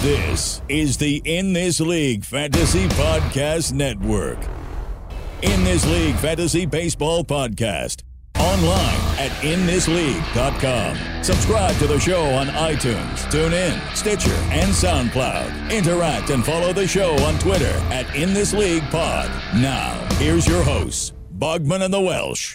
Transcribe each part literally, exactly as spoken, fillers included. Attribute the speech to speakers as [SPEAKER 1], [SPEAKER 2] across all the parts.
[SPEAKER 1] This is the In This League Fantasy Podcast Network. In This League Fantasy Baseball Podcast. Online at in this league dot com. Subscribe to the show on iTunes, TuneIn, Stitcher, and SoundCloud. Interact and follow the show on Twitter at In This League Pod. Now, here's your hosts, Bogman and the Welsh.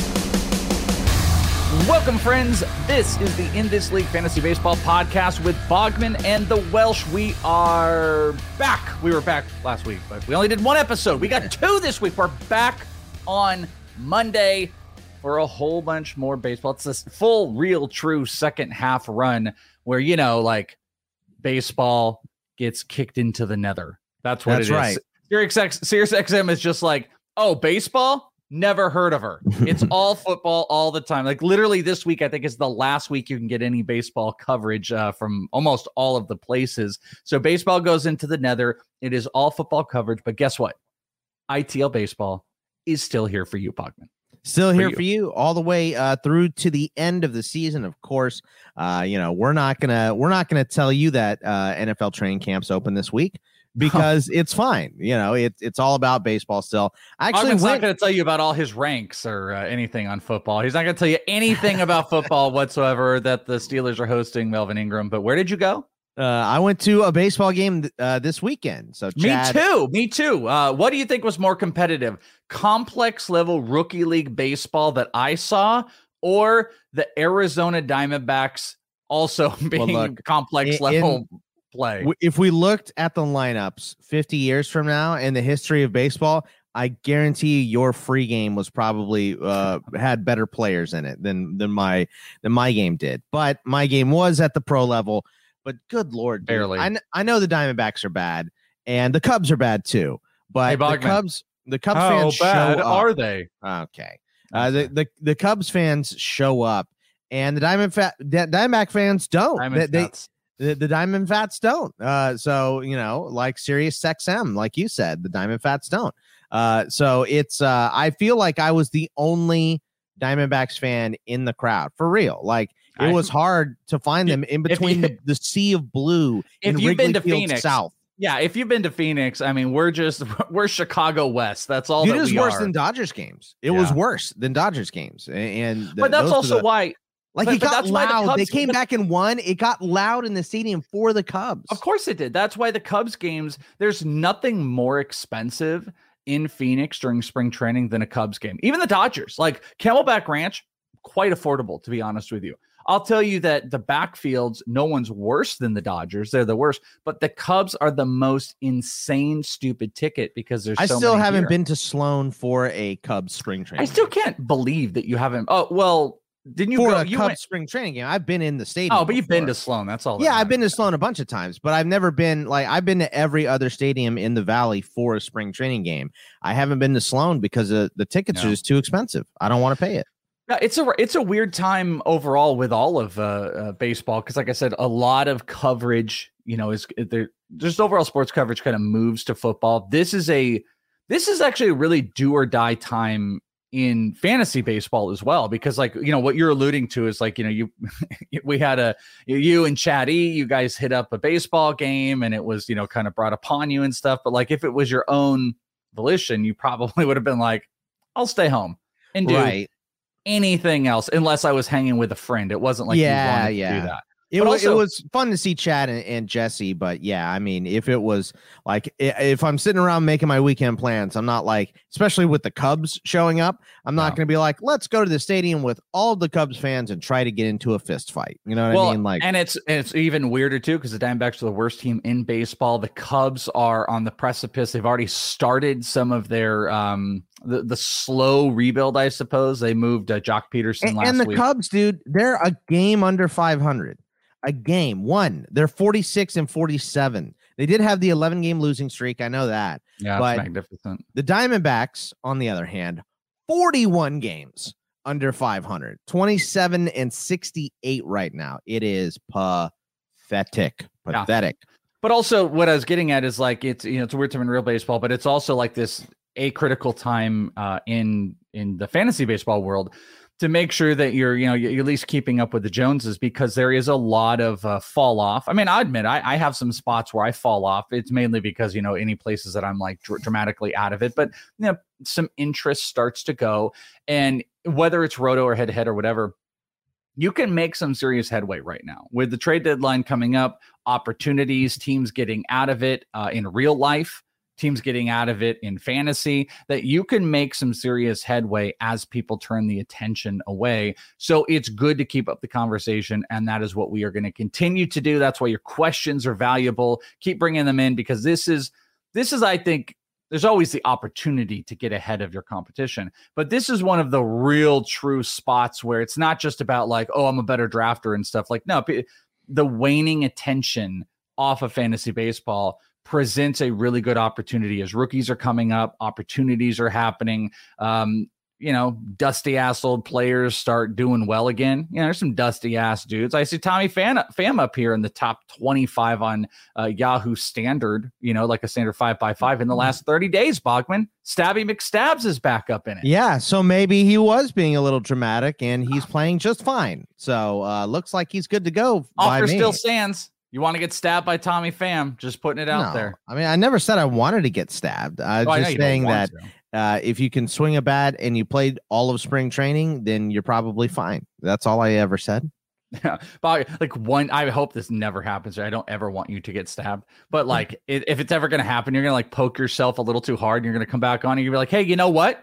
[SPEAKER 2] Welcome, friends. This is the In This League Fantasy Baseball Podcast with Bogman and the Welsh. We are back. We were back last week, but we only did one episode. We got two this week. We're back on Monday for a whole bunch more baseball. It's this full, real, true second half run where, you know, like baseball gets kicked into the nether. That's what
[SPEAKER 3] That's
[SPEAKER 2] it
[SPEAKER 3] right.
[SPEAKER 2] is. Sirius X, Sirius X M is just like, oh, baseball? Never heard of her. It's all football all the time. Like literally this week, I think is the last week you can get any baseball coverage uh, from almost all of the places. So baseball goes into the nether. It is all football coverage. But guess what? I T L baseball is still here for you, Bogman.
[SPEAKER 3] Still here
[SPEAKER 2] for
[SPEAKER 3] for
[SPEAKER 2] you.
[SPEAKER 3] you all the way uh, through to the end of the season. Of course, uh, you know we're not gonna we're not gonna tell you that uh, N F L training camps open this week because it's fine. You know it's it's all about baseball still. I actually
[SPEAKER 2] Bogman's
[SPEAKER 3] went,
[SPEAKER 2] not going to tell you about all his ranks or uh, anything on football. He's not going to tell you anything about football whatsoever. That the Steelers are hosting Melvin Ingram. But where did you go?
[SPEAKER 3] uh, I went to a baseball game th- uh, this weekend. So Chad,
[SPEAKER 2] Me too. Me too. Uh, what do you think was more competitive? Complex level rookie league baseball that I saw, or the Arizona Diamondbacks also being
[SPEAKER 3] Well, look,
[SPEAKER 2] complex
[SPEAKER 3] in,
[SPEAKER 2] level
[SPEAKER 3] in,
[SPEAKER 2] play?
[SPEAKER 3] If we looked at the lineups fifty years from now in the history of baseball, I guarantee you your free game was probably uh, had better players in it than than my than my game did. But my game was at the pro level. But good Lord, dude,
[SPEAKER 2] Barely.
[SPEAKER 3] I, kn- I know the Diamondbacks are bad and the Cubs are bad too. But
[SPEAKER 2] Hey,
[SPEAKER 3] the
[SPEAKER 2] Bogman.
[SPEAKER 3] Cubs, the Cubs
[SPEAKER 2] How
[SPEAKER 3] fans
[SPEAKER 2] bad
[SPEAKER 3] show up.
[SPEAKER 2] are they?
[SPEAKER 3] Okay, uh, the, the the Cubs fans show up, and the Diamond fa- D- Diamondback fans don't.
[SPEAKER 2] Diamond
[SPEAKER 3] they,
[SPEAKER 2] Fats.
[SPEAKER 3] they, the, the Diamond Fats don't. Uh, so you know, like Sirius X M, like you said, the Diamond Fats don't. Uh, so it's. Uh, I feel like I was the only Diamondbacks fan in the crowd for real. Like it
[SPEAKER 2] I-
[SPEAKER 3] was hard to find them in
[SPEAKER 2] If
[SPEAKER 3] between
[SPEAKER 2] you-
[SPEAKER 3] the, the sea of blue
[SPEAKER 2] If
[SPEAKER 3] in
[SPEAKER 2] you've
[SPEAKER 3] Wrigley
[SPEAKER 2] been to
[SPEAKER 3] Field
[SPEAKER 2] Phoenix,
[SPEAKER 3] South.
[SPEAKER 2] Yeah, if you've been to Phoenix, I mean, we're just we're Chicago West. That's all.
[SPEAKER 3] It
[SPEAKER 2] that
[SPEAKER 3] is
[SPEAKER 2] we
[SPEAKER 3] worse
[SPEAKER 2] are.
[SPEAKER 3] than Dodgers games. It
[SPEAKER 2] Yeah.
[SPEAKER 3] was worse than Dodgers games, A- and the-
[SPEAKER 2] But that's
[SPEAKER 3] those are
[SPEAKER 2] also
[SPEAKER 3] the-
[SPEAKER 2] why.
[SPEAKER 3] Like
[SPEAKER 2] But-
[SPEAKER 3] it
[SPEAKER 2] but
[SPEAKER 3] got
[SPEAKER 2] that's why the
[SPEAKER 3] loud. They
[SPEAKER 2] Cubs-
[SPEAKER 3] came
[SPEAKER 2] but-
[SPEAKER 3] back and won. It got loud in the stadium for the Cubs.
[SPEAKER 2] Of course it did. That's why the Cubs games, there's nothing more expensive in Phoenix during spring training than a Cubs game. Even the Dodgers, like Camelback Ranch, quite affordable, to be honest with you. I'll tell you that the backfields, no one's worse than the Dodgers. They're the worst, but the Cubs are the most insane, stupid ticket because there's
[SPEAKER 3] I
[SPEAKER 2] so
[SPEAKER 3] still
[SPEAKER 2] many
[SPEAKER 3] haven't
[SPEAKER 2] here.
[SPEAKER 3] been to Sloan for a Cubs spring training.
[SPEAKER 2] I still
[SPEAKER 3] game.
[SPEAKER 2] can't believe that you haven't. Oh, well, didn't you
[SPEAKER 3] for
[SPEAKER 2] go?
[SPEAKER 3] a
[SPEAKER 2] You
[SPEAKER 3] Cubs
[SPEAKER 2] went,
[SPEAKER 3] spring training game. I've been in the stadium.
[SPEAKER 2] oh, but you've been to
[SPEAKER 3] before.
[SPEAKER 2] Sloan. That's all. that
[SPEAKER 3] Yeah, I've been to
[SPEAKER 2] matters.
[SPEAKER 3] Sloan a bunch of times, but I've never been like I've been to every other stadium in the Valley for a spring training game. I haven't been to Sloan because uh, the tickets
[SPEAKER 2] No.
[SPEAKER 3] are just too expensive. I don't want to pay it.
[SPEAKER 2] Yeah, it's a it's a weird time overall with all of uh, uh, baseball because, like I said, a lot of coverage, you know, is there. Just overall sports coverage kind of moves to football. This is a this is actually a really do or die time in fantasy baseball as well because, like, you know, what you're alluding to is like, you know, you we had a you and Chad E, you guys hit up a baseball game and it was, you know, kind of brought upon you and stuff. But like, if it was your own volition, you probably would have been like, I'll stay home and do
[SPEAKER 3] Right.
[SPEAKER 2] anything else unless I was hanging with a friend. It wasn't like
[SPEAKER 3] Yeah,
[SPEAKER 2] you wanted
[SPEAKER 3] yeah.
[SPEAKER 2] to do that.
[SPEAKER 3] It
[SPEAKER 2] But
[SPEAKER 3] was
[SPEAKER 2] also-
[SPEAKER 3] it was fun to see Chad and, and Jesse, but yeah, I mean, if it was like i- if I'm sitting around making my weekend plans, I'm not like, especially with the Cubs showing up, I'm not
[SPEAKER 2] No.
[SPEAKER 3] going to be like, let's go to the stadium with all of the Cubs fans and try to get into a fist fight. You know what
[SPEAKER 2] Well,
[SPEAKER 3] I mean? Like,
[SPEAKER 2] and it's and it's even weirder too because the Diamondbacks are the worst team in baseball. The Cubs are on the precipice. They've already started some of their um the, the slow rebuild, I suppose. They moved uh, Jock Peterson
[SPEAKER 3] and,
[SPEAKER 2] last
[SPEAKER 3] and the
[SPEAKER 2] week.
[SPEAKER 3] Cubs, dude, they're a game under five hundred. A game one. They're forty-six and forty-seven. They did have the eleven game losing streak. I know that.
[SPEAKER 2] yeah, it's
[SPEAKER 3] but-
[SPEAKER 2] magnificent.
[SPEAKER 3] The Diamondbacks, on the other hand, forty-one games under five hundred, twenty-seven and sixty-eight right now. It is pathetic.
[SPEAKER 2] Yeah.
[SPEAKER 3] Pathetic.
[SPEAKER 2] But also, what I was getting at is like it's you know it's a weird time in real baseball, but it's also like this a critical time uh, in in the fantasy baseball world to make sure that you're, you know, you're at least keeping up with the Joneses, because there is a lot of uh, fall off. I mean, I admit I, I have some spots where I fall off. It's mainly because, you know, any places that I'm like dr- dramatically out of it, but you know, some interest starts to go, and whether it's roto or head to head or whatever, you can make some serious headway right now with the trade deadline coming up, opportunities, teams getting out of it uh, in real life, teams getting out of it in fantasy, that you can make some serious headway as people turn the attention away. So it's good to keep up the conversation, and that is what we are going to continue to do. That's why your questions are valuable. Keep bringing them in, because this is, this is, I think, there's always the opportunity to get ahead of your competition, but this is one of the real true spots where it's not just about like, oh, I'm a better drafter and stuff. Like, no, the waning attention off of fantasy baseball presents a really good opportunity as rookies are coming up, opportunities are happening. Um, you know, dusty ass old players start doing well again. You know, there's some dusty ass dudes. I see Tommy Pham, Pham up here in the top twenty-five on uh, Yahoo Standard, you know, like a standard five by five in the last thirty days, Bogman. Stabby McStabs is back up in it.
[SPEAKER 3] Yeah. So maybe he was being a little dramatic and he's playing just fine. So uh, looks like he's good to go.
[SPEAKER 2] Offer still stands. You want to get stabbed by Tommy Pham? Just putting it out
[SPEAKER 3] no,
[SPEAKER 2] there.
[SPEAKER 3] I mean, I never said I wanted to get stabbed. I was oh, just I saying that uh, if you can swing a bat and you played all of spring training, then you're probably fine. That's all I ever said.
[SPEAKER 2] Yeah, but like one, I hope this never happens. I don't ever want you to get stabbed. But like, it, if it's ever going to happen, you're going to like poke yourself a little too hard, and you're going to come back on and you're be like, hey, you know what?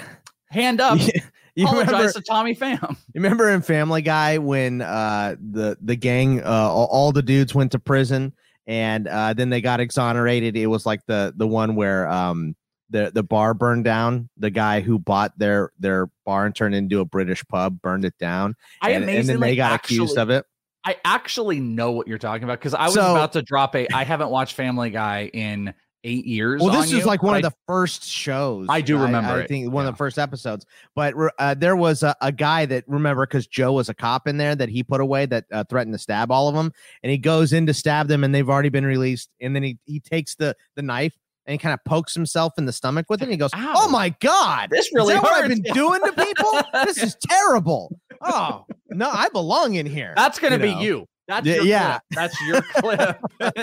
[SPEAKER 2] Hand up. Yeah. You apologize remember, to Tommy Pham.
[SPEAKER 3] You remember in Family Guy when uh, the the gang, uh, all, all the dudes went to prison, and uh, then they got exonerated. It was like the the one where um, the the bar burned down. The guy who bought their their bar and turned it into a British pub burned it down.
[SPEAKER 2] I
[SPEAKER 3] and, and then they got actually, accused of it.
[SPEAKER 2] I actually know what you're talking about, because I was so, about to drop a. I haven't watched Family Guy in eight years.
[SPEAKER 3] Well, this is like one
[SPEAKER 2] I,
[SPEAKER 3] of the first shows.
[SPEAKER 2] I do remember. I,
[SPEAKER 3] I think
[SPEAKER 2] it.
[SPEAKER 3] one yeah. of the first episodes. But uh, there was a, a guy that, remember, because Joe was a cop in there that he put away that uh, threatened to stab all of them, and he goes in to stab them, and they've already been released. And then he he takes the the knife and he kind of pokes himself in the stomach with it. And he goes, Ow. "Oh my god,
[SPEAKER 2] this really
[SPEAKER 3] is that
[SPEAKER 2] hurts.
[SPEAKER 3] what I've been doing to people? This is terrible. Oh no, I belong in here."
[SPEAKER 2] That's gonna
[SPEAKER 3] you
[SPEAKER 2] be
[SPEAKER 3] know?
[SPEAKER 2] you. That's your
[SPEAKER 3] yeah.
[SPEAKER 2] clip. That's your clip.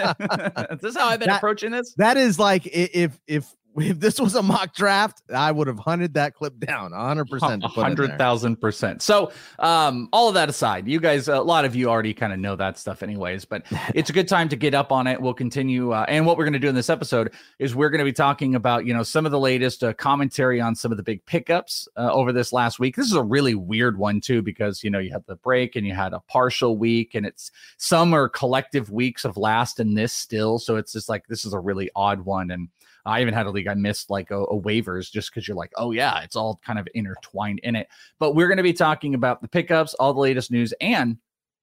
[SPEAKER 2] Is this how I've been
[SPEAKER 3] that,
[SPEAKER 2] approaching this?
[SPEAKER 3] That is like if if if this was a mock draft, I would have hunted that clip down one hundred percent.
[SPEAKER 2] one hundred thousand percent. So um, all of that aside, you guys, a lot of you already kind of know that stuff anyways, but it's a good time to get up on it. We'll continue. Uh, and what we're going to do in this episode is we're going to be talking about, you know, some of the latest uh, commentary on some of the big pickups uh, over this last week. This is a really weird one too, because, you know, you had the break and you had a partial week, and it's some are collective weeks of last and this still. So it's just like, this is a really odd one. And I even had a league I missed like a, a waivers just because you're like, oh yeah, it's all kind of intertwined in it. But we're going to be talking about the pickups, all the latest news, and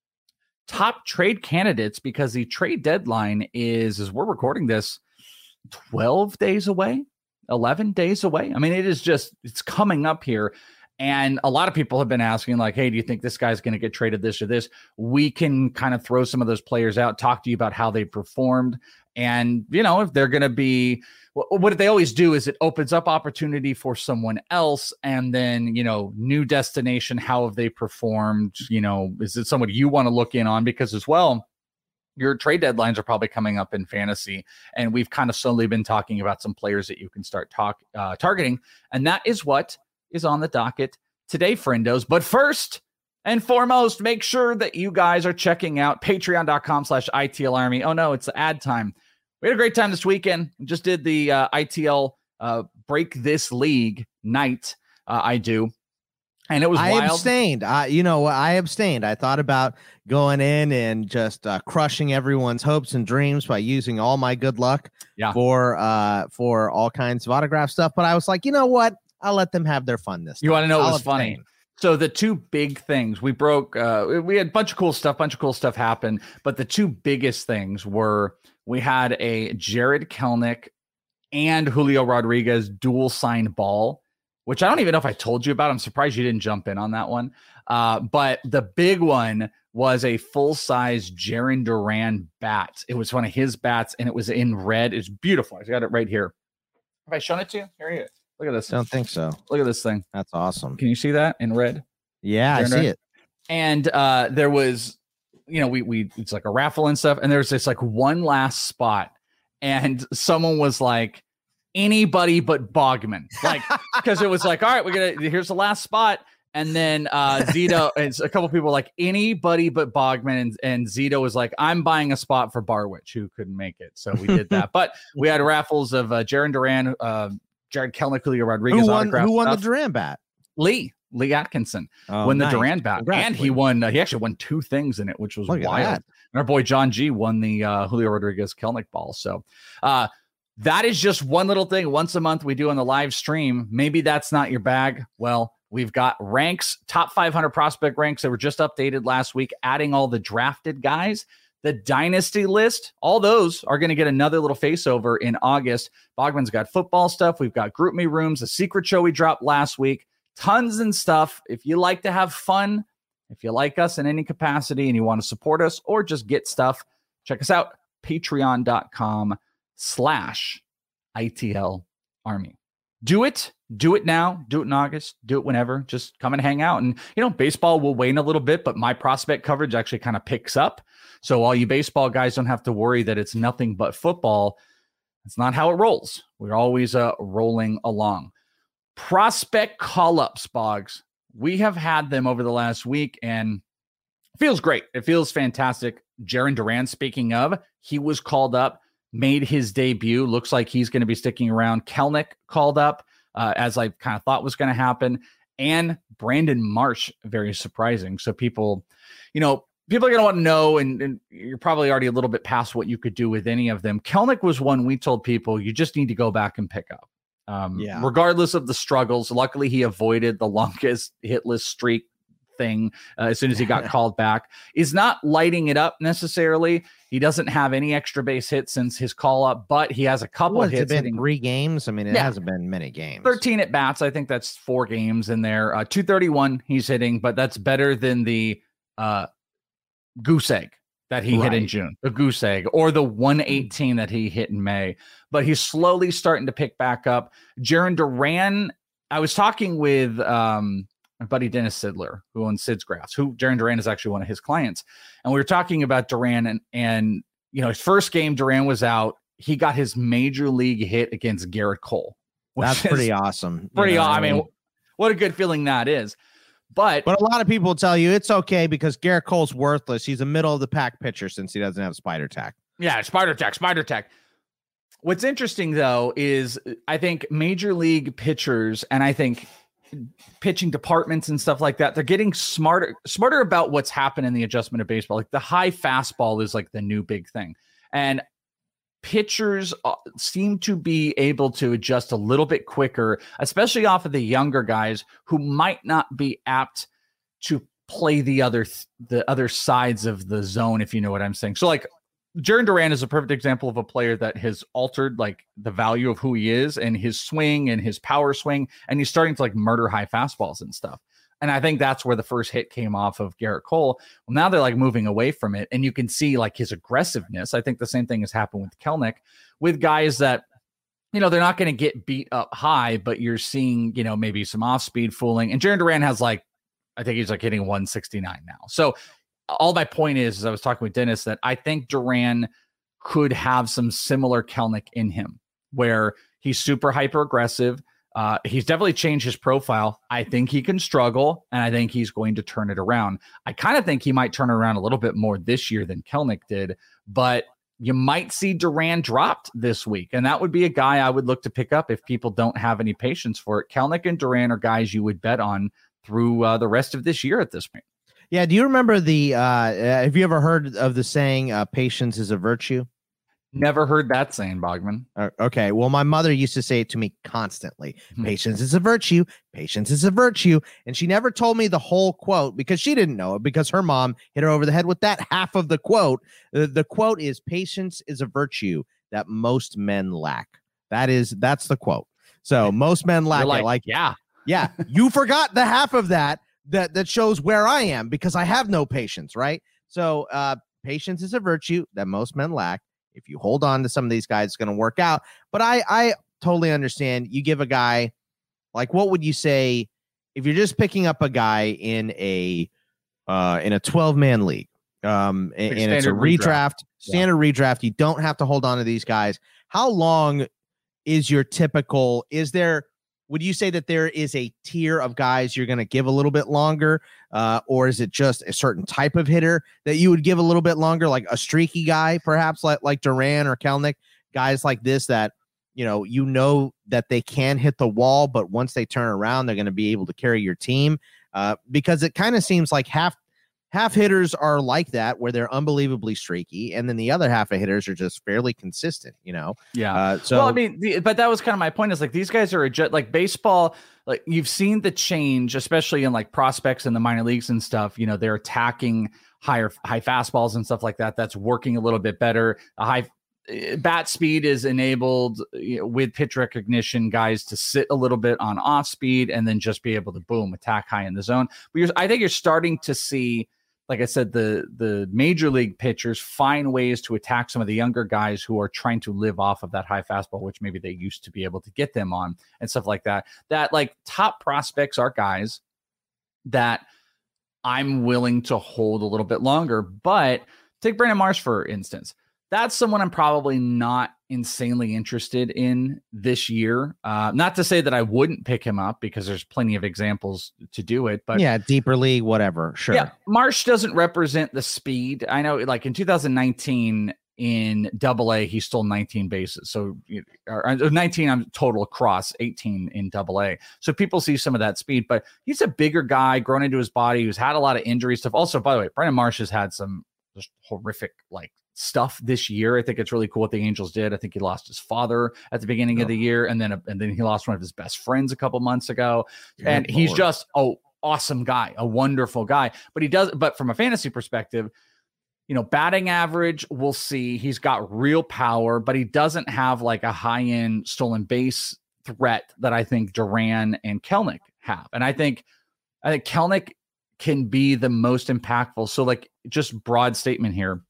[SPEAKER 2] top trade candidates, because the trade deadline is, as we're recording this, twelve days away, eleven days away. I mean, it is just, it's coming up here. And a lot of people have been asking like, hey, do you think this guy's going to get traded this or this? We can kind of throw some of those players out, talk to you about how they performed. And, you know, if they're going to be, what they always do is it opens up opportunity for someone else. And then, you know, new destination, how have they performed? You know, is it someone you want to look in on? Because as well, your trade deadlines are probably coming up in fantasy. And we've kind of slowly been talking about some players that you can start talk uh, targeting. And that is what is on the docket today, friendos. But first and foremost, make sure that you guys are checking out patreon.com slash ITL Army. Oh no, it's the ad time. We had a great time this weekend. Just did the uh, I T L uh, Break This League night. Uh, I do. And it was
[SPEAKER 3] I
[SPEAKER 2] wild.
[SPEAKER 3] abstained. I, you know, I abstained. I thought about going in and just uh, crushing everyone's hopes and dreams by using all my good luck
[SPEAKER 2] yeah.
[SPEAKER 3] for uh, for all kinds of autograph stuff. But I was like, you know what? I'll let them have their fun this time.
[SPEAKER 2] You want to know what was
[SPEAKER 3] abstain.
[SPEAKER 2] funny? So the two big things we broke, uh, we had a bunch of cool stuff, bunch of cool stuff happen. But the two biggest things were we had a Jared Kelenic and Julio Rodriguez dual sign ball, which I don't even know if I told you about. I'm surprised you didn't jump in on that one. Uh, but the big one was a full-size Jarren Duran bat. It was one of his bats, and it was in red. It's beautiful. I got it right here. Have I shown it to you? Here he is. Look at this.
[SPEAKER 3] Don't think so.
[SPEAKER 2] Look at this thing.
[SPEAKER 3] That's awesome.
[SPEAKER 2] Can you see that in red?
[SPEAKER 3] Yeah, I see it.
[SPEAKER 2] And uh, there was, you know, we we it's like a raffle and stuff, and there's this like one last spot, and someone was like, anybody but Bogman, like, because it was like, all right, we're gonna here's the last spot. And then uh, Zito and a couple people were like, anybody but Bogman. And, and Zito was like, I'm buying a spot for Barwich, who couldn't make it. So we did that. But we had raffles of uh, Jaron Duran, uh, Jared Kelnick, Julio Rodriguez.
[SPEAKER 3] Who won, who won the Duran bat?
[SPEAKER 2] Lee. Lee Atkinson
[SPEAKER 3] oh,
[SPEAKER 2] won the
[SPEAKER 3] nice.
[SPEAKER 2] Duran bat. Congrats, and he Lee. won. Uh, he actually won two things in it, which was Look wild. And our boy John G won the uh, Julio Rodriguez Kelnick ball. So uh, that is just one little thing. Once a month we do on the live stream. Maybe that's not your bag. Well, we've got ranks, top five hundred prospect ranks that were just updated last week, adding all the drafted guys. The dynasty list, all those are going to get another little face over in August. Bogman's got football stuff. We've got Group Me Rooms, a secret show we dropped last week. Tons and stuff. If you like to have fun, if you like us in any capacity and you want to support us or just get stuff, check us out. Patreon.com slash ITL Army. Do it. Do it now. Do it in August. Do it whenever. Just come and hang out. And, you know, baseball will wane a little bit, but my prospect coverage actually kind of picks up. So all you baseball guys don't have to worry that it's nothing but football. It's not how it rolls. We're always uh, rolling along. Prospect call-ups, Boggs. We have had them over the last week, and it feels great. It feels fantastic. Jaron Duran, speaking of, he was called up, made his debut. Looks like he's going to be sticking around. Kelnick called up, uh, as I kind of thought was going to happen. And Brandon Marsh, very surprising. So people, you know, people are going to want to know, and, and you're probably already a little bit past what you could do with any of them. Kelnick was one we told people you just need to go back and pick up. Um, yeah. Regardless of the struggles, luckily he avoided the longest hitless streak thing uh, as soon as he got called back. He's not lighting it up necessarily. He doesn't have any extra base hits since his call up, but he has a couple
[SPEAKER 3] what,
[SPEAKER 2] of hits.
[SPEAKER 3] It's been
[SPEAKER 2] hitting,
[SPEAKER 3] three games. I mean, it yeah. hasn't been many games.
[SPEAKER 2] thirteen at bats. I think that's four games in there. Uh, two thirty-one he's hitting, but that's better than the uh, goose egg that he right. hit in June, the goose egg, or the one eighteen that he hit in May. But he's slowly starting to pick back up. Jaron Duran, I was talking with um, my buddy Dennis Sidler, who owns Sid's Grass, who Jaron Duran is actually one of his clients. And we were talking about Duran, and, and you know, his first game, Duran was out. He got his major league hit against Garrett Cole.
[SPEAKER 3] That's pretty awesome.
[SPEAKER 2] Pretty awesome. I mean, what a good feeling that is. But
[SPEAKER 3] but a lot of people will tell you it's okay because Garrett Cole's worthless. He's a middle of the pack pitcher since he doesn't have spider tack.
[SPEAKER 2] Yeah, spider tack, spider tack. What's interesting, though, is I think major league pitchers and I think pitching departments and stuff like that, they're getting smarter, smarter about what's happened in the adjustment of baseball. Like the high fastball is like the new big thing. And pitchers seem to be able to adjust a little bit quicker, especially off of the younger guys who might not be apt to play the other th- the other sides of the zone, if you know what I'm saying. So like Jaron Duran is a perfect example of a player that has altered like the value of who he is and his swing and his power swing, and he's starting to like murder high fastballs and stuff. And I think that's where the first hit came off of Garrett Cole. Well, now they're like moving away from it, and you can see like his aggressiveness. I think the same thing has happened with Kelnick, with guys that, you know, they're not going to get beat up high, but you're seeing, you know, maybe some off speed fooling. And Jaron Duran has like, I think he's like hitting one sixty-nine now. So all my point is, is I was talking with Dennis that I think Duran could have some similar Kelnick in him, where he's super hyper aggressive. Uh, he's definitely changed his profile. I think he can struggle, and I think he's going to turn it around. I kind of think he might turn it around a little bit more this year than Kelnick did, but you might see Duran dropped this week, and that would be a guy I would look to pick up if people don't have any patience for it. Kelnick and Duran are guys you would bet on through uh, the rest of this year at this point.
[SPEAKER 3] Yeah. Do you remember the, uh, uh, have you ever heard of the saying, uh, patience is a virtue?
[SPEAKER 2] Never heard that saying, Bogman.
[SPEAKER 3] Uh, okay. Well, my mother used to say it to me constantly. Patience is a virtue. Patience is a virtue. And she never told me the whole quote because she didn't know it, because her mom hit her over the head with that half of the quote. Uh, the quote is, patience is a virtue that most men lack. That is, that's the quote. So most men lack
[SPEAKER 2] like,
[SPEAKER 3] it. Like,
[SPEAKER 2] yeah,
[SPEAKER 3] yeah. You forgot the half of that, that, that shows where I am because I have no patience. Right. So, uh, patience is a virtue that most men lack. If you hold on to some of these guys, it's going to work out. But I, I totally understand. You give a guy, like, what would you say if you're just picking up a guy in a uh, in a twelve man league, um, and, and it's a redraft, redraft. standard yeah. redraft, you don't have to hold on to these guys. How long is your typical? Is there? Would you say that there is a tier of guys you're going to give a little bit longer, uh, or is it just a certain type of hitter that you would give a little bit longer, like a streaky guy, perhaps like like Duran or Kelenic, guys like this that you know you know that they can hit the wall, but once they turn around, they're going to be able to carry your team. Uh, because it kind of seems like half half hitters are like that, where they're unbelievably streaky, and then the other half of hitters are just fairly consistent, you know?
[SPEAKER 2] Yeah.
[SPEAKER 3] Uh, so,
[SPEAKER 2] well, I mean, the, but that was kind of my point is like, these guys are a jet, like baseball, like you've seen the change, especially in like prospects in the minor leagues and stuff, you know, they're attacking higher, high fastballs and stuff like that. That's working a little bit better. A high bat speed is enabled you know, with pitch recognition, guys to sit a little bit on off speed and then just be able to boom, attack high in the zone. But you're, I think you're starting to see, like I said, the the major league pitchers find ways to attack some of the younger guys who are trying to live off of that high fastball, which maybe they used to be able to get them on and stuff like that. That like top prospects are guys that I'm willing to hold a little bit longer. But take Brandon Marsh, for instance. That's someone I'm probably not insanely interested in this year. Uh, not to say that I wouldn't pick him up because there's plenty of examples to do it, but
[SPEAKER 3] yeah, deeper league, whatever. Sure. Yeah.
[SPEAKER 2] Marsh doesn't represent the speed. I know like in two thousand nineteen in double A, he stole nineteen bases. So or nineteen I'm total across, eighteen in double A. So people see some of that speed, but he's a bigger guy grown into his body who's had a lot of injury stuff. Also, by the way, Brandon Marsh has had some just horrific, like, stuff this year. I think it's really cool what the Angels did. I think he lost his father at the beginning oh. of the year, and then and then he lost one of his best friends a couple months ago. Good and Lord. He's just oh awesome guy, a wonderful guy. But he does. But from a fantasy perspective, you know, batting average, we'll see. He's got real power, but he doesn't have like a high end stolen base threat that I think Duran and Kelenic have. And I think I think Kelenic can be the most impactful. So like just broad statement here.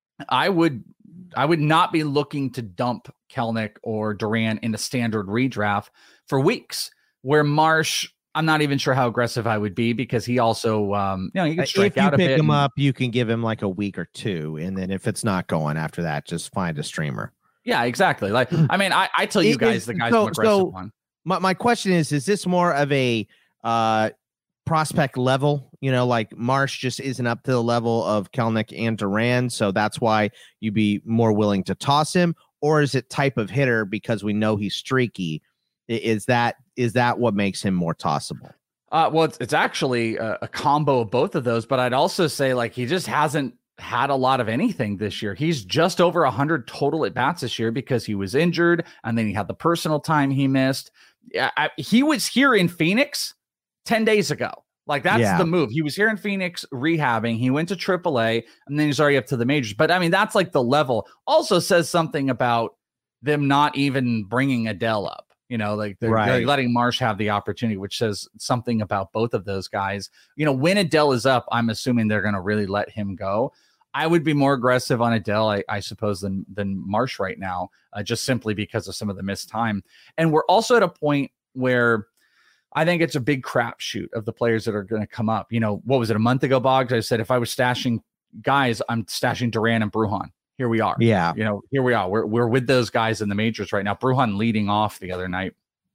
[SPEAKER 2] I would I would not be looking to dump Kelenic or Duran in a standard redraft for weeks, where Marsh, I'm not even sure how aggressive I would be because he also, um, you know, he can strike out a bit.
[SPEAKER 3] If you pick him
[SPEAKER 2] and,
[SPEAKER 3] up, you can give him like a week or two. And then if it's not going after that, just find a streamer.
[SPEAKER 2] Yeah, exactly. Like, I mean, I, I tell you guys, is, the guys so, aggressive so one.
[SPEAKER 3] My, my question is, is this more of a uh, prospect level? You know, like Marsh just isn't up to the level of Kelenic and Duran, so that's why you'd be more willing to toss him, or is it type of hitter because we know he's streaky? Is that is that what makes him more tossable?
[SPEAKER 2] Uh, well, it's it's actually a, a combo of both of those, but I'd also say like he just hasn't had a lot of anything this year. He's just over one hundred total at bats this year because he was injured, and then he had the personal time he missed. Yeah, I, he was here in Phoenix ten days ago. Like that's yeah. the move. He was here in Phoenix rehabbing. He went to triple A and then he's already up to the majors. But I mean, that's like the level. Also says something about them not even bringing Adele up. You know, like they're, right. they're letting Marsh have the opportunity, which says something about both of those guys. You know, when Adele is up, I'm assuming they're going to really let him go. I would be more aggressive on Adele, I, I suppose, than than Marsh right now, uh, just simply because of some of the missed time. And we're also at a point where I think it's a big crapshoot of the players that are going to come up. You know, what was it, a month ago, Boggs? I said, if I was stashing guys, I'm stashing Duran and Brujan. Here we are.
[SPEAKER 3] Yeah.
[SPEAKER 2] You know, here we are. We're, we're with those guys in the majors right now. Brujan leading off the other night.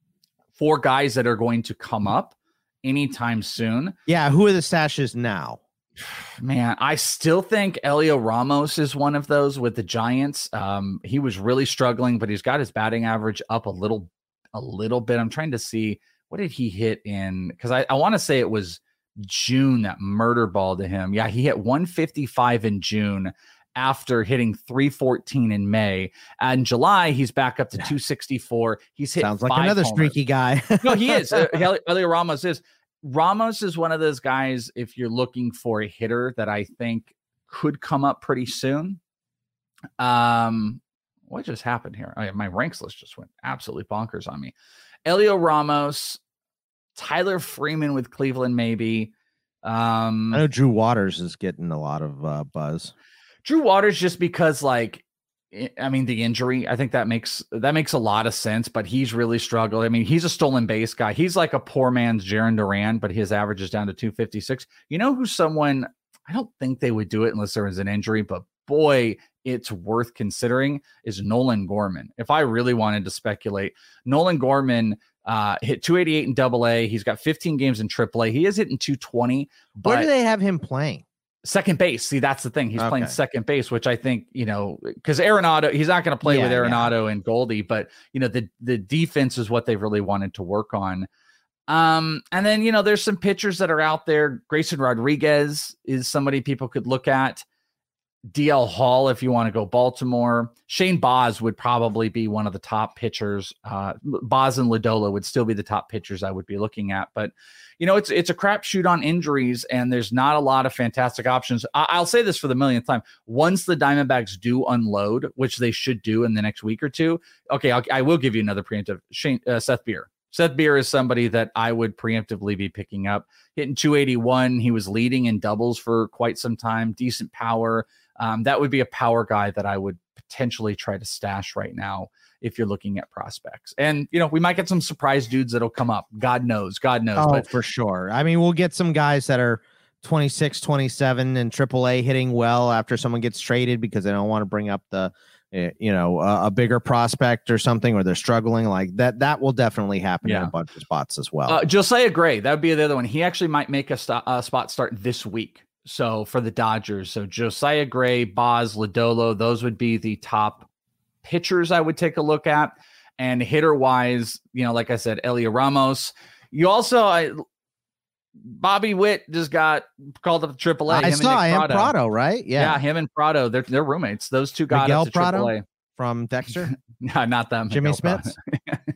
[SPEAKER 2] Four guys that are going to come up anytime soon.
[SPEAKER 3] Yeah. Who are the stashes now?
[SPEAKER 2] Man, I still think Elio Ramos is one of those with the Giants. Um, he was really struggling, but he's got his batting average up a little, a little bit. I'm trying to see. What did he hit in? Because I, I want to say it was June that murder ball to him. Yeah, he hit one fifty-five in June after hitting three fourteen in May. And in July, he's back up to two sixty-four. He's hit
[SPEAKER 3] Sounds like another
[SPEAKER 2] homers.
[SPEAKER 3] Streaky guy.
[SPEAKER 2] No, he is. Uh, Elio Ramos is. Ramos is one of those guys, if you're looking for a hitter that I think could come up pretty soon. Um, what just happened here? Oh, my ranks list just went absolutely bonkers on me. Elio Ramos, Tyler Freeman with Cleveland, maybe. Um,
[SPEAKER 3] I know Drew Waters is getting a lot of uh, buzz.
[SPEAKER 2] Drew Waters, just because, like, I mean, the injury, I think that makes that makes a lot of sense, but he's really struggled. I mean, he's a stolen base guy. He's like a poor man's Jaron Duran, but his average is down to two fifty-six. You know who's someone, I don't think they would do it unless there was an injury, but boy, it's worth considering, is Nolan Gorman. If I really wanted to speculate, Nolan Gorman uh, hit two eighty-eight in double A. He's got fifteen games in triple A. He is hitting two twenty. But
[SPEAKER 3] where do they have him playing?
[SPEAKER 2] Second base. See, that's the thing. He's
[SPEAKER 3] Okay.
[SPEAKER 2] playing second base, which I think, you know, because Arenado, he's not going to play
[SPEAKER 3] Yeah,
[SPEAKER 2] with Arenado and Goldie, but, you know, the, the defense is what they really wanted to work on. Um, and then, you know, there's some pitchers that are out there. Grayson Rodriguez is somebody people could look at. D L Hall, if you want to go Baltimore. Shane Baz would probably be one of the top pitchers. Uh, Baz and Lodolo would still be the top pitchers I would be looking at. But, you know, it's it's a crapshoot on injuries, and there's not a lot of fantastic options. I- I'll say this for the millionth time. Once the Diamondbacks do unload, which they should do in the next week or two, okay, I'll, I will give you another preemptive. Shane, uh, Seth Beer. Seth Beer is somebody that I would preemptively be picking up. Hitting two eighty-one. He was leading in doubles for quite some time. Decent power. Um, that would be a power guy that I would potentially try to stash right now if you're looking at prospects. And, you know, we might get some surprise dudes that'll come up. God knows. God knows.
[SPEAKER 3] Oh,
[SPEAKER 2] but
[SPEAKER 3] for sure. I mean, we'll get some guys that are twenty-six, twenty-seven and triple A hitting well after someone gets traded because they don't want to bring up the, uh, you know, uh, a bigger prospect or something, or they're struggling like that. That will definitely happen
[SPEAKER 2] Yeah.
[SPEAKER 3] in a bunch of spots as well.
[SPEAKER 2] Uh, Josiah Gray, that would be the other one. He actually might make a, st- a spot start this week. So for the Dodgers, so Josiah Gray, Baz, Lodolo, those would be the top pitchers I would take a look at. And hitter wise, you know, like I said, Elia Ramos. You also, I, Bobby Witt just got called up to triple A.
[SPEAKER 3] I
[SPEAKER 2] him
[SPEAKER 3] saw
[SPEAKER 2] and Nick
[SPEAKER 3] him Prado, right?
[SPEAKER 2] Yeah.
[SPEAKER 3] Yeah.
[SPEAKER 2] yeah, him and Prado, they're they're roommates. Those two got
[SPEAKER 3] Miguel
[SPEAKER 2] up to
[SPEAKER 3] Prado?
[SPEAKER 2] triple A.
[SPEAKER 3] From Dexter.
[SPEAKER 2] No, not that
[SPEAKER 3] Jimmy
[SPEAKER 2] Miguel Prado.
[SPEAKER 3] Smith.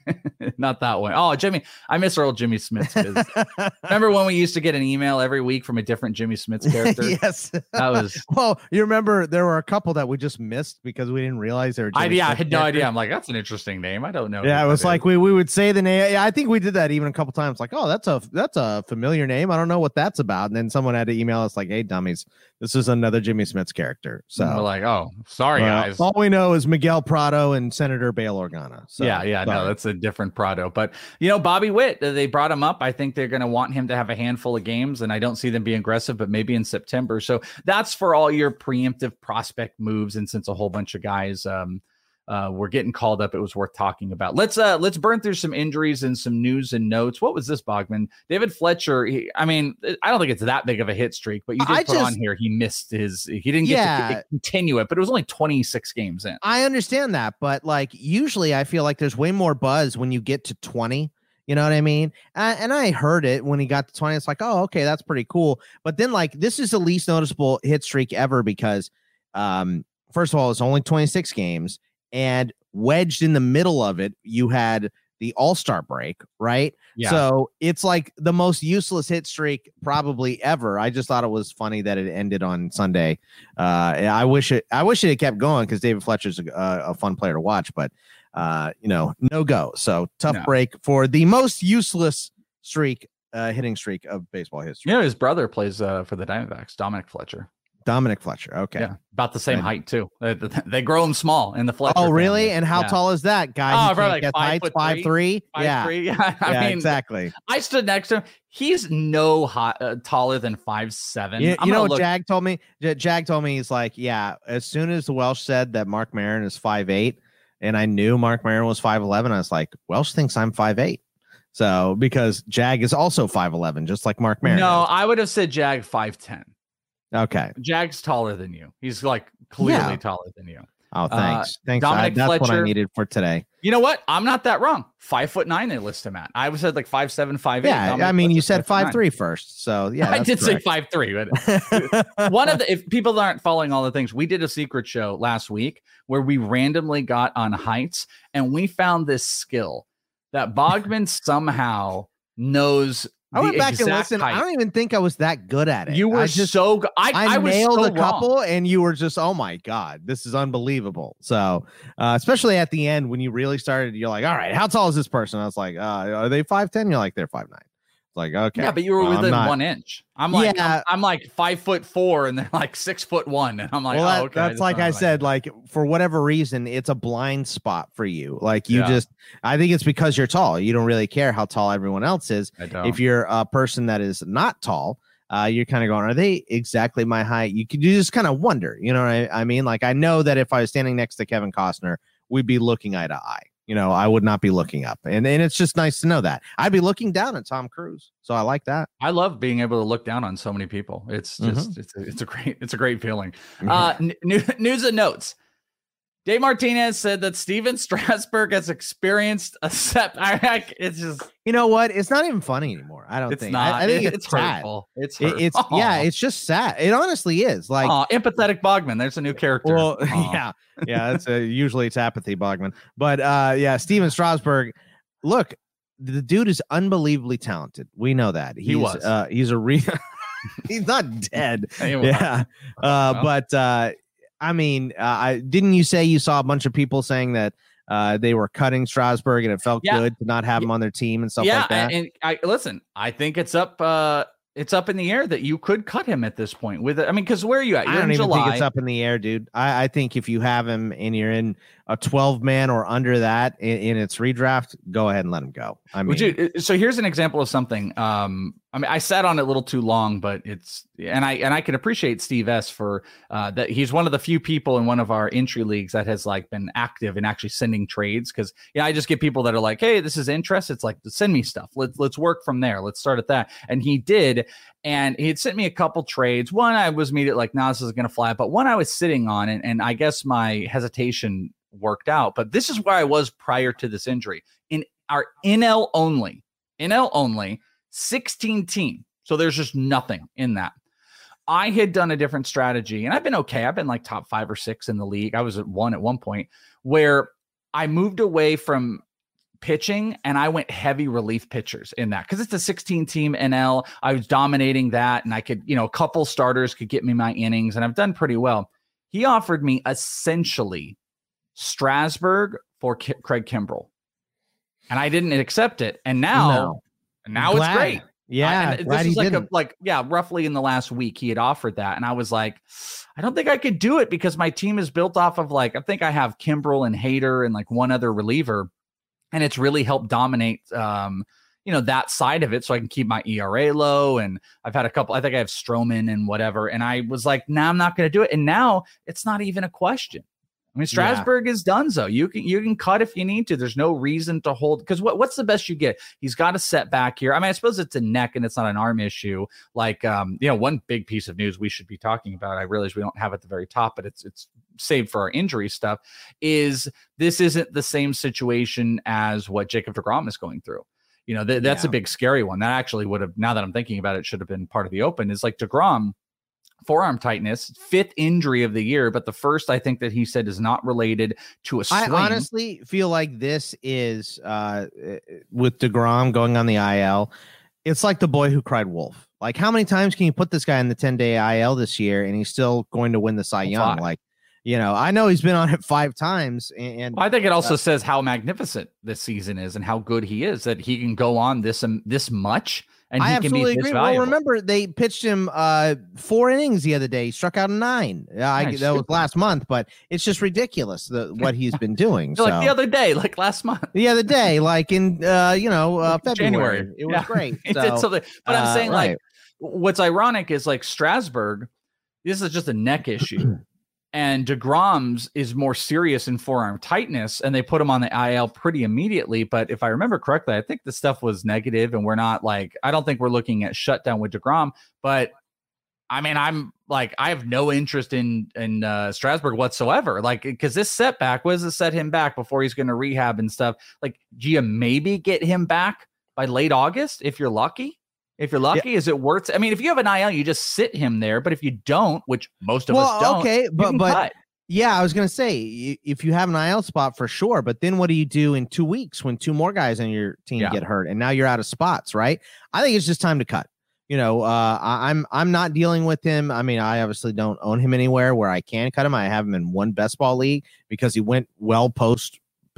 [SPEAKER 2] Not that one. Oh, Jimmy. I miss old Jimmy Smith. Remember when we used to get an email every week from a different Jimmy Smith's character?
[SPEAKER 3] Yes.
[SPEAKER 2] That was.
[SPEAKER 3] Well, you remember there were a couple that we just missed because we didn't realize they were.
[SPEAKER 2] I,
[SPEAKER 3] Jimmy
[SPEAKER 2] yeah, I
[SPEAKER 3] Smith
[SPEAKER 2] had no
[SPEAKER 3] characters.
[SPEAKER 2] idea. I'm like, that's an interesting name. I don't know.
[SPEAKER 3] Yeah,
[SPEAKER 2] who
[SPEAKER 3] it was
[SPEAKER 2] that
[SPEAKER 3] like
[SPEAKER 2] is.
[SPEAKER 3] we, we would say the name. I think we did that even a couple times. Like, oh, that's a that's a familiar name. I don't know what that's about. And then someone had to email us like, hey, dummies, this is another Jimmy Smith's character. So
[SPEAKER 2] we're like, oh, sorry,
[SPEAKER 3] well,
[SPEAKER 2] guys.
[SPEAKER 3] all we know is Miguel Prado and Senator Bail Organa. So,
[SPEAKER 2] yeah, yeah, no,
[SPEAKER 3] sorry.
[SPEAKER 2] that's a different Prado. But, you know, Bobby Witt, they brought him up. I think they're going to want him to have a handful of games, and I don't see them being aggressive, but maybe in September. So that's for all your preemptive prospect moves. And since a whole bunch of guys um, uh, were getting called up, it was worth talking about. Let's uh, let's burn through some injuries and some news and notes. What was this, Bogman? David Fletcher, he, I mean, I don't think it's that big of a hit streak, but you did
[SPEAKER 3] I
[SPEAKER 2] put
[SPEAKER 3] just-
[SPEAKER 2] on here, he missed his, he didn't get
[SPEAKER 3] Yeah.
[SPEAKER 2] to continue it, but it was only twenty-six games in.
[SPEAKER 3] I understand that, but like usually I feel like there's way more buzz when you get to twenty. You know what I mean? And, and I heard it when he got to twenty. It's like, oh, okay, that's pretty cool. But then, like, this is the least noticeable hit streak ever because, um, first of all, it's only twenty-six games, and wedged in the middle of it, you had the All-Star break, right?
[SPEAKER 2] Yeah.
[SPEAKER 3] So it's like the most useless hit streak probably ever. I just thought it was funny that it ended on Sunday. Uh, and I wish it. I wish it had kept going because David Fletcher's a, a fun player to watch, but. Uh, you know, no go. So tough
[SPEAKER 2] No.
[SPEAKER 3] break for the most useless streak, uh, hitting streak of baseball history.
[SPEAKER 2] You know, his brother plays uh, for the Diamondbacks, Dominic Fletcher.
[SPEAKER 3] Dominic Fletcher. Okay.
[SPEAKER 2] Yeah, about the same
[SPEAKER 3] Right.
[SPEAKER 2] height too. They, they grow him small in the Fletcher.
[SPEAKER 3] Oh, really?
[SPEAKER 2] family.
[SPEAKER 3] And how
[SPEAKER 2] Yeah.
[SPEAKER 3] tall is that guy?
[SPEAKER 2] Oh,
[SPEAKER 3] He
[SPEAKER 2] probably
[SPEAKER 3] can't
[SPEAKER 2] like
[SPEAKER 3] get
[SPEAKER 2] five
[SPEAKER 3] height,
[SPEAKER 2] foot
[SPEAKER 3] five
[SPEAKER 2] three.
[SPEAKER 3] three.
[SPEAKER 2] Five,
[SPEAKER 3] Yeah.
[SPEAKER 2] three. Yeah, I
[SPEAKER 3] yeah,
[SPEAKER 2] mean,
[SPEAKER 3] exactly.
[SPEAKER 2] I stood next to him. He's no hot, uh, taller than five seven.
[SPEAKER 3] You,
[SPEAKER 2] I'm
[SPEAKER 3] you know
[SPEAKER 2] gonna
[SPEAKER 3] what
[SPEAKER 2] look-
[SPEAKER 3] Jag told me? J- Jag told me he's like, yeah. As soon as the Welsh said that Mark Maron is five eight, and I knew Mark Maron was five eleven, I was like, Welsh thinks I'm five eight. So because Jag is also five eleven, just like Mark Maron.
[SPEAKER 2] No,
[SPEAKER 3] is.
[SPEAKER 2] I would have said Jag five ten.
[SPEAKER 3] Okay.
[SPEAKER 2] Jag's taller than you. He's like clearly
[SPEAKER 3] Yeah.
[SPEAKER 2] taller than you.
[SPEAKER 3] Oh, thanks. thanks.
[SPEAKER 2] Dominic
[SPEAKER 3] I, that's what I
[SPEAKER 2] Fletcher.
[SPEAKER 3] needed for today.
[SPEAKER 2] You know what? I'm not that wrong. Five foot nine. They list him at. I said like five seven, five eight.
[SPEAKER 3] Yeah, I mean, you said five three first, so yeah,
[SPEAKER 2] I
[SPEAKER 3] that's
[SPEAKER 2] did say
[SPEAKER 3] correct.
[SPEAKER 2] five three, but one of the, if people aren't following all the things, we did a secret show last week where we randomly got on heights, and we found this skill that Bogman somehow knows.
[SPEAKER 3] I went
[SPEAKER 2] the
[SPEAKER 3] back and
[SPEAKER 2] exact
[SPEAKER 3] listened.
[SPEAKER 2] height.
[SPEAKER 3] I don't even think I was that good at it.
[SPEAKER 2] You were
[SPEAKER 3] I just
[SPEAKER 2] so good. I,
[SPEAKER 3] I,
[SPEAKER 2] I was
[SPEAKER 3] nailed
[SPEAKER 2] so
[SPEAKER 3] a couple,
[SPEAKER 2] wrong.
[SPEAKER 3] and you were just, oh my god, this is unbelievable. So, uh, especially at the end when you really started, you're like, all right, how tall is this person? I was like, uh, are they five ten? You're like, they're five nine. like, okay.
[SPEAKER 2] Yeah, but you were
[SPEAKER 3] well,
[SPEAKER 2] within
[SPEAKER 3] not,
[SPEAKER 2] one inch. I'm like,
[SPEAKER 3] yeah.
[SPEAKER 2] I'm, I'm like five foot four and they're like six foot one. And I'm like,
[SPEAKER 3] well, that,
[SPEAKER 2] oh, okay.
[SPEAKER 3] that's like I said, like for whatever reason, it's a blind spot for you. Like you
[SPEAKER 2] Yeah.
[SPEAKER 3] just, I think it's because you're tall. You don't really care how tall everyone else is.
[SPEAKER 2] I don't.
[SPEAKER 3] If you're a person that is not tall, uh, you're kind of going, are they exactly my height? You could you just kind of wonder, you know what I, I mean? Like I know that if I was standing next to Kevin Costner, we'd be looking eye to eye. You know, I would not be looking up. And, and it's just nice to know that. I'd be looking down at Tom Cruise. So I like that.
[SPEAKER 2] I love being able to look down on so many people. It's just, mm-hmm. it's, a, it's a great, it's a great feeling. Uh, n- news and notes. Dave Martinez said that Steven Strasburg has experienced a set. I, it's just,
[SPEAKER 3] you know what? It's not even funny anymore. I don't
[SPEAKER 2] it's
[SPEAKER 3] think.
[SPEAKER 2] Not.
[SPEAKER 3] I, I think
[SPEAKER 2] it,
[SPEAKER 3] it's,
[SPEAKER 2] it's
[SPEAKER 3] sad.
[SPEAKER 2] hurtful. It's hurtful.
[SPEAKER 3] It's yeah. It's just sad. It honestly is. Like
[SPEAKER 2] Aww, empathetic Bogman. There's a new character.
[SPEAKER 3] Well, yeah, yeah. That's a, usually it's apathy Bogman, but uh, yeah, Steven Strasburg. Look, the dude is unbelievably talented. We know that he's,
[SPEAKER 2] he was.
[SPEAKER 3] Uh, he's a real. He's not dead. Yeah, uh, but. Uh, I mean, uh, I didn't you say you saw a bunch of people saying that uh, they were cutting Strasburg and it felt yeah. good to not have him on their team and stuff
[SPEAKER 2] yeah,
[SPEAKER 3] like that?
[SPEAKER 2] And I listen, I think it's up uh, it's up in the air that you could cut him at this point with it. I mean, because where are you at? You're
[SPEAKER 3] I don't
[SPEAKER 2] in
[SPEAKER 3] even
[SPEAKER 2] July.
[SPEAKER 3] think it's up in the air, dude. I, I think if you have him and you're in a twelve man or under that in, in its redraft, go ahead and let him go. I mean,
[SPEAKER 2] you, so here's an example of something. Um, I mean, I sat on it a little too long, but it's and I and I can appreciate Steve S for uh, that. He's one of the few people in one of our entry leagues that has like been active in actually sending trades. Because yeah, I just get people that are like, hey, this is interest. It's like send me stuff. Let's let's work from there. Let's start at that. And he did. And he had sent me a couple trades. One I was immediately like, nah, this is going to fly. But one I was sitting on, and, and I guess my hesitation worked out. But this is where I was prior to this injury. In our N L only, N L only, sixteen team. So there's just nothing in that. I had done a different strategy, and I've been okay. I've been like top five or six in the league. I was at one at one point where I moved away from pitching and I went heavy relief pitchers in that because it's a sixteen team N L. I was dominating that, and I could, you know, a couple starters could get me my innings, and I've done pretty well. He offered me essentially Strasburg for K- Craig Kimbrell, and I didn't accept it. And now,
[SPEAKER 3] no.
[SPEAKER 2] now it's great.
[SPEAKER 3] Yeah,
[SPEAKER 2] I, this is like a, like yeah, roughly in the last week he had offered that, and I was like, I don't think I could do it because my team is built off of like I think I have Kimbrell and Hader and like one other reliever. And it's really helped dominate, um, you know, that side of it so I can keep my E R A low. And I've had a couple, I think I have Stroman and whatever. And I was like, no, nah, I'm not going to do it. And now it's not even a question. I mean, Strasburg yeah. is done. So you can, you can cut if you need to. There's no reason to hold because what, what's the best you get? He's got a setback here. I mean, I suppose it's a neck and it's not an arm issue. Like, um, you know, one big piece of news we should be talking about, I realize we don't have at the very top, but it's, it's saved for our injury stuff, is this isn't the same situation as what Jacob deGrom is going through. You know, th- that's yeah. a big scary one. That actually would have, now that I'm thinking about it, should have been part of the open is like deGrom. Forearm tightness, fifth injury of the year, but the first I think that he said is not related to a swing.
[SPEAKER 3] I honestly feel like this is uh, with deGrom going on the I L. It's like the boy who cried wolf. Like, how many times can you put this guy in the ten-day I L this year, and he's still going to win the Cy Young?
[SPEAKER 2] Five. Like,
[SPEAKER 3] you know, I know he's been on it five times, and, and
[SPEAKER 2] well, I think it also uh, says how magnificent this season is and how good he is that he can go on this um, this much. And he
[SPEAKER 3] I absolutely
[SPEAKER 2] can be
[SPEAKER 3] agree.
[SPEAKER 2] valuable.
[SPEAKER 3] Well, remember they pitched him uh, four innings the other day. He struck out a nine. Uh, I,
[SPEAKER 2] nice.
[SPEAKER 3] That was last month, but it's just ridiculous the, what he's been doing.
[SPEAKER 2] so,
[SPEAKER 3] so
[SPEAKER 2] like the other day, like last month,
[SPEAKER 3] the other day, like in uh, you know uh, February,
[SPEAKER 2] January,
[SPEAKER 3] it was
[SPEAKER 2] yeah.
[SPEAKER 3] great.
[SPEAKER 2] it
[SPEAKER 3] so,
[SPEAKER 2] did something. But I'm
[SPEAKER 3] uh,
[SPEAKER 2] saying
[SPEAKER 3] right.
[SPEAKER 2] like what's ironic is like Strasburg. This is just a neck issue. And deGrom's is more serious in forearm tightness, and they put him on the I L pretty immediately. But if I remember correctly, I think the stuff was negative, and we're not like, I don't think we're looking at shutdown with deGrom. But I mean, I'm like, I have no interest in in uh, Strasburg whatsoever. Like, because this setback, what does it set him back before he's going to rehab and stuff? Like, do you maybe get him back by late August if you're lucky? If you're lucky, yeah. is it worth? I mean, if you have an I L, you just sit him there. But if you don't, which most of
[SPEAKER 3] well,
[SPEAKER 2] us don't,
[SPEAKER 3] okay, but but
[SPEAKER 2] cut.
[SPEAKER 3] yeah, I was gonna say if you have an I L spot for sure. But then what do you do in two weeks when two more guys on your team yeah. get hurt and now you're out of spots? Right? I think it's just time to cut. You know, uh, I, I'm I'm not dealing with him. I mean, I obviously don't own him anywhere where I can cut him. I have him in one best ball league because he went well post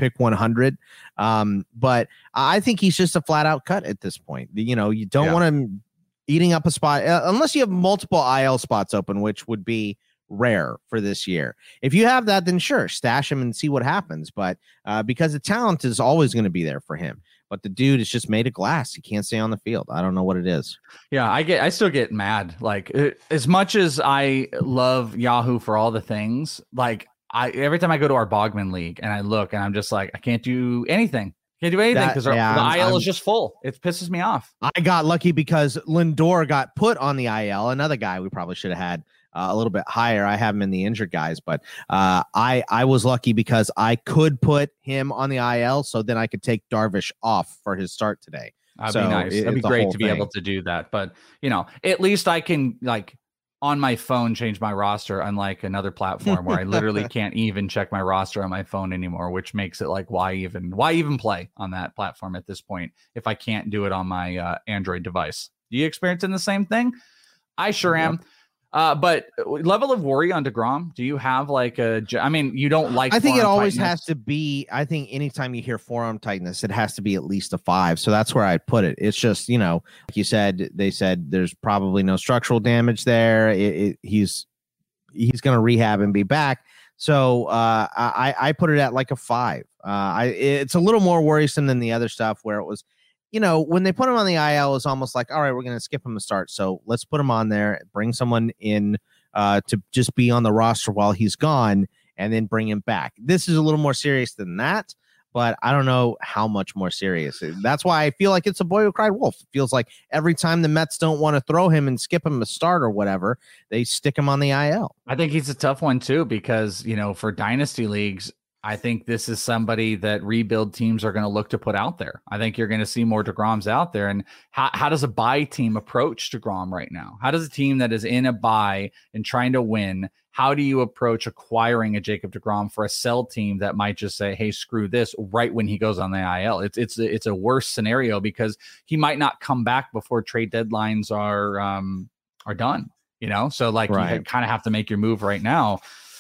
[SPEAKER 3] pick one hundred. Um, but I think he's just a flat out cut at this point. You know, you don't yeah. want him eating up a spot uh, unless you have multiple I L spots open, which would be rare for this year. If you have that, then sure, stash him and see what happens. But uh, because the talent is always going to be there for him. But the dude is just made of glass. He can't stay on the field. I don't know what it is.
[SPEAKER 2] Yeah, I get. I still get mad. Like it, as much as I love Yahoo for all the things, like I every time I go to our Bogman League and I look and I'm just like, I can't do anything. Can't do anything because yeah, the I'm, I L I'm, is just full. It pisses me off.
[SPEAKER 3] I got lucky because Lindor got put on the I L. Another guy we probably should have had Uh, a little bit higher. I have him in the injured guys, but uh, I I was lucky because I could put him on the I L, so then I could take Darvish off for his start today.
[SPEAKER 2] That'd
[SPEAKER 3] so
[SPEAKER 2] be nice. It, That'd be great to be thing. able to do that. But you know, at least I can like on my phone change my roster, unlike another platform where I literally can't even check my roster on my phone anymore, which makes it like why even why even play on that platform at this point if I can't do it on my uh, Android device. Do you experiencing the same thing? I sure am. Yep. Uh, but level of worry on DeGrom, do you have like a, I mean, you don't like,
[SPEAKER 3] I think it always tightness. has to be, I think anytime you hear forearm tightness, it has to be at least a five. So that's where I'd put it. It's just, you know, like you said, they said there's probably no structural damage there. It, it, he's, he's going to rehab and be back. So uh, I, I put it at like a five. Uh, I, it's a little more worrisome than the other stuff where it was, you know, when they put him on the I L, it's almost like, all right, we're going to skip him a start. So let's put him on there, bring someone in uh, to just be on the roster while he's gone, and then bring him back. This is a little more serious than that, but I don't know how much more serious. That's why I feel like it's a boy who cried wolf. It feels like every time the Mets don't want to throw him and skip him a start or whatever, they stick him on the I L.
[SPEAKER 2] I think he's a tough one, too, because, you know, for dynasty leagues, I think this is somebody that rebuild teams are going to look to put out there. I think you're going to see more DeGroms out there. And how, how does a buy team approach DeGrom right now? How does a team that is in a buy and trying to win, how do you approach acquiring a Jacob DeGrom for a sell team that might just say, hey, screw this right when he goes on the I L? It's it's it's a worse scenario because he might not come back before trade deadlines are um, are done. You know, so like right. you kind of have to make your move right now.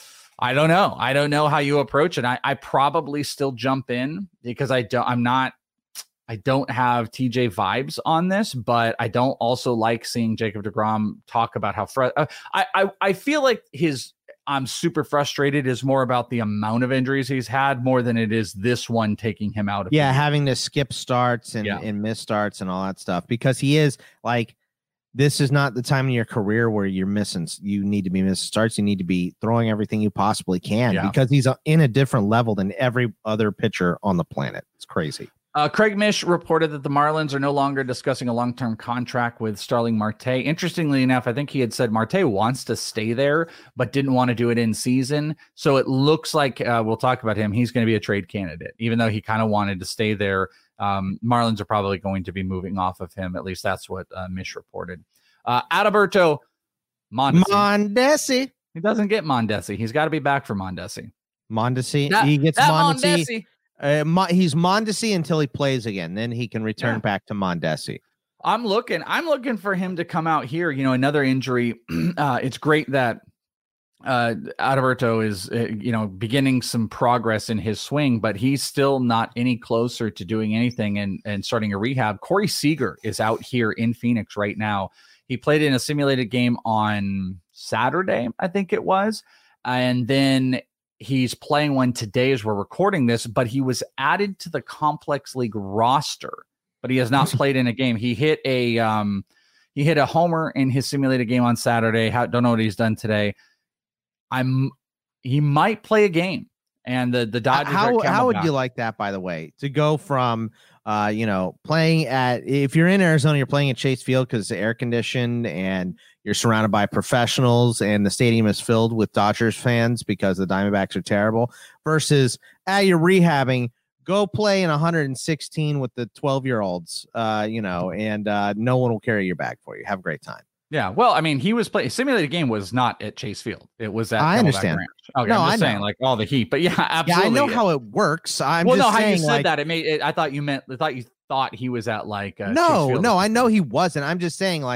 [SPEAKER 2] I don't know. I don't know how you approach it. I, I probably still jump in because I don't, I'm not, I don't have T J vibes on this, but I don't also like seeing Jacob DeGrom talk about how fr- uh, I, I, I feel like his, I'm super frustrated is more about the amount of injuries he's had more than it is this one taking him out of
[SPEAKER 3] yeah, having to skip starts and, yeah. and miss starts and all that stuff because he is like, this is not the time in your career where you're missing. You need to be missing starts. You need to be throwing everything you possibly can yeah. because he's in a different level than every other pitcher on the planet. It's crazy.
[SPEAKER 2] Uh, Craig Mish reported that the Marlins are no longer discussing a long-term contract with Starling Marte. Interestingly enough, I think he had said Marte wants to stay there, but didn't want to do it in season. So it looks like uh, we'll talk about him. He's going to be a trade candidate, even though he kind of wanted to stay there. Um, Marlins are probably going to be moving off of him. At least that's what uh, Mish reported. Uh, Adalberto Mondesi.
[SPEAKER 3] Mondesi.
[SPEAKER 2] He doesn't get Mondesi. He's got to be back for Mondesi.
[SPEAKER 3] Mondesi.
[SPEAKER 2] That,
[SPEAKER 3] he gets Mondesi.
[SPEAKER 2] Mondesi.
[SPEAKER 3] Uh, Mo- he's Mondesi until he plays again. Then he can return yeah. back to Mondesi.
[SPEAKER 2] I'm looking. I'm looking for him to come out here. You know, another injury. uh, it's great that uh, Adalberto is, uh, you know, beginning some progress in his swing, but he's still not any closer to doing anything and, and starting a rehab. Corey Seager is out here in Phoenix right now. He played in a simulated game on Saturday, I think it was. And then he's playing one today as we're recording this, but he was added to the Complex League roster, but he has not played in a game. He hit a um, he hit a homer in his simulated game on Saturday. How, don't know what he's done today. I'm he might play a game. And the the Dodgers.
[SPEAKER 3] How how would you like that, by the way, to go from uh you know playing at, if you're in Arizona, you're playing at Chase Field because it's air conditioned and you're surrounded by professionals and the stadium is filled with Dodgers fans because the Diamondbacks are terrible, versus ah, you're rehabbing, go play in one hundred sixteen with the twelve year olds, uh you know, and uh no one will carry your bag for you. Have a great time.
[SPEAKER 2] Yeah, well, I mean, he was playing simulated game was not at Chase Field. It was at
[SPEAKER 3] I understand.
[SPEAKER 2] Ranch. Okay,
[SPEAKER 3] no,
[SPEAKER 2] I'm just
[SPEAKER 3] I
[SPEAKER 2] saying, like all the heat, but yeah, absolutely.
[SPEAKER 3] Yeah, I know how it works. I'm
[SPEAKER 2] well,
[SPEAKER 3] just
[SPEAKER 2] no,
[SPEAKER 3] saying,
[SPEAKER 2] how you said
[SPEAKER 3] like,
[SPEAKER 2] that it made. It, I thought you meant. I thought you thought he was at like. Uh,
[SPEAKER 3] no,
[SPEAKER 2] Chase Field.
[SPEAKER 3] no, I know he wasn't. I'm just saying, like,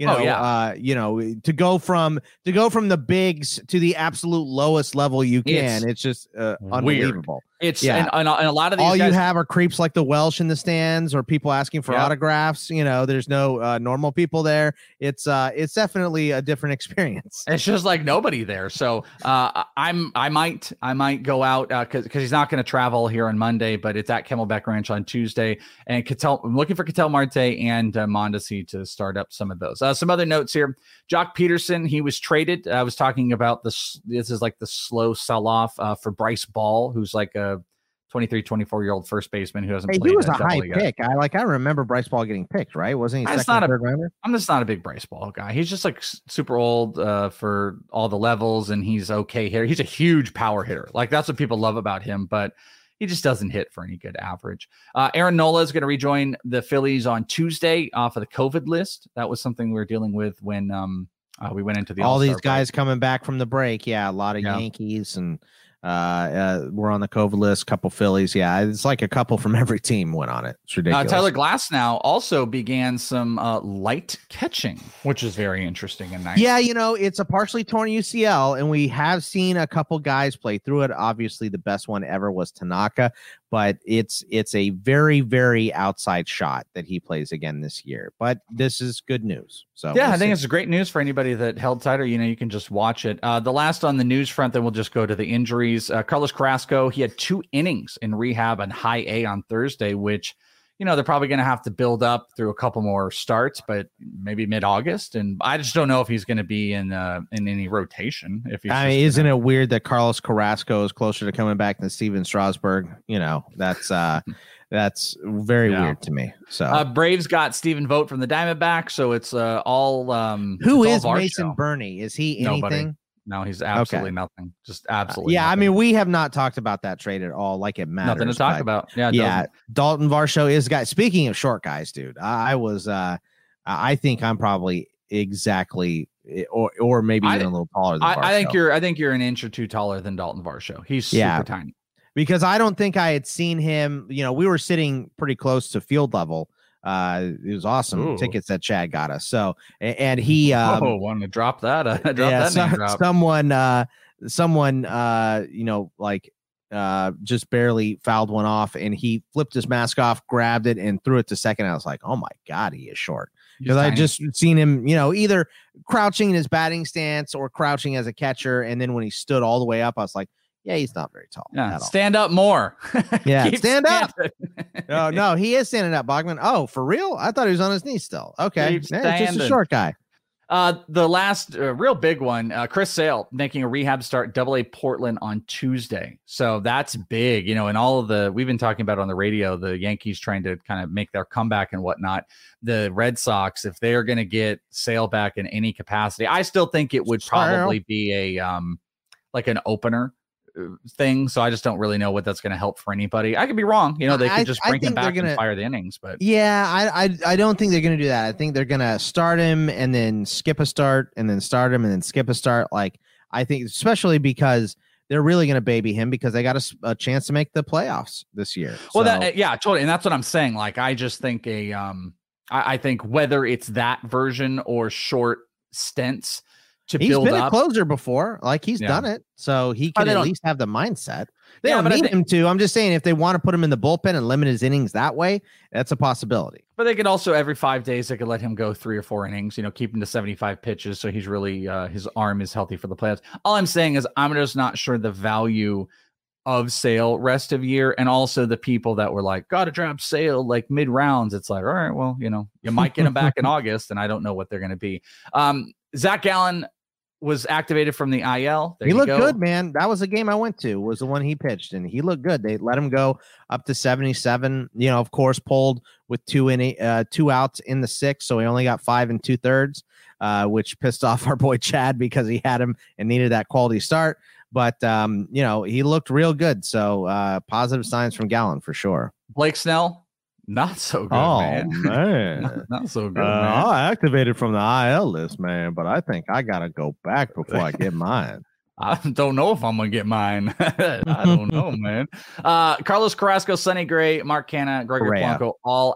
[SPEAKER 3] You know,
[SPEAKER 2] oh, yeah.
[SPEAKER 3] uh, you know, to go from to go from the bigs to the absolute lowest level you can. It's, it's just uh, unbelievable.
[SPEAKER 2] It's yeah, and, and, and a lot of these
[SPEAKER 3] all
[SPEAKER 2] guys,
[SPEAKER 3] you have are creeps like the Welsh in the stands or people asking for
[SPEAKER 2] yep.
[SPEAKER 3] autographs. You know, there's no uh, normal people there. It's uh, it's definitely a different experience.
[SPEAKER 2] It's just like nobody there. So uh, I'm I might I might go out because uh, because he's not going to travel here on Monday, but it's at Camelback Ranch on Tuesday. And Ketel, I'm looking for Ketel Marte and uh, Mondesi to start up some of those. Uh, some other notes here. Jock Peterson, he was traded. I was talking about this. This is like the slow sell off uh, for Bryce Ball, who's like a twenty-three, twenty-four year old first baseman who hasn't
[SPEAKER 3] hey,
[SPEAKER 2] played.
[SPEAKER 3] He was a high
[SPEAKER 2] yet.
[SPEAKER 3] pick. I like. I remember Bryce Ball getting picked, right? Wasn't he?
[SPEAKER 2] Second, not a,
[SPEAKER 3] third rounder?
[SPEAKER 2] I'm just not a big Bryce Ball guy. He's just like super old uh, for all the levels, and he's okay hitter. He's a huge power hitter. Like that's what people love about him, but he just doesn't hit for any good average. Uh, Aaron Nola is going to rejoin the Phillies on Tuesday off of the COVID list. That was something we were dealing with when um, uh, we went into the
[SPEAKER 3] all
[SPEAKER 2] All-Star
[SPEAKER 3] these guys
[SPEAKER 2] break.
[SPEAKER 3] coming back from the break. Yeah, a lot of
[SPEAKER 2] yeah.
[SPEAKER 3] Yankees and. Uh, uh, we're on the COVID list. Couple Phillies, yeah. It's like a couple from every team went on it. It's ridiculous.
[SPEAKER 2] Uh, Tyler Glasnow also began some uh, light catching, which is very interesting and nice.
[SPEAKER 3] Yeah, you know, it's a partially torn U C L, and we have seen a couple guys play through it. Obviously, the best one ever was Tanaka, but it's it's a very very outside shot that he plays again this year. But this is good news. So
[SPEAKER 2] yeah,
[SPEAKER 3] we'll
[SPEAKER 2] I think
[SPEAKER 3] see.
[SPEAKER 2] it's great news for anybody that held tight, or you know, you can just watch it. Uh, the last on the news front, then we'll just go to the injuries. Uh, Carlos Carrasco, he had two innings in rehab and high A on Thursday, which, you know, they're probably going to have to build up through a couple more starts, but maybe mid-August. And I just don't know if he's going to be in uh, in any rotation. If he's
[SPEAKER 3] I mean, isn't it weird that Carlos Carrasco is closer to coming back than Steven Strasburg? You know, that's uh, that's very
[SPEAKER 2] yeah.
[SPEAKER 3] weird to me. So
[SPEAKER 2] uh, Braves got Stephen Vogt from the Diamondbacks, so it's uh, all. Um,
[SPEAKER 3] Who
[SPEAKER 2] it's
[SPEAKER 3] is
[SPEAKER 2] all
[SPEAKER 3] Mason
[SPEAKER 2] show.
[SPEAKER 3] Burney? Is he anything?
[SPEAKER 2] Nobody. No, he's absolutely
[SPEAKER 3] okay.
[SPEAKER 2] nothing. Just absolutely.
[SPEAKER 3] Uh, yeah,
[SPEAKER 2] nothing.
[SPEAKER 3] I mean, we have not talked about that trade at all. Like it matters.
[SPEAKER 2] Nothing to talk
[SPEAKER 3] but,
[SPEAKER 2] about. Yeah,
[SPEAKER 3] yeah.
[SPEAKER 2] doesn't.
[SPEAKER 3] Dalton Varsho is guy. Speaking of short guys, dude, I, I was. uh I think I'm probably exactly, or or maybe even
[SPEAKER 2] I,
[SPEAKER 3] a little taller than
[SPEAKER 2] I,
[SPEAKER 3] Varsho.
[SPEAKER 2] I think you're. I think you're an inch or two taller than Dalton Varsho. He's super
[SPEAKER 3] Yeah.
[SPEAKER 2] tiny.
[SPEAKER 3] Because I don't think I had seen him. You know, we were sitting pretty close to field level. Uh, it was awesome
[SPEAKER 2] Ooh.
[SPEAKER 3] tickets that Chad got us. So, and, and he, um,
[SPEAKER 2] oh, wanted to drop that. Uh, drop
[SPEAKER 3] yeah,
[SPEAKER 2] that
[SPEAKER 3] so,
[SPEAKER 2] name drop.
[SPEAKER 3] someone, uh, someone, uh, you know, like, uh, just barely fouled one off, and he flipped his mask off, grabbed it, and threw it to second. I was like, oh my god, he is short. Because I just seen him, you know, either crouching in his batting stance or crouching as a catcher, and then when he stood all the way up, I was like, yeah, he's not very tall.
[SPEAKER 2] Yeah, stand up more.
[SPEAKER 3] Yeah,
[SPEAKER 2] Keep
[SPEAKER 3] stand up.
[SPEAKER 2] standing.
[SPEAKER 3] Oh, no, he is standing up, Bogman. Oh, for real? I thought he was on his knees still. Okay.
[SPEAKER 2] Keep
[SPEAKER 3] Yeah, just a
[SPEAKER 2] standing.
[SPEAKER 3] short guy.
[SPEAKER 2] Uh, the last uh, real big one, uh, Chris Sale making a rehab start, Double A Portland on Tuesday. So that's big, you know, and all of the, we've been talking about on the radio, the Yankees trying to kind of make their comeback and whatnot. The Red Sox, if they're going to get Sale back in any capacity, I still think it would probably be a, um, like an opener thing. So I just don't really know what that's going to help for anybody. I could be wrong. You know, they could
[SPEAKER 3] I,
[SPEAKER 2] just
[SPEAKER 3] I
[SPEAKER 2] bring him
[SPEAKER 3] think they're
[SPEAKER 2] back
[SPEAKER 3] gonna,
[SPEAKER 2] and fire the innings, but
[SPEAKER 3] yeah, I, I I don't think they're going to do that. I think they're going to start him and then skip a start and then start him and then skip a start. Like, I think, especially because they're really going to baby him because they got a, a chance to make the playoffs this year.
[SPEAKER 2] Well,
[SPEAKER 3] So,
[SPEAKER 2] that, yeah, totally. And that's what I'm saying. Like, I just think a, um, I, I think whether it's that version or short stints to
[SPEAKER 3] he's
[SPEAKER 2] build
[SPEAKER 3] been
[SPEAKER 2] up.
[SPEAKER 3] a closer before. Like, he's
[SPEAKER 2] Yeah.
[SPEAKER 3] done it. So he
[SPEAKER 2] But
[SPEAKER 3] can
[SPEAKER 2] they
[SPEAKER 3] at
[SPEAKER 2] don't-
[SPEAKER 3] least have the mindset. They
[SPEAKER 2] Yeah,
[SPEAKER 3] don't
[SPEAKER 2] but I
[SPEAKER 3] need
[SPEAKER 2] think-
[SPEAKER 3] him to. I'm just saying, if they want to put him in the bullpen and limit his innings that way, that's a possibility.
[SPEAKER 2] But they could also every five days they could let him go three or four innings, you know, keep him to seventy-five pitches, so he's really uh, his arm is healthy for the playoffs. All I'm saying is I'm just not sure the value of Sale rest of year, and also the people that were like, got to drop Sale like mid rounds. It's like, all right, well, you know, you might get him back in August, and I don't know what they're going to be. Um, Zach Gallen was activated from the I L. There
[SPEAKER 3] he
[SPEAKER 2] you
[SPEAKER 3] looked
[SPEAKER 2] go.
[SPEAKER 3] good, man. That was the game I went to, was the one he pitched, and he looked good. They let him go up to seventy-seven. You know, of course, pulled with two in a, uh, two outs in the sixth, so he only got five and two thirds, uh, which pissed off our boy Chad because he had him and needed that quality start. But um, you know, he looked real good. So uh, positive signs from Gallen for sure.
[SPEAKER 2] Blake Snell, not so good,
[SPEAKER 3] Oh
[SPEAKER 2] man.
[SPEAKER 3] man.
[SPEAKER 2] not, not so good,
[SPEAKER 3] Uh,
[SPEAKER 2] man.
[SPEAKER 3] I activated from the I L list, man, but I think I gotta go back before I get mine.
[SPEAKER 2] I don't know if I'm gonna get mine. I don't know, man. Uh, Carlos Carrasco, Sonny Gray, Mark Canha, Gregory
[SPEAKER 3] Correa.
[SPEAKER 2] Polanco, all act-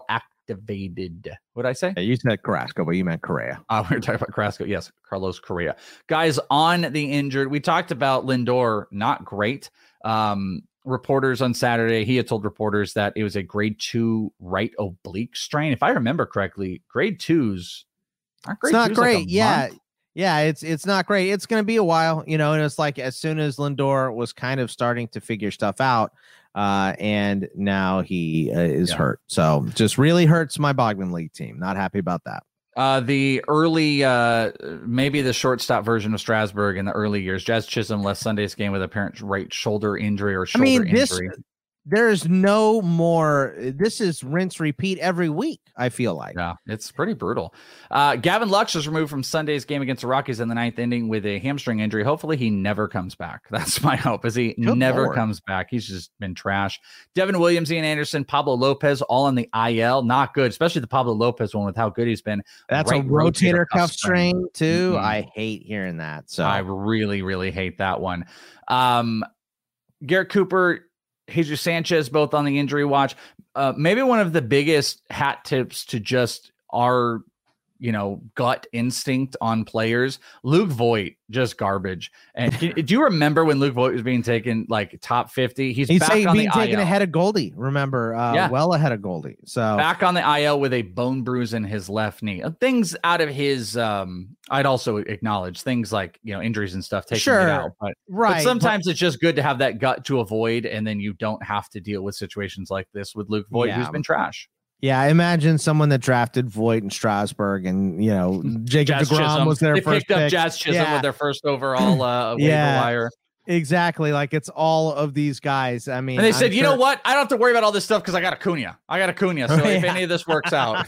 [SPEAKER 2] activated. What did I say?
[SPEAKER 3] Yeah, you said Carrasco, but you meant Correa.
[SPEAKER 2] Uh, we were talking about Carrasco. Yes, Carlos Correa. Guys, on the injured, we talked about Lindor, not great. Um, reporters on Saturday, he had told reporters that it was a grade two right oblique strain. If I remember correctly, grade twos aren't grade
[SPEAKER 3] It's not
[SPEAKER 2] twos
[SPEAKER 3] great.
[SPEAKER 2] like a
[SPEAKER 3] yeah.
[SPEAKER 2] month?
[SPEAKER 3] Yeah, it's it's not great. It's going to be a while, you know, and it's like as soon as Lindor was kind of starting to figure stuff out, uh, and now he uh, is
[SPEAKER 2] Yeah.
[SPEAKER 3] hurt. So just really hurts my Bogman League team. Not happy about that.
[SPEAKER 2] Uh, the early, uh, maybe the shortstop version of Strasburg in the early years, Jazz Chisholm left Sunday's game with apparent right shoulder injury or shoulder
[SPEAKER 3] I mean, this
[SPEAKER 2] injury.
[SPEAKER 3] there's no more. This is rinse repeat every week, I feel like.
[SPEAKER 2] Yeah, it's pretty brutal. Uh, Gavin Lux was removed from Sunday's game against the Rockies in the ninth inning with a hamstring injury. Hopefully he never comes back. That's my hope, is he
[SPEAKER 3] Good
[SPEAKER 2] never
[SPEAKER 3] Lord.
[SPEAKER 2] comes back. He's just been trash. Devin Williams, Ian Anderson, Pablo Lopez, all on the I L. Not good, especially the Pablo Lopez one with how good he's been.
[SPEAKER 3] That's
[SPEAKER 2] Right
[SPEAKER 3] a rotator cuff
[SPEAKER 2] cuff strain.
[SPEAKER 3] strain too.
[SPEAKER 2] Mhm.
[SPEAKER 3] I hate hearing that. So
[SPEAKER 2] I really, really hate that one. Um, Garrett Cooper, Jesus Sanchez, both on the injury watch. Uh, maybe one of the biggest hat tips to just our, you know, gut instinct on players. Luke Voigt, just garbage. And can, do you remember when Luke Voigt was being taken like top fifty? He's,
[SPEAKER 3] he's
[SPEAKER 2] back
[SPEAKER 3] saying
[SPEAKER 2] on
[SPEAKER 3] being
[SPEAKER 2] the
[SPEAKER 3] taken
[SPEAKER 2] I L.
[SPEAKER 3] ahead of Goldie. Remember, uh,
[SPEAKER 2] Yeah.
[SPEAKER 3] well ahead of Goldie. So
[SPEAKER 2] Back on the I L with a bone bruise in his left knee. Uh, Things out of his, um, I'd also acknowledge things like, you know, injuries and stuff taking
[SPEAKER 3] Sure.
[SPEAKER 2] it out. But,
[SPEAKER 3] right,
[SPEAKER 2] but sometimes it's just good to have that gut to avoid, and then you don't have to deal with situations like this with Luke Voigt,
[SPEAKER 3] Yeah.
[SPEAKER 2] who's been trash.
[SPEAKER 3] Yeah, imagine someone that drafted Voigt and Strasburg, and you know Jacob
[SPEAKER 2] Jazz
[SPEAKER 3] deGrom
[SPEAKER 2] Chisholm.
[SPEAKER 3] was their
[SPEAKER 2] They
[SPEAKER 3] first
[SPEAKER 2] picked up
[SPEAKER 3] pick.
[SPEAKER 2] Jazz Chisholm
[SPEAKER 3] Yeah.
[SPEAKER 2] with their first overall uh, waiver
[SPEAKER 3] Yeah.
[SPEAKER 2] wire.
[SPEAKER 3] Exactly, like it's all of these guys. I mean,
[SPEAKER 2] And they said,
[SPEAKER 3] I'm
[SPEAKER 2] you
[SPEAKER 3] sure-
[SPEAKER 2] know what? I don't have to worry about all this stuff because I got Acuna. I got Acuna. So if
[SPEAKER 3] Yeah.
[SPEAKER 2] any of this works out.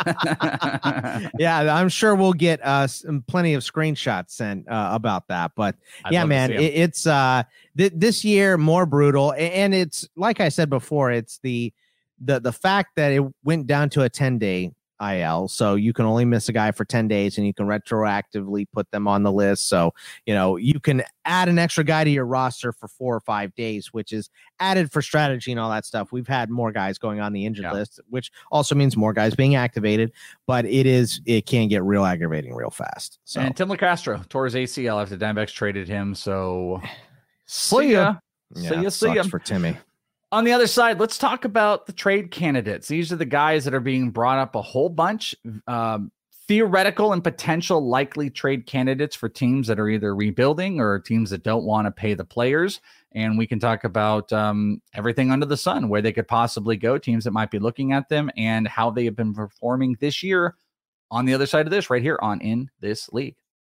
[SPEAKER 3] Yeah, I'm sure we'll get uh some, plenty of screenshots sent uh, about that. But
[SPEAKER 2] I'd
[SPEAKER 3] yeah,
[SPEAKER 2] love to
[SPEAKER 3] man,
[SPEAKER 2] see 'em.
[SPEAKER 3] it, it's uh th- this year more brutal, a- and it's like I said before, it's the the the fact that it went down to a ten day I L, so you can only miss a guy for ten days, and you can retroactively put them on the list. So you know you can add an extra guy to your roster for four or five days, which is added for strategy and all that stuff. We've had more guys going on the injured
[SPEAKER 2] Yeah.
[SPEAKER 3] list, which also means more guys being activated, but it is it can get real aggravating real fast. So
[SPEAKER 2] And Tim LaCastro tore his A C L after the Diamondbacks traded him. So
[SPEAKER 3] See
[SPEAKER 2] see
[SPEAKER 3] ya.
[SPEAKER 2] ya.
[SPEAKER 3] yeah,
[SPEAKER 2] See ya,
[SPEAKER 3] it
[SPEAKER 2] see
[SPEAKER 3] sucks
[SPEAKER 2] ya.
[SPEAKER 3] for Timmy.
[SPEAKER 2] On the other side, let's talk about the trade candidates. These are the guys that are being brought up a whole bunch. Um, theoretical and potential likely trade candidates for teams that are either rebuilding or teams that don't want to pay the players. And we can talk about um, everything under the sun, where they could possibly go, teams that might be looking at them, and how they have been performing this year on the other side of this, right here on In This League.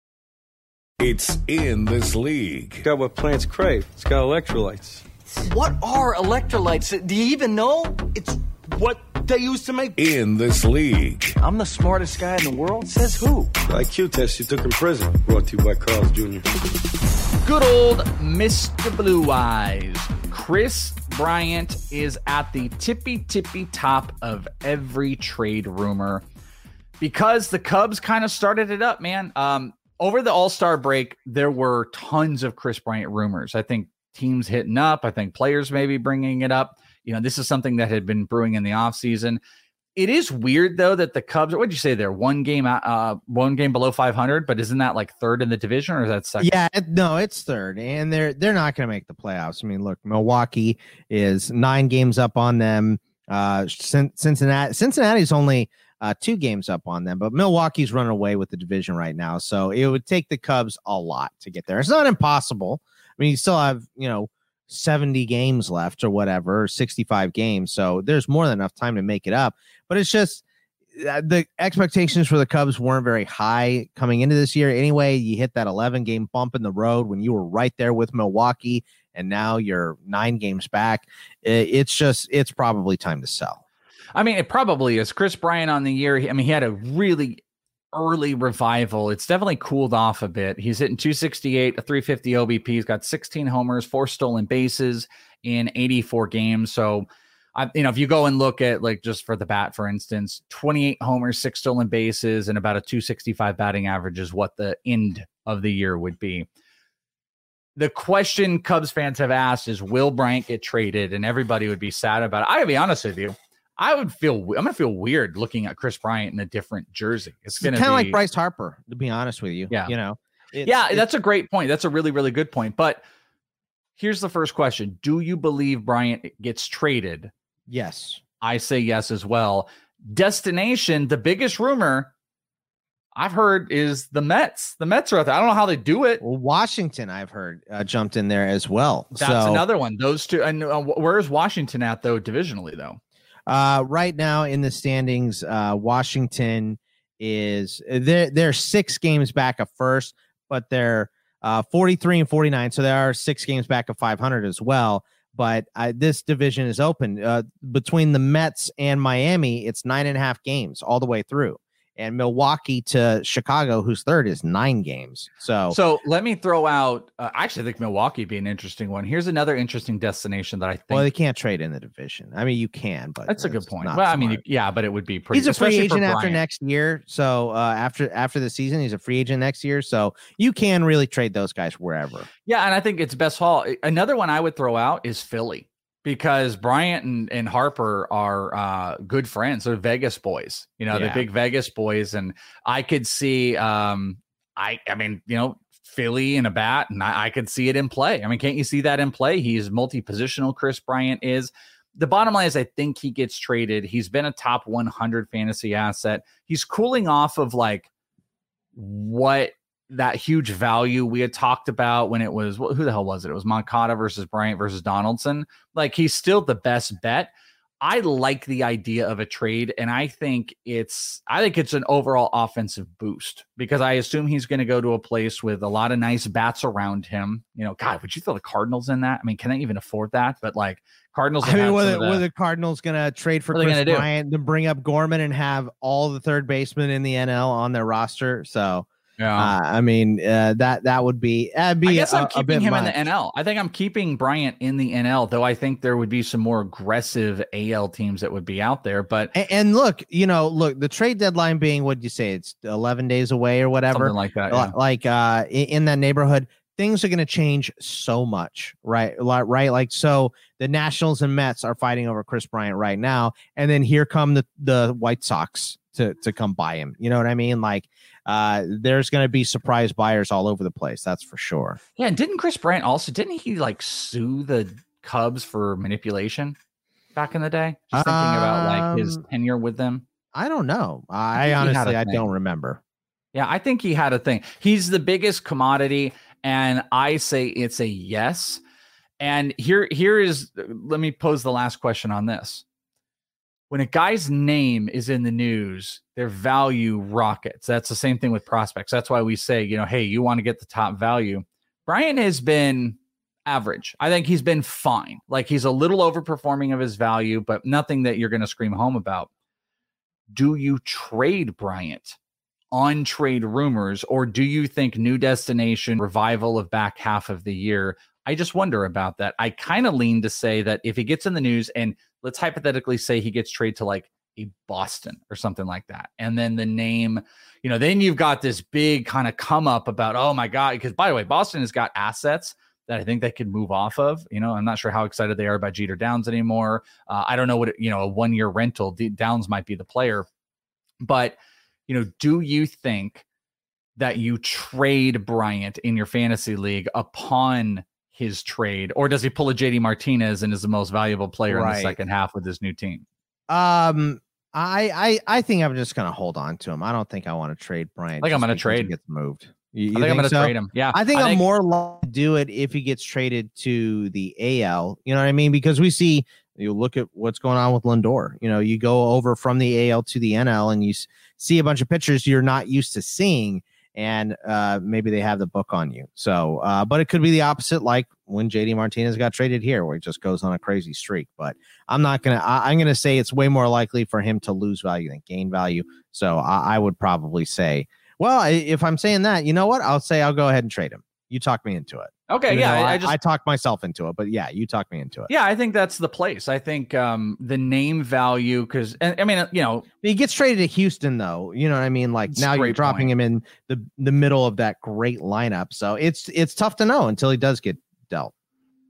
[SPEAKER 1] It's In This League.
[SPEAKER 4] Got what plants crave. It's got electrolytes.
[SPEAKER 5] What are electrolytes? Do you even know? It's what they used to make.
[SPEAKER 1] In This League.
[SPEAKER 5] I'm the smartest guy in the world. Says who?
[SPEAKER 4] The I Q test you took in prison. Brought to you by Carl's Junior
[SPEAKER 2] Good old Mister Blue Eyes. Chris Bryant is at the tippy tippy top of every trade rumor because the Cubs kind of started it up, man. Um, over the All-Star break, there were tons of Chris Bryant rumors. I think teams hitting up. I think players maybe bringing it up. You know, this is something that had been brewing in the offseason. It is weird, though, that the Cubs, what did you say there? One game, uh, one game below five hundred, but isn't that like third in the division, or is that second?
[SPEAKER 3] Yeah, it, no, it's third, and they're they're not going to make the playoffs. I mean, look, Milwaukee is nine games up on them. Uh, Cincinnati, Cincinnati's only uh, two games up on them, but Milwaukee's running away with the division right now. So it would take the Cubs a lot to get there. It's not impossible. I mean, you still have, you know, seventy games left or whatever, sixty-five games. So there's more than enough time to make it up. But it's just uh, the expectations for the Cubs weren't very high coming into this year. Anyway, you hit that eleven game bump in the road when you were right there with Milwaukee, and now you're nine games back. It's just, it's probably time to sell.
[SPEAKER 2] I mean, it probably is. Chris Bryant on the year, I mean, he had a really early revival. It's definitely cooled off a bit. He's hitting two sixty-eight, a three fifty O B P. He's got sixteen homers, four stolen bases in eighty-four games. So, I, you know, if you go and look at, like, just for the bat, for instance, twenty-eight homers, six stolen bases, and about a two sixty-five batting average is what the end of the year would be. The question Cubs fans have asked is, will Bryant get traded? And everybody would be sad about it. I gotta be honest with you. I would feel I'm gonna feel weird looking at Chris Bryant in a different jersey. It's,
[SPEAKER 3] It's
[SPEAKER 2] gonna
[SPEAKER 3] kind of
[SPEAKER 2] be
[SPEAKER 3] like Bryce Harper, to be honest with you.
[SPEAKER 2] Yeah.
[SPEAKER 3] You know, it's,
[SPEAKER 2] yeah,
[SPEAKER 3] it's,
[SPEAKER 2] that's a great point. That's a really, really good point. But here's the first question. Do you believe Bryant gets traded?
[SPEAKER 3] yes.
[SPEAKER 2] I say yes as well. Destination, the biggest rumor I've heard is the Mets. The Mets are out there. I don't know how they do it.
[SPEAKER 3] Well, Washington, I've heard, uh, jumped in there as well.
[SPEAKER 2] That's
[SPEAKER 3] so,
[SPEAKER 2] another one. Those two. And uh, where is Washington at, though, divisionally, though?
[SPEAKER 3] Uh, right now in the standings, uh, Washington is they're, they're six games back of first, but they're uh, forty-three and forty-nine. So they are six games back of five hundred as well. But uh, this division is open uh, between the Mets and Miami. It's nine and a half games all the way through. And Milwaukee to Chicago, who's third, is nine games. So,
[SPEAKER 2] so let me throw out. Uh, actually, I think Milwaukee would be an interesting one. Here's another interesting destination that I think.
[SPEAKER 3] Well, they can't trade in the division. I mean, you can, but
[SPEAKER 2] that's a good point. Well,
[SPEAKER 3] smart.
[SPEAKER 2] I mean, yeah, but it would be pretty.
[SPEAKER 3] He's a free agent after
[SPEAKER 2] Bryant.
[SPEAKER 3] next year. So uh, after after the season, he's a free agent next year. So you can really trade those guys wherever.
[SPEAKER 2] Yeah, and I think it's best haul. Another one I would throw out is Philly. Because Bryant and, and Harper are uh, good friends. They're Vegas boys, you know,
[SPEAKER 3] Yeah.
[SPEAKER 2] the big Vegas boys. And I could see, um, I I mean, you know, Philly in a bat, and I, I could see it in play. I mean, can't you see that in play? He's multi-positional, Chris Bryant is. The bottom line is I think he gets traded. He's been a top one hundred fantasy asset. He's cooling off of like what that huge value we had talked about when it was, who the hell was it? It was Moncada versus Bryant versus Donaldson. Like, he's still the best bet. I like the idea of a trade, and I think it's I think it's an overall offensive boost because I assume he's going to go to a place with a lot of nice bats around him. You know, God, would you throw the Cardinals in that? I mean, can they even afford that? But like Cardinals,
[SPEAKER 3] I mean, were the,
[SPEAKER 2] the,
[SPEAKER 3] were the Cardinals going to trade for
[SPEAKER 2] What are they
[SPEAKER 3] Chris
[SPEAKER 2] gonna do?
[SPEAKER 3] Bryant to bring up Gorman and have all the third basemen in the N L on their roster? So,
[SPEAKER 2] yeah.
[SPEAKER 3] uh, I mean, uh, that that would be that'd be
[SPEAKER 2] I guess
[SPEAKER 3] a,
[SPEAKER 2] I'm
[SPEAKER 3] a
[SPEAKER 2] keeping
[SPEAKER 3] bit
[SPEAKER 2] him
[SPEAKER 3] much.
[SPEAKER 2] in the N L. I think I'm keeping Bryant in the N L, though I think there would be some more aggressive A L teams that would be out there. But
[SPEAKER 3] And, and look, you know, look, the trade deadline being, what'd you say? It's eleven days away or whatever.
[SPEAKER 2] something like that. Yeah.
[SPEAKER 3] Li- Like uh, in, in that neighborhood, things are going to change so much, right? Like, right. Like, so the Nationals and Mets are fighting over Chris Bryant right now. And then here come the, the White Sox to, to come buy him. You know what I mean? Like, uh, there's going to be surprise buyers all over the place. That's for sure.
[SPEAKER 2] Yeah, and didn't Chris Bryant also didn't he like sue the Cubs for manipulation back in the day? Just thinking about like his
[SPEAKER 3] Um,
[SPEAKER 2] tenure with them.
[SPEAKER 3] I don't know. I,
[SPEAKER 2] think he had
[SPEAKER 3] honestly,
[SPEAKER 2] a
[SPEAKER 3] I
[SPEAKER 2] thing.
[SPEAKER 3] don't remember.
[SPEAKER 2] Yeah, I think he had a thing. He's the biggest commodity, and I say it's a yes. And here, here is let me pose the last question on this. When a guy's name is in the news, their value rockets. That's the same thing with prospects. That's why we say, you know, hey, you want to get the top value. Bryant has been average. I think he's been fine. Like, he's a little overperforming of his value, but nothing that you're going to scream home about. Do you trade Bryant on trade rumors, or do you think new destination revival of back half of the year? I just wonder about that. I kind of lean to say that if he gets in the news, and let's hypothetically say he gets traded to like a Boston or something like that, and then the name, you know, then you've got this big kind of come up about, oh my God, because by the way, Boston has got assets that I think they could move off of. You know, I'm not sure how excited they are about Jeter Downs anymore. Uh, I don't know what, it, you know, a one year rental, D- Downs might be the player, but you know, do you think that you trade Bryant in your fantasy league upon his trade, or does he pull a J D Martinez and is the most valuable player in the
[SPEAKER 3] Right.
[SPEAKER 2] second half with his new team?
[SPEAKER 3] Um, I I I think I'm just gonna hold on to him. I don't think I want to trade Bryant.
[SPEAKER 2] I think I'm
[SPEAKER 3] just
[SPEAKER 2] gonna
[SPEAKER 3] because
[SPEAKER 2] trade.
[SPEAKER 3] he gets moved. You, you
[SPEAKER 2] I think, I'm going to
[SPEAKER 3] so?
[SPEAKER 2] trade him. Yeah,
[SPEAKER 3] I think I am more likely to do it if he gets traded to the A L. You know what I mean? Because we see, you look at what's going on with Lindor. You know, you go over from the A L to the N L and you s- see a bunch of pitchers you're not used to seeing, and uh, maybe they have the book on you. So, uh, but it could be the opposite, like when J D Martinez got traded here, where he just goes on a crazy streak. But I'm not gonna. I, I'm gonna say it's way more likely for him to lose value than gain value. So I, I would probably say, well, I- if I'm saying that, you know what? I'll say I'll go ahead and trade him. You talk me into it.
[SPEAKER 2] okay.
[SPEAKER 3] Even
[SPEAKER 2] Yeah,
[SPEAKER 3] though
[SPEAKER 2] I,
[SPEAKER 3] I,
[SPEAKER 2] I just
[SPEAKER 3] I talked myself into it, but yeah, you talk me into it.
[SPEAKER 2] yeah, I think that's the place. I think um, the name value, because I mean, you know,
[SPEAKER 3] He gets traded to Houston, though. You know what I mean? Like
[SPEAKER 2] That's
[SPEAKER 3] now
[SPEAKER 2] a
[SPEAKER 3] you're
[SPEAKER 2] great
[SPEAKER 3] dropping
[SPEAKER 2] point.
[SPEAKER 3] him in the the middle of that great lineup. So it's it's tough to know until he does get dealt.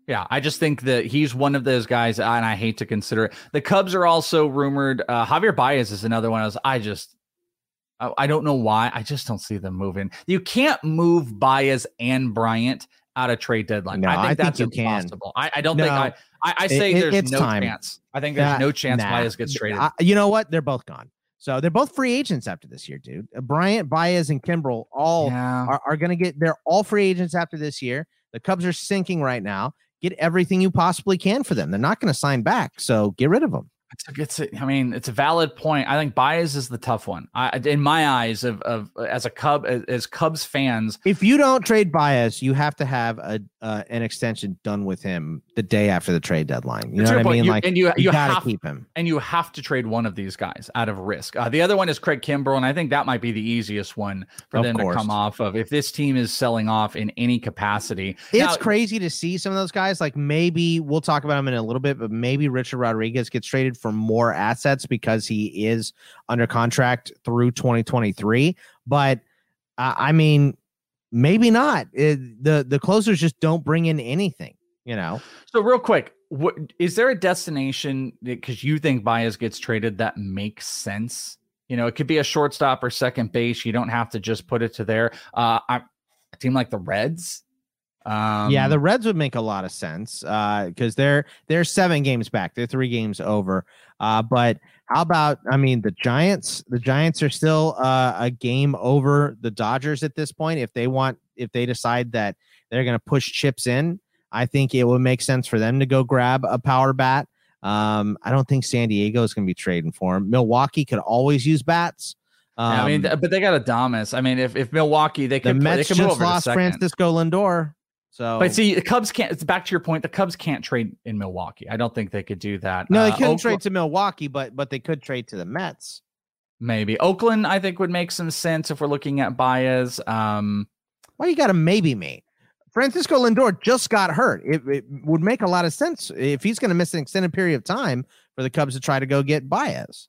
[SPEAKER 2] Yeah, I just think that he's one of those guys, and I hate to consider it. The Cubs are also rumored. Uh, Javier Baez is another one. I, was, I just, I, I don't know why. I just don't see them moving. You can't move Baez and Bryant out of trade deadline.
[SPEAKER 3] No,
[SPEAKER 2] I think
[SPEAKER 3] I
[SPEAKER 2] that's
[SPEAKER 3] think you
[SPEAKER 2] impossible. I, I don't
[SPEAKER 3] No,
[SPEAKER 2] think I. I, I say
[SPEAKER 3] it,
[SPEAKER 2] there's
[SPEAKER 3] it's
[SPEAKER 2] no
[SPEAKER 3] time.
[SPEAKER 2] chance. I think there's
[SPEAKER 3] Uh,
[SPEAKER 2] no chance
[SPEAKER 3] nah.
[SPEAKER 2] Baez gets traded.
[SPEAKER 3] I, you know what? They're both gone. So they're both free agents after this year, dude. Uh, Bryant, Baez, and Kimbrel all
[SPEAKER 2] Yeah.
[SPEAKER 3] are, are going to get. They're all free agents after this year. The Cubs are sinking right now. Get everything you possibly can for them. They're not going to sign back, so get rid of them.
[SPEAKER 2] It's, it's, I mean, it's a valid point. I think Baez is the tough one. I, in my eyes, of, of as a Cub, as, as Cubs fans,
[SPEAKER 3] If you don't trade Baez, you have to have a uh, an extension done with him the day after the trade deadline. You know
[SPEAKER 2] to
[SPEAKER 3] what
[SPEAKER 2] your
[SPEAKER 3] I
[SPEAKER 2] point,
[SPEAKER 3] mean?
[SPEAKER 2] you-
[SPEAKER 3] like,
[SPEAKER 2] and you
[SPEAKER 3] you,
[SPEAKER 2] you
[SPEAKER 3] gotta
[SPEAKER 2] have
[SPEAKER 3] keep him.
[SPEAKER 2] and you have to trade one of these guys out of risk. Uh, the other one is Craig Kimbrel, and I think that might be the easiest one for
[SPEAKER 3] Of
[SPEAKER 2] them
[SPEAKER 3] course.
[SPEAKER 2] to come off of if this team is selling off in any capacity.
[SPEAKER 3] It's
[SPEAKER 2] Now,
[SPEAKER 3] crazy to see some of those guys. Like maybe we'll talk about him in a little bit, but maybe Richard Rodriguez gets traded for more assets because he is under contract through twenty twenty-three. But uh, I mean, maybe not. It, the the closers just don't bring in anything. You know.
[SPEAKER 2] So real quick, what is there a destination because you think Baez gets traded that makes sense? You know, it could be a shortstop or second base. You don't have to just put it to there. Uh, I, a team like the Reds. Um,
[SPEAKER 3] yeah, the Reds would make a lot of sense because uh, they're they're seven games back. They're three games over. Uh, but how about, I mean, the Giants? The Giants are still uh, a game over the Dodgers at this point. If they want, if they decide that they're going to push chips in, I think it would make sense for them to go grab a power bat. Um, I don't think San Diego is going to be trading for him. Milwaukee could always use bats. Um,
[SPEAKER 2] yeah, I mean, th- but they got Adames. I mean, if, if Milwaukee, they
[SPEAKER 3] the
[SPEAKER 2] could,
[SPEAKER 3] Mets
[SPEAKER 2] they could move
[SPEAKER 3] just
[SPEAKER 2] over to
[SPEAKER 3] lost
[SPEAKER 2] second.
[SPEAKER 3] Francisco Lindor. So,
[SPEAKER 2] But see, the Cubs can't. It's back to your point. The Cubs can't trade in Milwaukee. I don't think they could do that.
[SPEAKER 3] no, they
[SPEAKER 2] Uh,
[SPEAKER 3] couldn't
[SPEAKER 2] Oakla-
[SPEAKER 3] trade to Milwaukee, but but they could trade to the Mets.
[SPEAKER 2] Maybe Oakland, I think, would make some sense if we're looking at Baez. Um,
[SPEAKER 3] Why you got to maybe me? Francisco Lindor just got hurt. It, it would make a lot of sense if he's going to miss an extended period of time for the Cubs to try to go get Baez.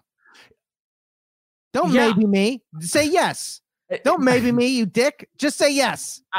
[SPEAKER 3] Don't
[SPEAKER 2] Yeah.
[SPEAKER 3] maybe me. Say yes. Don't maybe me, you dick. Just say yes.
[SPEAKER 2] I,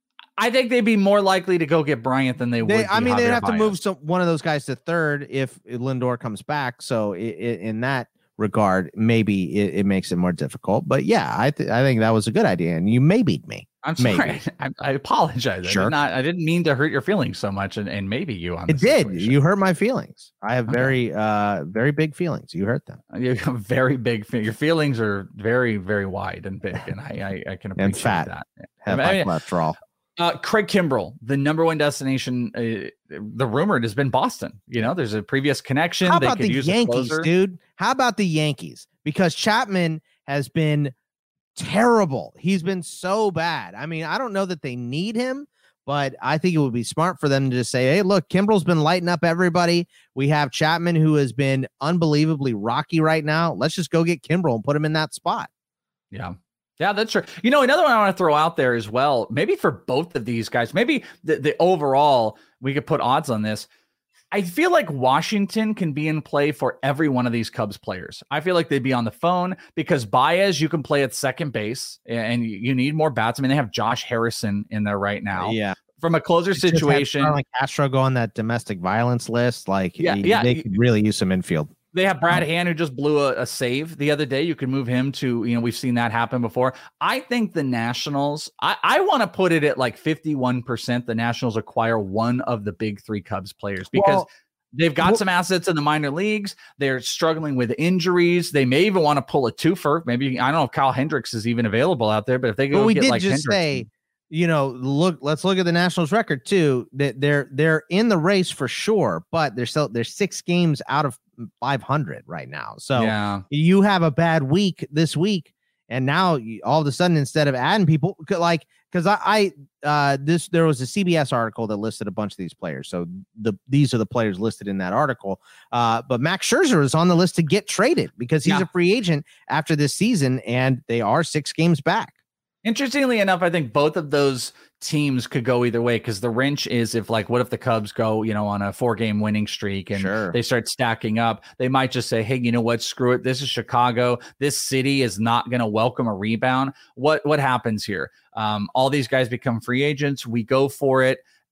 [SPEAKER 2] I think they'd be more likely to go get Bryant than they would.
[SPEAKER 3] They, I
[SPEAKER 2] be
[SPEAKER 3] mean, they'd
[SPEAKER 2] Javier
[SPEAKER 3] have to
[SPEAKER 2] Baez.
[SPEAKER 3] move some one of those guys to third if Lindor comes back. So i i in that regard, maybe it, it makes it more difficult. But yeah, I th- I think that was a good idea, and you maybe'd me.
[SPEAKER 2] I'm sorry.
[SPEAKER 3] maybe.
[SPEAKER 2] I, I apologize. I
[SPEAKER 3] Sure.
[SPEAKER 2] did not. I didn't mean to hurt your feelings so much, and, and maybe you on
[SPEAKER 3] It
[SPEAKER 2] this
[SPEAKER 3] did.
[SPEAKER 2] situation.
[SPEAKER 3] You hurt my feelings. I have
[SPEAKER 2] Okay.
[SPEAKER 3] very uh very big feelings. You hurt them.
[SPEAKER 2] You have very big. fe- Your feelings are very, very wide and big, and I, I, I can appreciate
[SPEAKER 3] And fat.
[SPEAKER 2] that.
[SPEAKER 3] Have
[SPEAKER 2] I
[SPEAKER 3] high
[SPEAKER 2] mean,
[SPEAKER 3] cholesterol.
[SPEAKER 2] Uh, Craig Kimbrel, the number one destination. Uh, the rumored has been Boston. You know, there's a previous connection.
[SPEAKER 3] How
[SPEAKER 2] they
[SPEAKER 3] about
[SPEAKER 2] could
[SPEAKER 3] the
[SPEAKER 2] use a
[SPEAKER 3] Yankees,
[SPEAKER 2] closer.
[SPEAKER 3] dude? How about the Yankees? Because Chapman has been terrible. He's been so bad. I mean, I don't know that they need him, but I think it would be smart for them to just say, hey, look, Kimbrel's been lighting up everybody. We have Chapman, who has been unbelievably rocky right now. Let's just go get Kimbrel and put him in that spot.
[SPEAKER 2] Yeah. Yeah, that's true. You know, another one I want to throw out there as well, maybe for both of these guys, maybe the, the overall, we could put odds on this. I feel like Washington can be in play for every one of these Cubs players. I feel like they'd be on the phone because Baez, you can play at second base and you you need more bats. I mean, they have Josh Harrison in there right now.
[SPEAKER 3] Yeah.
[SPEAKER 2] From a closer
[SPEAKER 3] Just had
[SPEAKER 2] situation,
[SPEAKER 3] Starlin Castro go on that domestic violence list. Like,
[SPEAKER 2] Yeah,
[SPEAKER 3] y-
[SPEAKER 2] yeah.
[SPEAKER 3] they could really use some infield.
[SPEAKER 2] they have Brad Hand, who just blew a, a save the other day. You can move him to, you know, we've seen that happen before. I think the Nationals, I, I want to put it at like fifty-one percent. The Nationals acquire one of the big three Cubs players because
[SPEAKER 3] Well,
[SPEAKER 2] they've got
[SPEAKER 3] well-
[SPEAKER 2] some assets in the minor leagues. They're struggling with injuries. They may even want to pull a twofer. Maybe, I don't know if Kyle Hendricks is even available out there, but if they go
[SPEAKER 3] But we
[SPEAKER 2] get
[SPEAKER 3] did
[SPEAKER 2] like
[SPEAKER 3] just
[SPEAKER 2] Hendricks,
[SPEAKER 3] say, you know, look, let's look at the Nationals record too. That they're they're in the race for sure, but they're still they're six games out of five hundred right now. So
[SPEAKER 2] yeah.
[SPEAKER 3] you have a bad week this week, and now you, all of a sudden, instead of adding people, c- like because I, I uh this there was a C B S article that listed a bunch of these players. So the these are the players listed in that article. Uh, but Max Scherzer is on the list to get traded because he's
[SPEAKER 2] Yeah.
[SPEAKER 3] a free agent after this season, and they are six games back.
[SPEAKER 2] Interestingly enough, I think both of those teams could go either way because the wrench is if like, what if the Cubs go, you know, on a four game winning streak and
[SPEAKER 3] Sure.
[SPEAKER 2] they start stacking up? They might just say, hey, you know what? Screw it. This is Chicago. This city is not going to welcome a rebound. What what happens here? Um, all these guys become free agents. We go for it.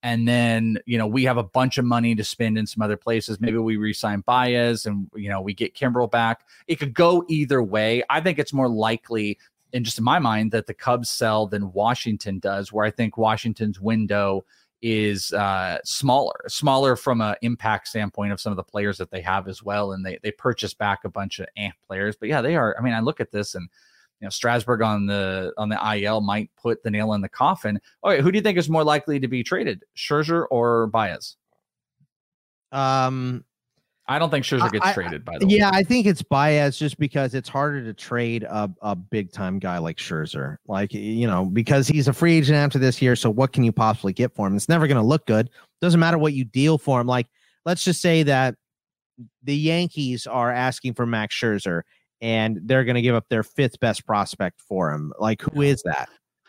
[SPEAKER 2] And then, you know, we have a bunch of money to spend in some other places. Maybe we re-sign Baez and, you know, we get Kimbrel back. It could go either way. I think it's more likely, and just in my mind, that the Cubs sell than Washington does, where I think Washington's window is uh, smaller, smaller from an impact standpoint of some of the players that they have as well. And they they purchase back a bunch of amp players. But yeah, they are. I mean, I look at this and, you know, Strasburg on the on the I L might put the nail in the coffin. All right, who do you think is more likely to be traded, Scherzer or Baez?
[SPEAKER 3] Um,
[SPEAKER 2] I don't think Scherzer gets
[SPEAKER 3] I,
[SPEAKER 2] traded, by the way.
[SPEAKER 3] Yeah, I think it's Baez just because it's harder to trade a, a big time guy like Scherzer. Like, you know, because he's a free agent after this year. So what can you possibly get for him? It's never going to look good. Doesn't matter what you deal for him. Like, let's just say that the Yankees are asking for Max Scherzer, and they're going to give up their fifth best prospect for him. Like, who is that?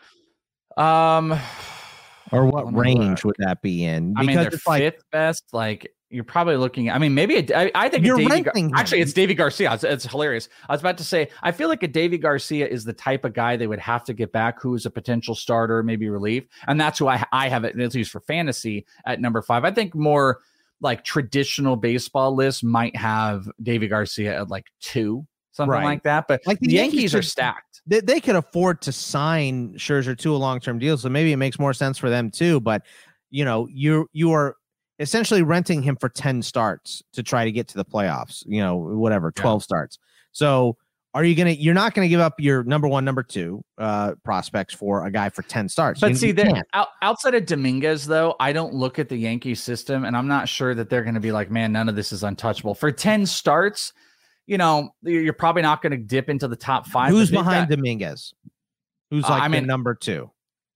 [SPEAKER 2] Um,
[SPEAKER 3] or what range would that be in?
[SPEAKER 2] Because I mean, their fifth like, best, like you're probably looking at, I mean, maybe, a, I, I think
[SPEAKER 3] you're
[SPEAKER 2] Davey,
[SPEAKER 3] renting him.
[SPEAKER 2] Actually, it's Davey Garcia. It's, it's hilarious. I was about to say, I feel like a Davey Garcia is the type of guy they would have to get back who is a potential starter, maybe relief. And that's who I, I have it, at least for fantasy, at number five. I think more like traditional baseball lists might have Davey Garcia at like two. Something right. like that. But like the, the Yankees, Yankees are stacked.
[SPEAKER 3] They, they could afford to sign Scherzer to a long-term deal. So maybe it makes more sense for them too. But, you know, you you are essentially renting him for ten starts to try to get to the playoffs, you know, whatever, twelve yeah. starts. So are you going to, you're not going to give up your number one, number two uh, prospects for a guy for ten starts.
[SPEAKER 2] But
[SPEAKER 3] you,
[SPEAKER 2] see, you out, outside of Dominguez, though, I don't look at the Yankee system and I'm not sure that they're going to be like, man, none of this is untouchable. For ten starts, you know, you're probably not going to dip into the top five.
[SPEAKER 3] Who's behind got, Dominguez? Who's like uh, I mean, number two?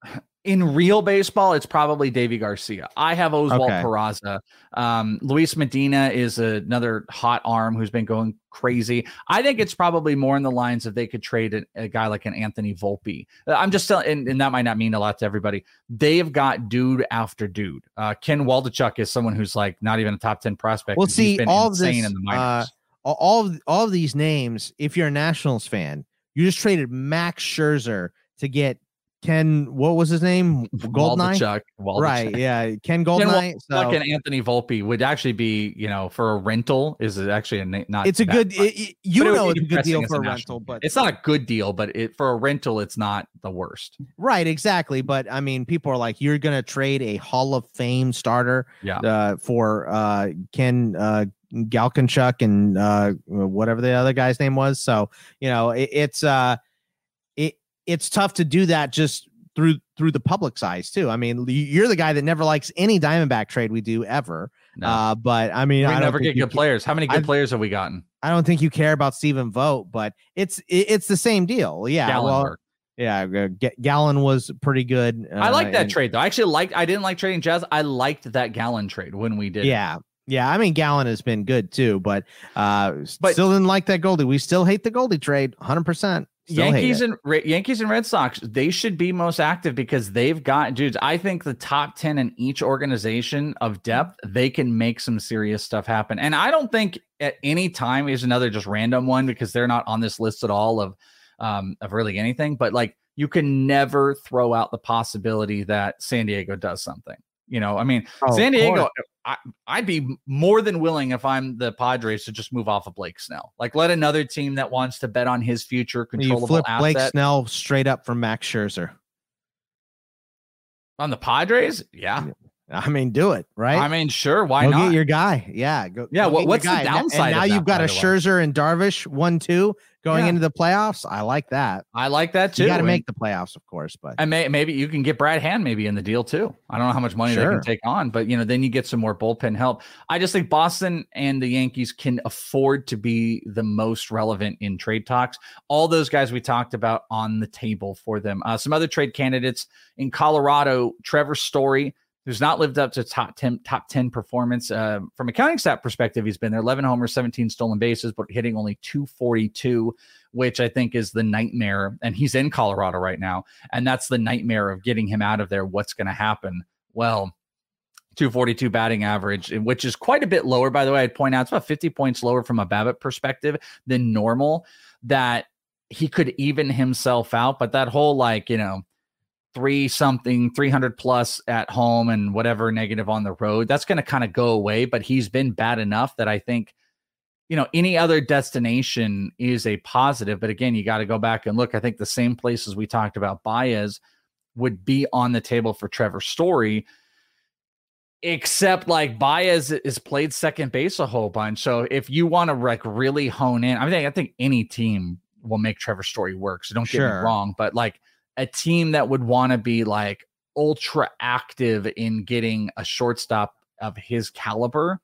[SPEAKER 2] In real baseball, it's probably Davey Garcia. I have Oswald okay. Peraza. Um, Luis Medina is a, another hot arm who's been going crazy. I think it's probably more in the lines of they could trade a, a guy like an Anthony Volpe. I'm just telling, and, and that might not mean a lot to everybody. They've got dude after dude. Uh, Ken Waldichuk is someone who's like not even a top ten prospect.
[SPEAKER 3] Well, see, all of this,
[SPEAKER 2] in the minors.
[SPEAKER 3] Uh, all of all of these names, if you're a Nationals fan, you just traded Max Scherzer to get Ken, what was his name? Goldknight?
[SPEAKER 2] Waldichuk, Waldichuk.
[SPEAKER 3] Right, yeah. Ken Goldknight.
[SPEAKER 2] Ken so. and Anthony Volpe would actually be, you know, for a rental is actually a not.
[SPEAKER 3] It's a good, it, you but know, it it's a good deal for a rental, but
[SPEAKER 2] it's not a good deal, but it for a rental, it's not the worst.
[SPEAKER 3] Right, exactly. But I mean, people are like, you're going to trade a Hall of Fame starter
[SPEAKER 2] yeah.
[SPEAKER 3] uh, for uh, Ken uh, Galkinchuk and uh, whatever the other guy's name was. So, you know, it, it's uh, it. It's tough to do that just through through the public's eyes too. I mean, you're the guy that never likes any Diamondback trade we do ever. No. Uh, but I mean,
[SPEAKER 2] we
[SPEAKER 3] I
[SPEAKER 2] never get good
[SPEAKER 3] can,
[SPEAKER 2] players. How many good I, players have we gotten?
[SPEAKER 3] I don't think you care about Stephen Vogt, but it's it, it's the same deal. Yeah,
[SPEAKER 2] Gallen
[SPEAKER 3] well,
[SPEAKER 2] worked.
[SPEAKER 3] yeah, G- Gallen was pretty good. Uh,
[SPEAKER 2] I like that
[SPEAKER 3] and,
[SPEAKER 2] trade though. I actually liked. I didn't like trading Jazz. I liked that Gallen trade when we did.
[SPEAKER 3] Yeah. It. Yeah, I mean Gallen has been good too, but uh,
[SPEAKER 2] but,
[SPEAKER 3] still didn't like that Goldie. We still hate the Goldie trade, one hundred percent. Still
[SPEAKER 2] Yankees and Yankees and Red Sox, they should be most active because they've got dudes. I think the top ten in each organization of depth, they can make some serious stuff happen. And I don't think at any time is another just random one because they're not on this list at all of um, of really anything. But like you can never throw out the possibility that San Diego does something. You know, I mean, oh, San Diego, I, I'd be more than willing if I'm the Padres to just move off of Blake Snell. Like, let another team that wants to bet on his future controllable
[SPEAKER 3] you flip
[SPEAKER 2] asset.
[SPEAKER 3] Blake Snell straight up from Max Scherzer.
[SPEAKER 2] On the Padres? Yeah.
[SPEAKER 3] I mean, do it, right?
[SPEAKER 2] I mean, sure. Why
[SPEAKER 3] go
[SPEAKER 2] not?
[SPEAKER 3] Get your guy. Yeah. Go,
[SPEAKER 2] yeah.
[SPEAKER 3] go
[SPEAKER 2] What, what's the
[SPEAKER 3] guy.
[SPEAKER 2] downside?
[SPEAKER 3] And now
[SPEAKER 2] of that,
[SPEAKER 3] you've got a Scherzer and Darvish one, two going yeah. into the playoffs. I like that.
[SPEAKER 2] I like that too.
[SPEAKER 3] You got to make the playoffs, of course, but
[SPEAKER 2] and may, maybe you can get Brad Hand maybe in the deal too. I don't know how much money sure. they can take on, but you know, then you get some more bullpen help. I just think Boston and the Yankees can afford to be the most relevant in trade talks. All those guys we talked about on the table for them. Uh, some other trade candidates in Colorado, Trevor Story, who's not lived up to top ten, top ten performance. Uh, from a counting stat perspective, he's been there, eleven homers, seventeen stolen bases, but hitting only two forty-two, which I think is the nightmare. And he's in Colorado right now. And that's the nightmare of getting him out of there. What's going to happen? Well, two forty-two batting average, which is quite a bit lower, by the way. I'd point out it's about fifty points lower from a BABIP perspective than normal, that he could even himself out. But that whole, like, you know, three something, three hundred plus at home and whatever negative on the road. That's going to kind of go away, but he's been bad enough that I think, you know, any other destination is a positive. But again, you got to go back and look. I think the same places we talked about Baez would be on the table for Trevor Story, except like Baez is played second base a whole bunch. So if you want to like really hone in, I mean, I think any team will make Trevor Story work. So don't get
[SPEAKER 3] Sure.
[SPEAKER 2] me wrong, but like a team that would want to be like ultra active in getting a shortstop of his caliber,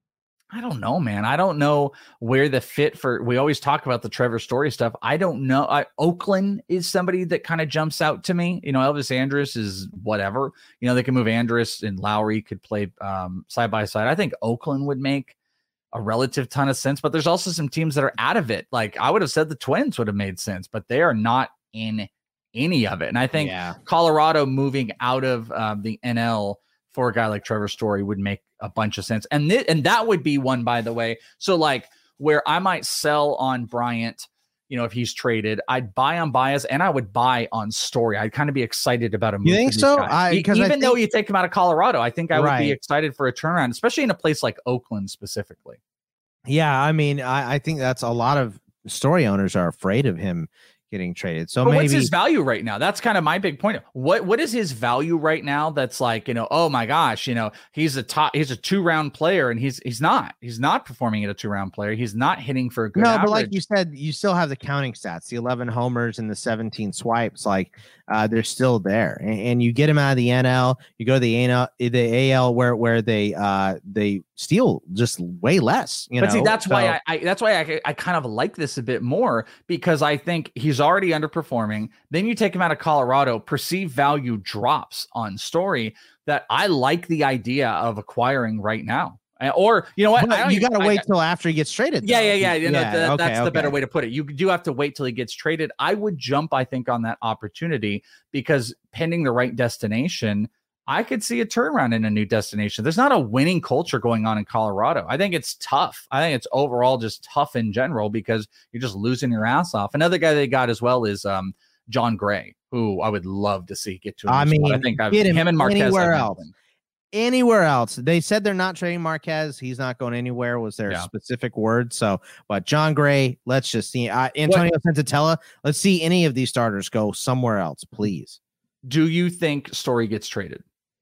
[SPEAKER 2] I don't know, man. I don't know where the fit for, we always talk about the Trevor Story stuff. I don't know. I, Oakland is somebody that kind of jumps out to me. You know, Elvis Andrus is whatever, you know, they can move Andrus and Lowry could play um, side by side. I think Oakland would make a relative ton of sense, but there's also some teams that are out of it. Like I would have said the Twins would have made sense, but they are not in any of it. And I think
[SPEAKER 3] Yeah.
[SPEAKER 2] Colorado moving out of um, the N L for a guy like Trevor Story would make a bunch of sense. And th- and that would be one, by the way. So like where I might sell on Bryant, you know, if he's traded, I'd buy on Baez and I would buy on Story. I'd kind of be excited about him.
[SPEAKER 3] You think so? I,
[SPEAKER 2] E-
[SPEAKER 3] because
[SPEAKER 2] even
[SPEAKER 3] I
[SPEAKER 2] though
[SPEAKER 3] think,
[SPEAKER 2] you take him out of Colorado, I think I would be
[SPEAKER 3] Right.
[SPEAKER 2] excited for a turnaround, especially in a place like Oakland specifically.
[SPEAKER 3] yeah, I mean, I, I think that's a lot of Story owners are afraid of him getting traded. So
[SPEAKER 2] But
[SPEAKER 3] maybe
[SPEAKER 2] what's his value right now? That's kind of my big point. What what is his value right now? That's like, you know, oh my gosh, you know, he's a top, he's a two round player, and he's he's not, he's not performing at a two round player. He's not hitting for a good
[SPEAKER 3] no,
[SPEAKER 2] average.
[SPEAKER 3] but like you said, you still have the counting stats, the eleven homers and the seventeen swipes. Like uh, they're still there, and, and you get him out of the N L. You go to the A L, the A L where where they uh they steal just way less. You
[SPEAKER 2] but
[SPEAKER 3] know,
[SPEAKER 2] see, that's
[SPEAKER 3] So-
[SPEAKER 2] why I, I that's why I, I kind of like this a bit more, because I think he's already underperforming. Then you take him out of Colorado, perceived value drops on Story that I like the idea of acquiring right now. Uh, Or you know what?
[SPEAKER 3] But
[SPEAKER 2] I don't
[SPEAKER 3] you
[SPEAKER 2] even-
[SPEAKER 3] got to
[SPEAKER 2] I-
[SPEAKER 3] wait till after he gets traded.
[SPEAKER 2] Yeah,
[SPEAKER 3] though.
[SPEAKER 2] yeah, yeah. You know, the-
[SPEAKER 3] okay,
[SPEAKER 2] that's the better
[SPEAKER 3] okay.
[SPEAKER 2] way to put it. You do have to wait till he gets traded. I would jump, I think, on that opportunity because pending the right destination, I could see a turnaround in a new destination. There's not a winning culture going on in Colorado. I think it's tough. I think it's overall just tough in general because you're just losing your ass off. Another guy they got as well is um, John Gray, who I would love to see get to. a
[SPEAKER 3] I
[SPEAKER 2] new spot.
[SPEAKER 3] mean,
[SPEAKER 2] I think I've,
[SPEAKER 3] get
[SPEAKER 2] him,
[SPEAKER 3] him
[SPEAKER 2] and Marquez.
[SPEAKER 3] anywhere
[SPEAKER 2] I've
[SPEAKER 3] else.
[SPEAKER 2] mentioned.
[SPEAKER 3] Anywhere else. They said they're not trading Marquez. He's not going anywhere, was their
[SPEAKER 2] Yeah.
[SPEAKER 3] specific word. So, but John Gray, let's just see. Uh, Antonio Sensatella, let's see any of these starters go somewhere else, please.
[SPEAKER 2] Do you think Story gets traded?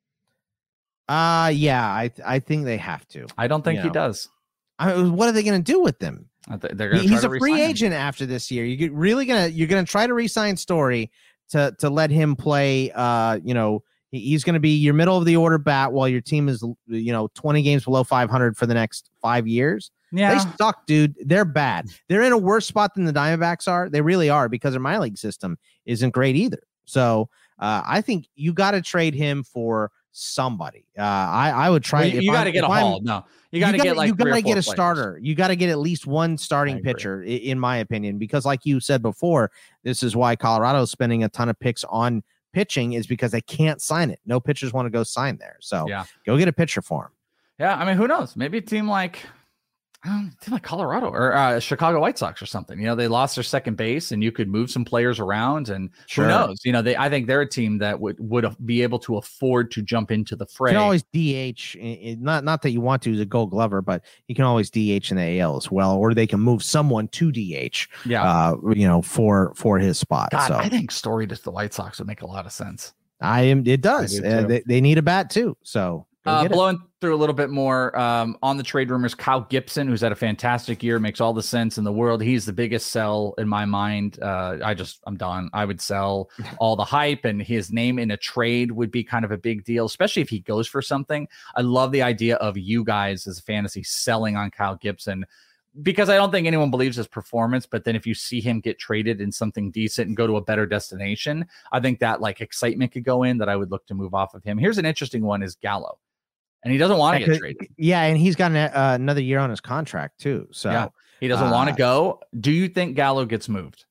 [SPEAKER 3] Uh yeah, I I think they have to.
[SPEAKER 2] I don't think
[SPEAKER 3] You
[SPEAKER 2] he
[SPEAKER 3] know.
[SPEAKER 2] does.
[SPEAKER 3] I, what are they going to do with them?
[SPEAKER 2] I th- they're going to.
[SPEAKER 3] He's a free agent after this year. You get really gonna you're gonna try to re-sign Story to to let him play. Uh, you know, he- he's going to be your middle of the order bat while your team is you know twenty games below five hundred for the next five years.
[SPEAKER 2] Yeah.
[SPEAKER 3] They suck, dude. They're bad. They're in a worse spot than the Diamondbacks are. They really are because their minor league system isn't great either. So uh, I think you got to trade him for somebody. Uh, I I would try.
[SPEAKER 2] Well, you
[SPEAKER 3] if
[SPEAKER 2] you got to
[SPEAKER 3] I'm-
[SPEAKER 2] get a
[SPEAKER 3] if I'm-
[SPEAKER 2] haul. No, you got to
[SPEAKER 3] gotta-
[SPEAKER 2] get like
[SPEAKER 3] you
[SPEAKER 2] three or
[SPEAKER 3] gotta get
[SPEAKER 2] four
[SPEAKER 3] a
[SPEAKER 2] players.
[SPEAKER 3] starter. You got to get at least one
[SPEAKER 2] I
[SPEAKER 3] starting
[SPEAKER 2] agree.
[SPEAKER 3] pitcher, i- in my opinion, because like you said before, this is why Colorado is spending a ton of picks on pitching is because they can't sign it. No pitchers want to go sign there. So
[SPEAKER 2] Yeah.
[SPEAKER 3] go get a pitcher for him.
[SPEAKER 2] Yeah, I mean, who knows? Maybe a team like, I don't know, a team like Colorado or uh, Chicago White Sox or something. You know, they lost their second base, and you could move some players around. And
[SPEAKER 3] Sure.
[SPEAKER 2] who knows? You know, they. I think they're a team that would would be able to afford to jump into the
[SPEAKER 3] You
[SPEAKER 2] fray.
[SPEAKER 3] can always D H. i- i- Not not that you want to as a Gold Glover, but you can always D H in the A L as well, or they can move someone to D H.
[SPEAKER 2] yeah.
[SPEAKER 3] Uh, you know, for for his spot.
[SPEAKER 2] God,
[SPEAKER 3] so
[SPEAKER 2] I think Story to the White Sox would make a lot of sense.
[SPEAKER 3] I am. It does.
[SPEAKER 2] do
[SPEAKER 3] Uh,
[SPEAKER 2] too.
[SPEAKER 3] they, they need a bat too. So go
[SPEAKER 2] Uh,
[SPEAKER 3] get it.
[SPEAKER 2] blowing through a little bit more um, on the trade rumors, Kyle Gibson, who's had a fantastic year, makes all the sense in the world. He's the biggest sell in my mind. Uh, I just, I'm done. I would sell all the hype, and his name in a trade would be kind of a big deal, especially if he goes for something. I love the idea of you guys as a fantasy selling on Kyle Gibson, because I don't think anyone believes his performance, but then if you see him get traded in something decent and go to a better destination, I think that like excitement could go in that I would look to move off of him. Here's an interesting one is Gallo, and he doesn't want to
[SPEAKER 3] Yeah,
[SPEAKER 2] get
[SPEAKER 3] 'cause-
[SPEAKER 2] traded.
[SPEAKER 3] Yeah, and he's got an, uh, another year on his contract too. So
[SPEAKER 2] Yeah. He doesn't want
[SPEAKER 3] uh,
[SPEAKER 2] to go. Do you think Gallo gets moved?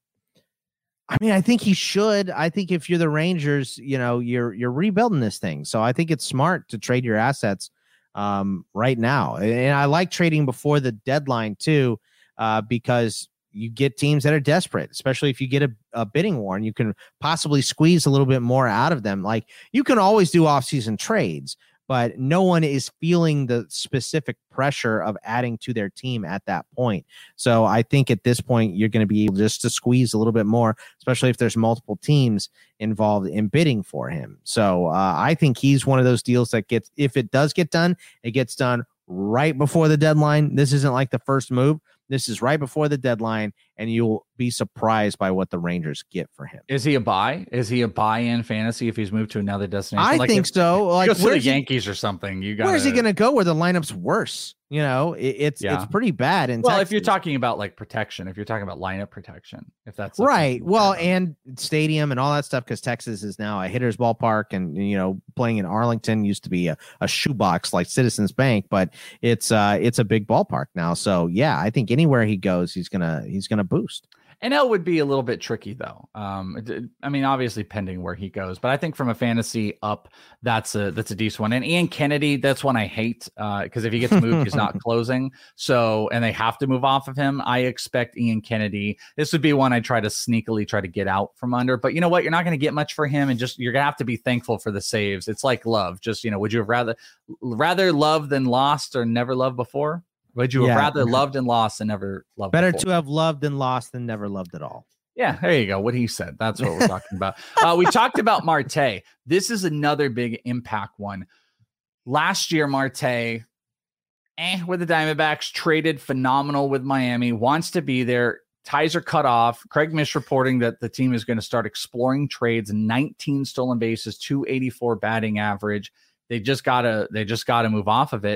[SPEAKER 3] I mean, I think he should. I think if you're the Rangers, you know, you're you're rebuilding this thing. So I think it's smart to trade your assets um, right now. And I like trading before the deadline too, uh, because you get teams that are desperate, especially if you get a, a bidding war and you can possibly squeeze a little bit more out of them. Like you can always do offseason trades, but no one is feeling the specific pressure of adding to their team at that point. So I think at this point, you're going to be able just to squeeze a little bit more, especially if there's multiple teams involved in bidding for him. So uh, I think he's one of those deals that gets, if it does get done, it gets done right before the deadline. This isn't like the first move. This is right before the deadline, and you'll be surprised by what the Rangers get for him.
[SPEAKER 2] Is he a buy? Is he a buy in fantasy if he's moved to another destination?
[SPEAKER 3] I
[SPEAKER 2] like
[SPEAKER 3] think
[SPEAKER 2] if,
[SPEAKER 3] so. Like
[SPEAKER 2] goes to the
[SPEAKER 3] he,
[SPEAKER 2] Yankees or something. You got.
[SPEAKER 3] Where's he going to go? Where the lineup's worse? You know, it, it's
[SPEAKER 2] yeah.
[SPEAKER 3] it's pretty bad. In
[SPEAKER 2] well,
[SPEAKER 3] Texas.
[SPEAKER 2] if you're talking about like protection, if you're talking about lineup protection, if that's
[SPEAKER 3] right, well, and stadium and all that stuff, because Texas is now a hitter's ballpark, and you know, playing in Arlington used to be a, a shoebox like Citizens Bank, but it's uh it's a big ballpark now. So yeah, I think anywhere he goes, he's gonna he's gonna boost.
[SPEAKER 2] N L would be a little bit tricky, though. Um, it, I mean, obviously pending where he goes, but I think from a fantasy up, that's a that's a decent one. And Ian Kennedy, that's one I hate because uh, if he gets moved, he's not closing. So, and they have to move off of him. I expect Ian Kennedy. This would be one I try to sneakily try to get out from under. But you know what? You're not going to get much for him, and just you're gonna have to be thankful for the saves. It's like love. Just you know, would you have rather rather loved than lost, or never loved before? Would you have yeah. rather loved and lost than never loved?
[SPEAKER 3] Better
[SPEAKER 2] before?
[SPEAKER 3] to have loved and lost than never loved at all.
[SPEAKER 2] Yeah, there you go. What he said. That's what we're talking about. Uh, we talked about Marte. This is another big impact one. Last year, Marte, eh, with the Diamondbacks, traded phenomenal with Miami, wants to be there. Ties are cut off. Craig Mish reporting that the team is going to start exploring trades. nineteen stolen bases, two eighty-four batting average. They just gotta. They just gotta move off of it.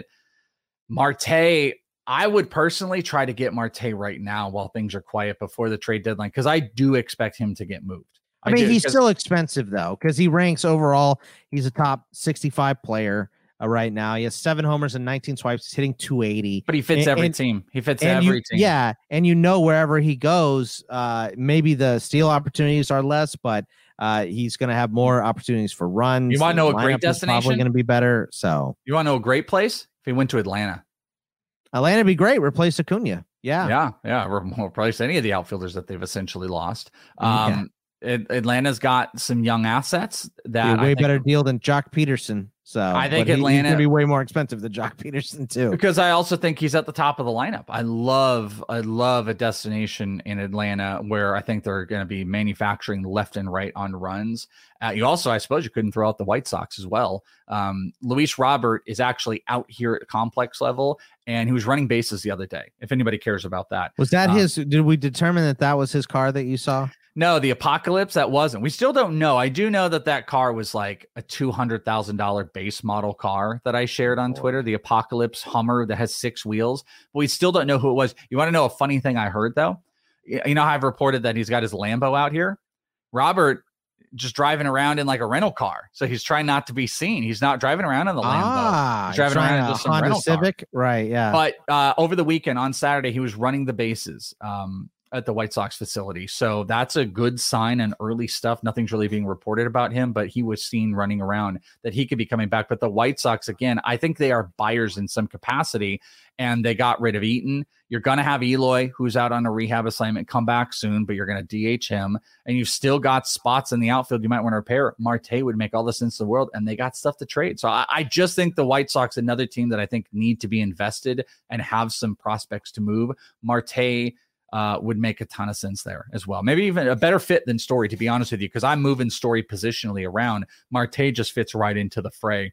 [SPEAKER 2] Marte. I would personally try to get Marte right now while things are quiet before the trade deadline, because I do expect him to get moved.
[SPEAKER 3] I, I mean,
[SPEAKER 2] do,
[SPEAKER 3] he's still expensive, though, because he ranks overall. He's a top sixty-five player uh, right now. He has seven homers and nineteen swipes. He's hitting two eighty.
[SPEAKER 2] But he fits
[SPEAKER 3] and,
[SPEAKER 2] every
[SPEAKER 3] and,
[SPEAKER 2] team. He fits every
[SPEAKER 3] you,
[SPEAKER 2] team.
[SPEAKER 3] Yeah, and you know wherever he goes, uh, maybe the steal opportunities are less, but uh, he's going to have more opportunities for runs.
[SPEAKER 2] You want to know a great destination?
[SPEAKER 3] Probably going to be better. So
[SPEAKER 2] you want to know a great place? If he went to Atlanta.
[SPEAKER 3] Atlanta would be great. Replace Acuna. Yeah.
[SPEAKER 2] Yeah. Yeah. Replace any of the outfielders that they've essentially lost. Um, yeah. it, Atlanta's got some young assets that
[SPEAKER 3] be a way
[SPEAKER 2] I think,
[SPEAKER 3] better deal than Jock Peterson. So
[SPEAKER 2] I think
[SPEAKER 3] he,
[SPEAKER 2] Atlanta
[SPEAKER 3] he's going to be way more expensive than Jock Peterson too.
[SPEAKER 2] Because I also think he's at the top of the lineup. I love, I love a destination in Atlanta where I think they're going to be manufacturing left and right on runs. Uh, you also, I suppose you couldn't throw out the White Sox as well. Um, Luis Robert is actually out here at complex level, and he was running bases the other day. If anybody cares about that.
[SPEAKER 3] Was that
[SPEAKER 2] um,
[SPEAKER 3] his, did we determine that that was his car that you saw?
[SPEAKER 2] No, the Apocalypse, that wasn't. We still don't know. I do know that that car was like a two hundred thousand dollars base model car that I shared on Twitter, the Apocalypse Hummer that has six wheels. But we still don't know who it was. You want to know a funny thing I heard, though? You know how I've reported that he's got his Lambo out here? Robert just driving around in like a rental car. So he's trying not to be seen. He's not driving around in the Lambo.
[SPEAKER 3] Ah,
[SPEAKER 2] he's driving around in just some
[SPEAKER 3] Honda
[SPEAKER 2] rental
[SPEAKER 3] Civic.
[SPEAKER 2] car.
[SPEAKER 3] Right, yeah.
[SPEAKER 2] But uh, over the weekend on Saturday, he was running the bases. Um, at the White Sox facility. So that's a good sign and early stuff. Nothing's really being reported about him, but he was seen running around that he could be coming back. But the White Sox, again, I think they are buyers in some capacity, and they got rid of Eaton. You're going to have Eloy, who's out on a rehab assignment, come back soon, but you're going to D H him, and you've still got spots in the outfield you might want to repair. Marte would make all the sense in the world, and they got stuff to trade. So I, I just think the White Sox, another team that I think need to be invested and have some prospects to move. Marte Uh, would make a ton of sense there as well. Maybe even a better fit than Story, to be honest with you, because I'm moving Story positionally around. Marte just fits right into the fray.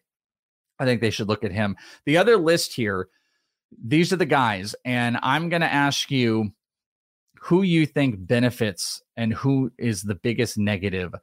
[SPEAKER 2] I think they should look at him. The other list here, these are the guys, and I'm going to ask you who you think benefits and who is the biggest negative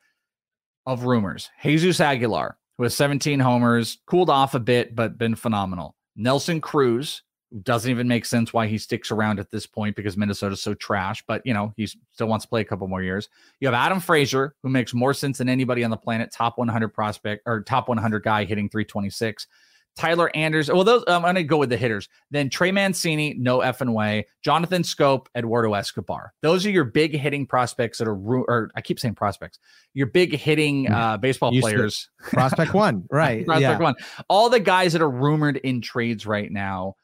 [SPEAKER 2] of rumors. Jesus Aguilar, who has seventeen homers, cooled off a bit, but been phenomenal. Nelson Cruz, doesn't even make sense why he sticks around at this point because Minnesota's so trash, but you know, he still wants to play a couple more years. You have Adam Frazier, who makes more sense than anybody on the planet, top one hundred prospect or top one hundred guy hitting three twenty-six. Tyler Anderson. Well, those I'm going to go with the hitters. Then Trey Mancini, no effing way. Jonathan Scope, Eduardo Escobar. Those are your big hitting prospects that are, or I keep saying prospects, your big hitting uh, baseball
[SPEAKER 3] Used
[SPEAKER 2] players.
[SPEAKER 3] Prospect one, right?
[SPEAKER 2] Prospect
[SPEAKER 3] yeah.
[SPEAKER 2] one. All the guys that are rumored in trades right now.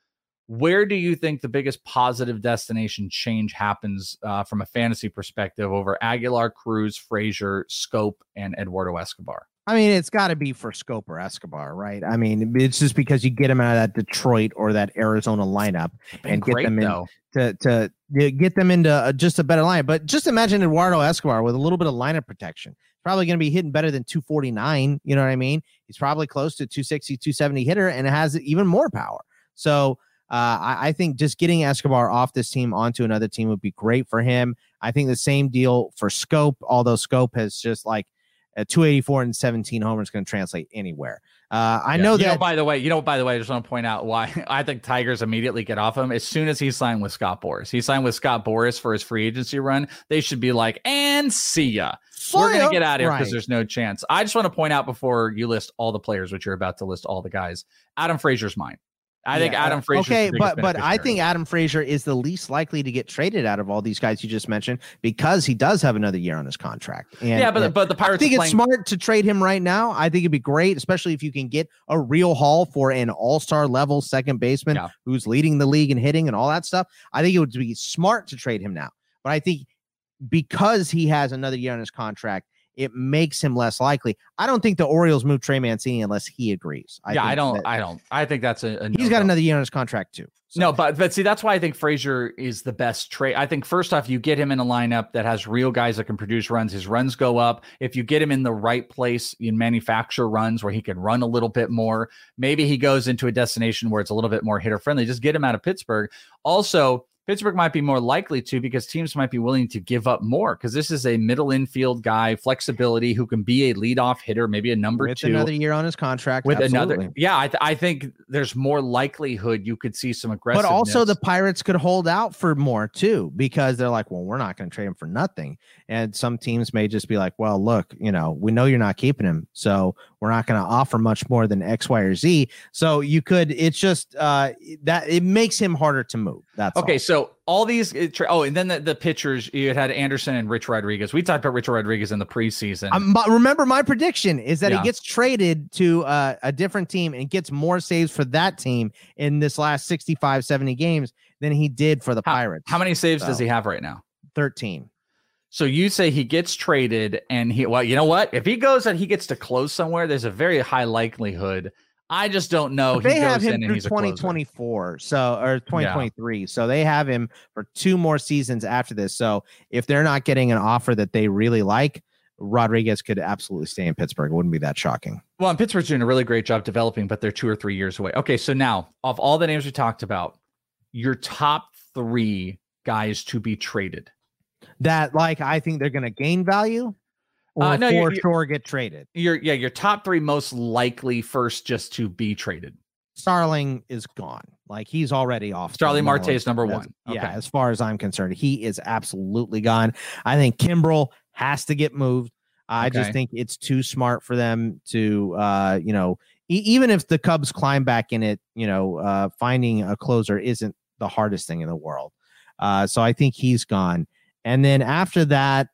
[SPEAKER 2] Where do you think the biggest positive destination change happens uh, from a fantasy perspective over Aguilar, Cruz, Frazier, Scope, and Eduardo Escobar?
[SPEAKER 3] I mean, it's got to be for Scope or Escobar, right? I mean, it's just because you get them out of that Detroit or that Arizona lineup and get them in to, to to get them into a, just a better lineup. But just imagine Eduardo Escobar with a little bit of lineup protection. Probably going to be hitting better than two forty-nine. You know what I mean? He's probably close to two sixty, two seventy hitter and has even more power. So uh, I, I think just getting Escobar off this team onto another team would be great for him. I think the same deal for Scope, although Scope has just like a two eighty-four and seventeen homers going to translate anywhere. Uh, I
[SPEAKER 2] yeah.
[SPEAKER 3] know
[SPEAKER 2] you
[SPEAKER 3] that.
[SPEAKER 2] Know, by the way, you know, by the way, I just want to point out why I think Tigers immediately get off him as soon as he signed with Scott Boras. He signed with Scott Boras for his free agency run. They should be like, and see ya. We're going to get out of here because right. there's no chance. I just want to point out before you list all the players, which you're about to list all the guys, Adam Frazier's mine. I yeah, think Adam Frazier.
[SPEAKER 3] Okay, but but I think Adam Frazier is the least likely to get traded out of all these guys you just mentioned because he does have another year on his contract. And,
[SPEAKER 2] yeah, but
[SPEAKER 3] and
[SPEAKER 2] but the Pirates.
[SPEAKER 3] I think
[SPEAKER 2] playing-
[SPEAKER 3] it's smart to trade him right now. I think it'd be great, especially if you can get a real haul for an all-star level second baseman yeah. who's leading the league in hitting and all that stuff. I think it would be smart to trade him now. But I think because he has another year on his contract, it makes him less likely. I don't think the Orioles move Trey Mancini unless he agrees. I
[SPEAKER 2] yeah, I don't.
[SPEAKER 3] That,
[SPEAKER 2] I don't. I think that's a. a
[SPEAKER 3] he's no got go. another year on his contract too.
[SPEAKER 2] So. No, but but see, that's why I think Frazier is the best trade. I think first off, you get him in a lineup that has real guys that can produce runs. His runs go up. If you get him in the right place in manufacture runs where he can run a little bit more, maybe he goes into a destination where it's a little bit more hitter friendly. Just get him out of Pittsburgh. Also, Pittsburgh might be more likely to because teams might be willing to give up more because this is a middle infield guy, flexibility who can be a leadoff hitter, maybe a number
[SPEAKER 3] with
[SPEAKER 2] two.
[SPEAKER 3] another year on his contract.
[SPEAKER 2] With
[SPEAKER 3] absolutely.
[SPEAKER 2] another, yeah, I, th- I think there's more likelihood you could see some aggressiveness.
[SPEAKER 3] But also the Pirates could hold out for more too because they're like, well, we're not going to trade him for nothing. And some teams may just be like, well, look, you know, we know you're not keeping him, so we're not going to offer much more than X, Y, or Z. So you could, it's just uh, that it makes him harder to move. That's
[SPEAKER 2] okay.
[SPEAKER 3] all.
[SPEAKER 2] So all these, oh, and then the, the pitchers, you had Anderson and Rich Rodriguez. We talked about Rich Rodriguez in the preseason.
[SPEAKER 3] Um, remember, my prediction is that
[SPEAKER 2] yeah.
[SPEAKER 3] he gets traded to uh, a different team and gets more saves for that team in this last sixty-five, seventy games than he did for the
[SPEAKER 2] how,
[SPEAKER 3] Pirates.
[SPEAKER 2] How many saves
[SPEAKER 3] so,
[SPEAKER 2] does he have right now?
[SPEAKER 3] thirteen.
[SPEAKER 2] So you say he gets traded and he, well, you know what? If he goes and he gets to close somewhere, there's a very high likelihood. I just don't know.
[SPEAKER 3] They
[SPEAKER 2] he
[SPEAKER 3] have
[SPEAKER 2] goes
[SPEAKER 3] him
[SPEAKER 2] in and
[SPEAKER 3] through
[SPEAKER 2] he's
[SPEAKER 3] twenty twenty-four, so or twenty twenty-three. Yeah. So they have him for two more seasons after this. So if they're not getting an offer that they really like, Rodriguez could absolutely stay in Pittsburgh. It wouldn't be that shocking.
[SPEAKER 2] Well, and Pittsburgh's doing a really great job developing, but they're two or three years away. Okay, so now of all the names we talked about, your top three guys to be traded.
[SPEAKER 3] That like I think they're going to gain value. Or
[SPEAKER 2] uh, no,
[SPEAKER 3] for
[SPEAKER 2] you're,
[SPEAKER 3] sure get traded.
[SPEAKER 2] You're yeah, your top three most likely first just to be traded.
[SPEAKER 3] Starling is gone. Like he's already off.
[SPEAKER 2] Starling Marte is number one.
[SPEAKER 3] As,
[SPEAKER 2] okay.
[SPEAKER 3] Yeah, as far as I'm concerned, he is absolutely gone. I think Kimbrel has to get moved. I okay. just think it's too smart for them to, uh, you know, e- even if the Cubs climb back in it, you know, uh, finding a closer isn't the hardest thing in the world. Uh, so I think he's gone. And then after that,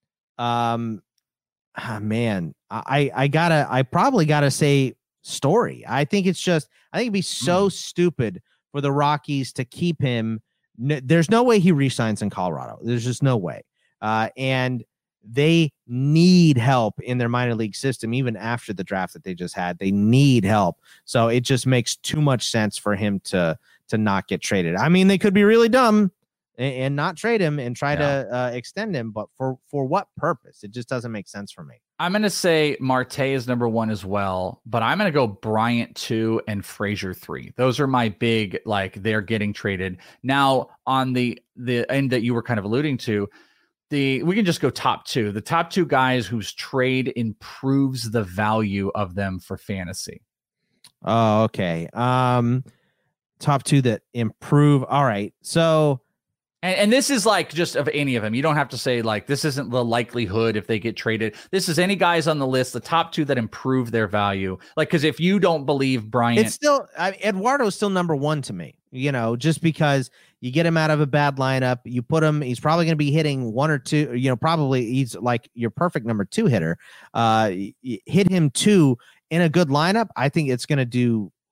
[SPEAKER 3] um, oh, man, I, I gotta, I probably gotta say Story. I think it's just, I think it'd be so mm. stupid for the Rockies to keep him. No, there's no way he resigns in Colorado. There's just no way. Uh, and they need help in their minor league system, even after the draft that they just had. They need help. So it just makes too much sense for him to, to not get traded. I mean, they could be really dumb and, and not trade him and try yeah. to uh, extend him, but for, for what purpose? It just doesn't make sense for me.
[SPEAKER 2] I'm going to say Marte is number one as well, but I'm going to go Bryant two and Frazier three. Those are my big, like they're getting traded. Now on the, the end that you were kind of alluding to, the, we can just go top two, the top two guys whose trade improves the value of them for fantasy.
[SPEAKER 3] Oh, okay. Um, top two that improve. All right. So,
[SPEAKER 2] And, and this is like just of any of them. You don't have to say like this isn't the likelihood if they get traded. This is any guys on the list, the top two that improve their value. Like, because if you don't believe Bryant,
[SPEAKER 3] it's still I mean, Eduardo's still number one to me. You know, just because you get him out of a bad lineup, you put him. He's probably going to be hitting one or two. You know, probably he's like your perfect number two hitter. Uh, hit him two in a good lineup. I think it's going to do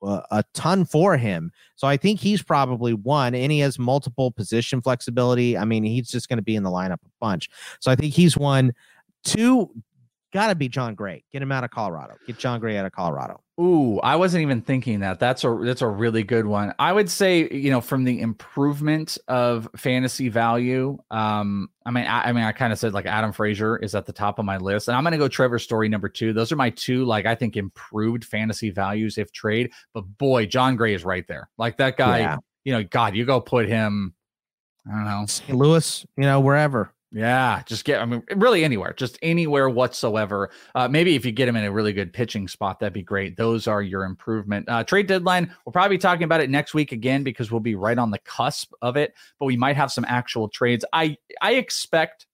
[SPEAKER 3] a, a ton for him. So I think he's probably one, and he has multiple position flexibility. I mean, he's just going to be in the lineup a bunch. So I think he's one. Two, got to be John Gray. Get him out of Colorado. Get John Gray out of Colorado.
[SPEAKER 2] Ooh, I wasn't even thinking that. That's a that's a really good one. I would say, you know, from the improvement of fantasy value, um, I mean, I, I mean, I kind of said like Adam Frazier is at the top of my list, and I'm going to go Trevor Story number two. Those are my two, like I think improved fantasy values if trade. But boy, John Gray is right there. Like that guy, yeah. you know, God, you go put him. I don't know,
[SPEAKER 3] Saint Louis, you know, wherever.
[SPEAKER 2] Yeah, just get, I mean, really anywhere, just anywhere whatsoever. Uh, maybe if you get him in a really good pitching spot, that'd be great. Those are your improvement. Uh, trade deadline, we'll probably be talking about it next week again because we'll be right on the cusp of it, but we might have some actual trades. I, I expect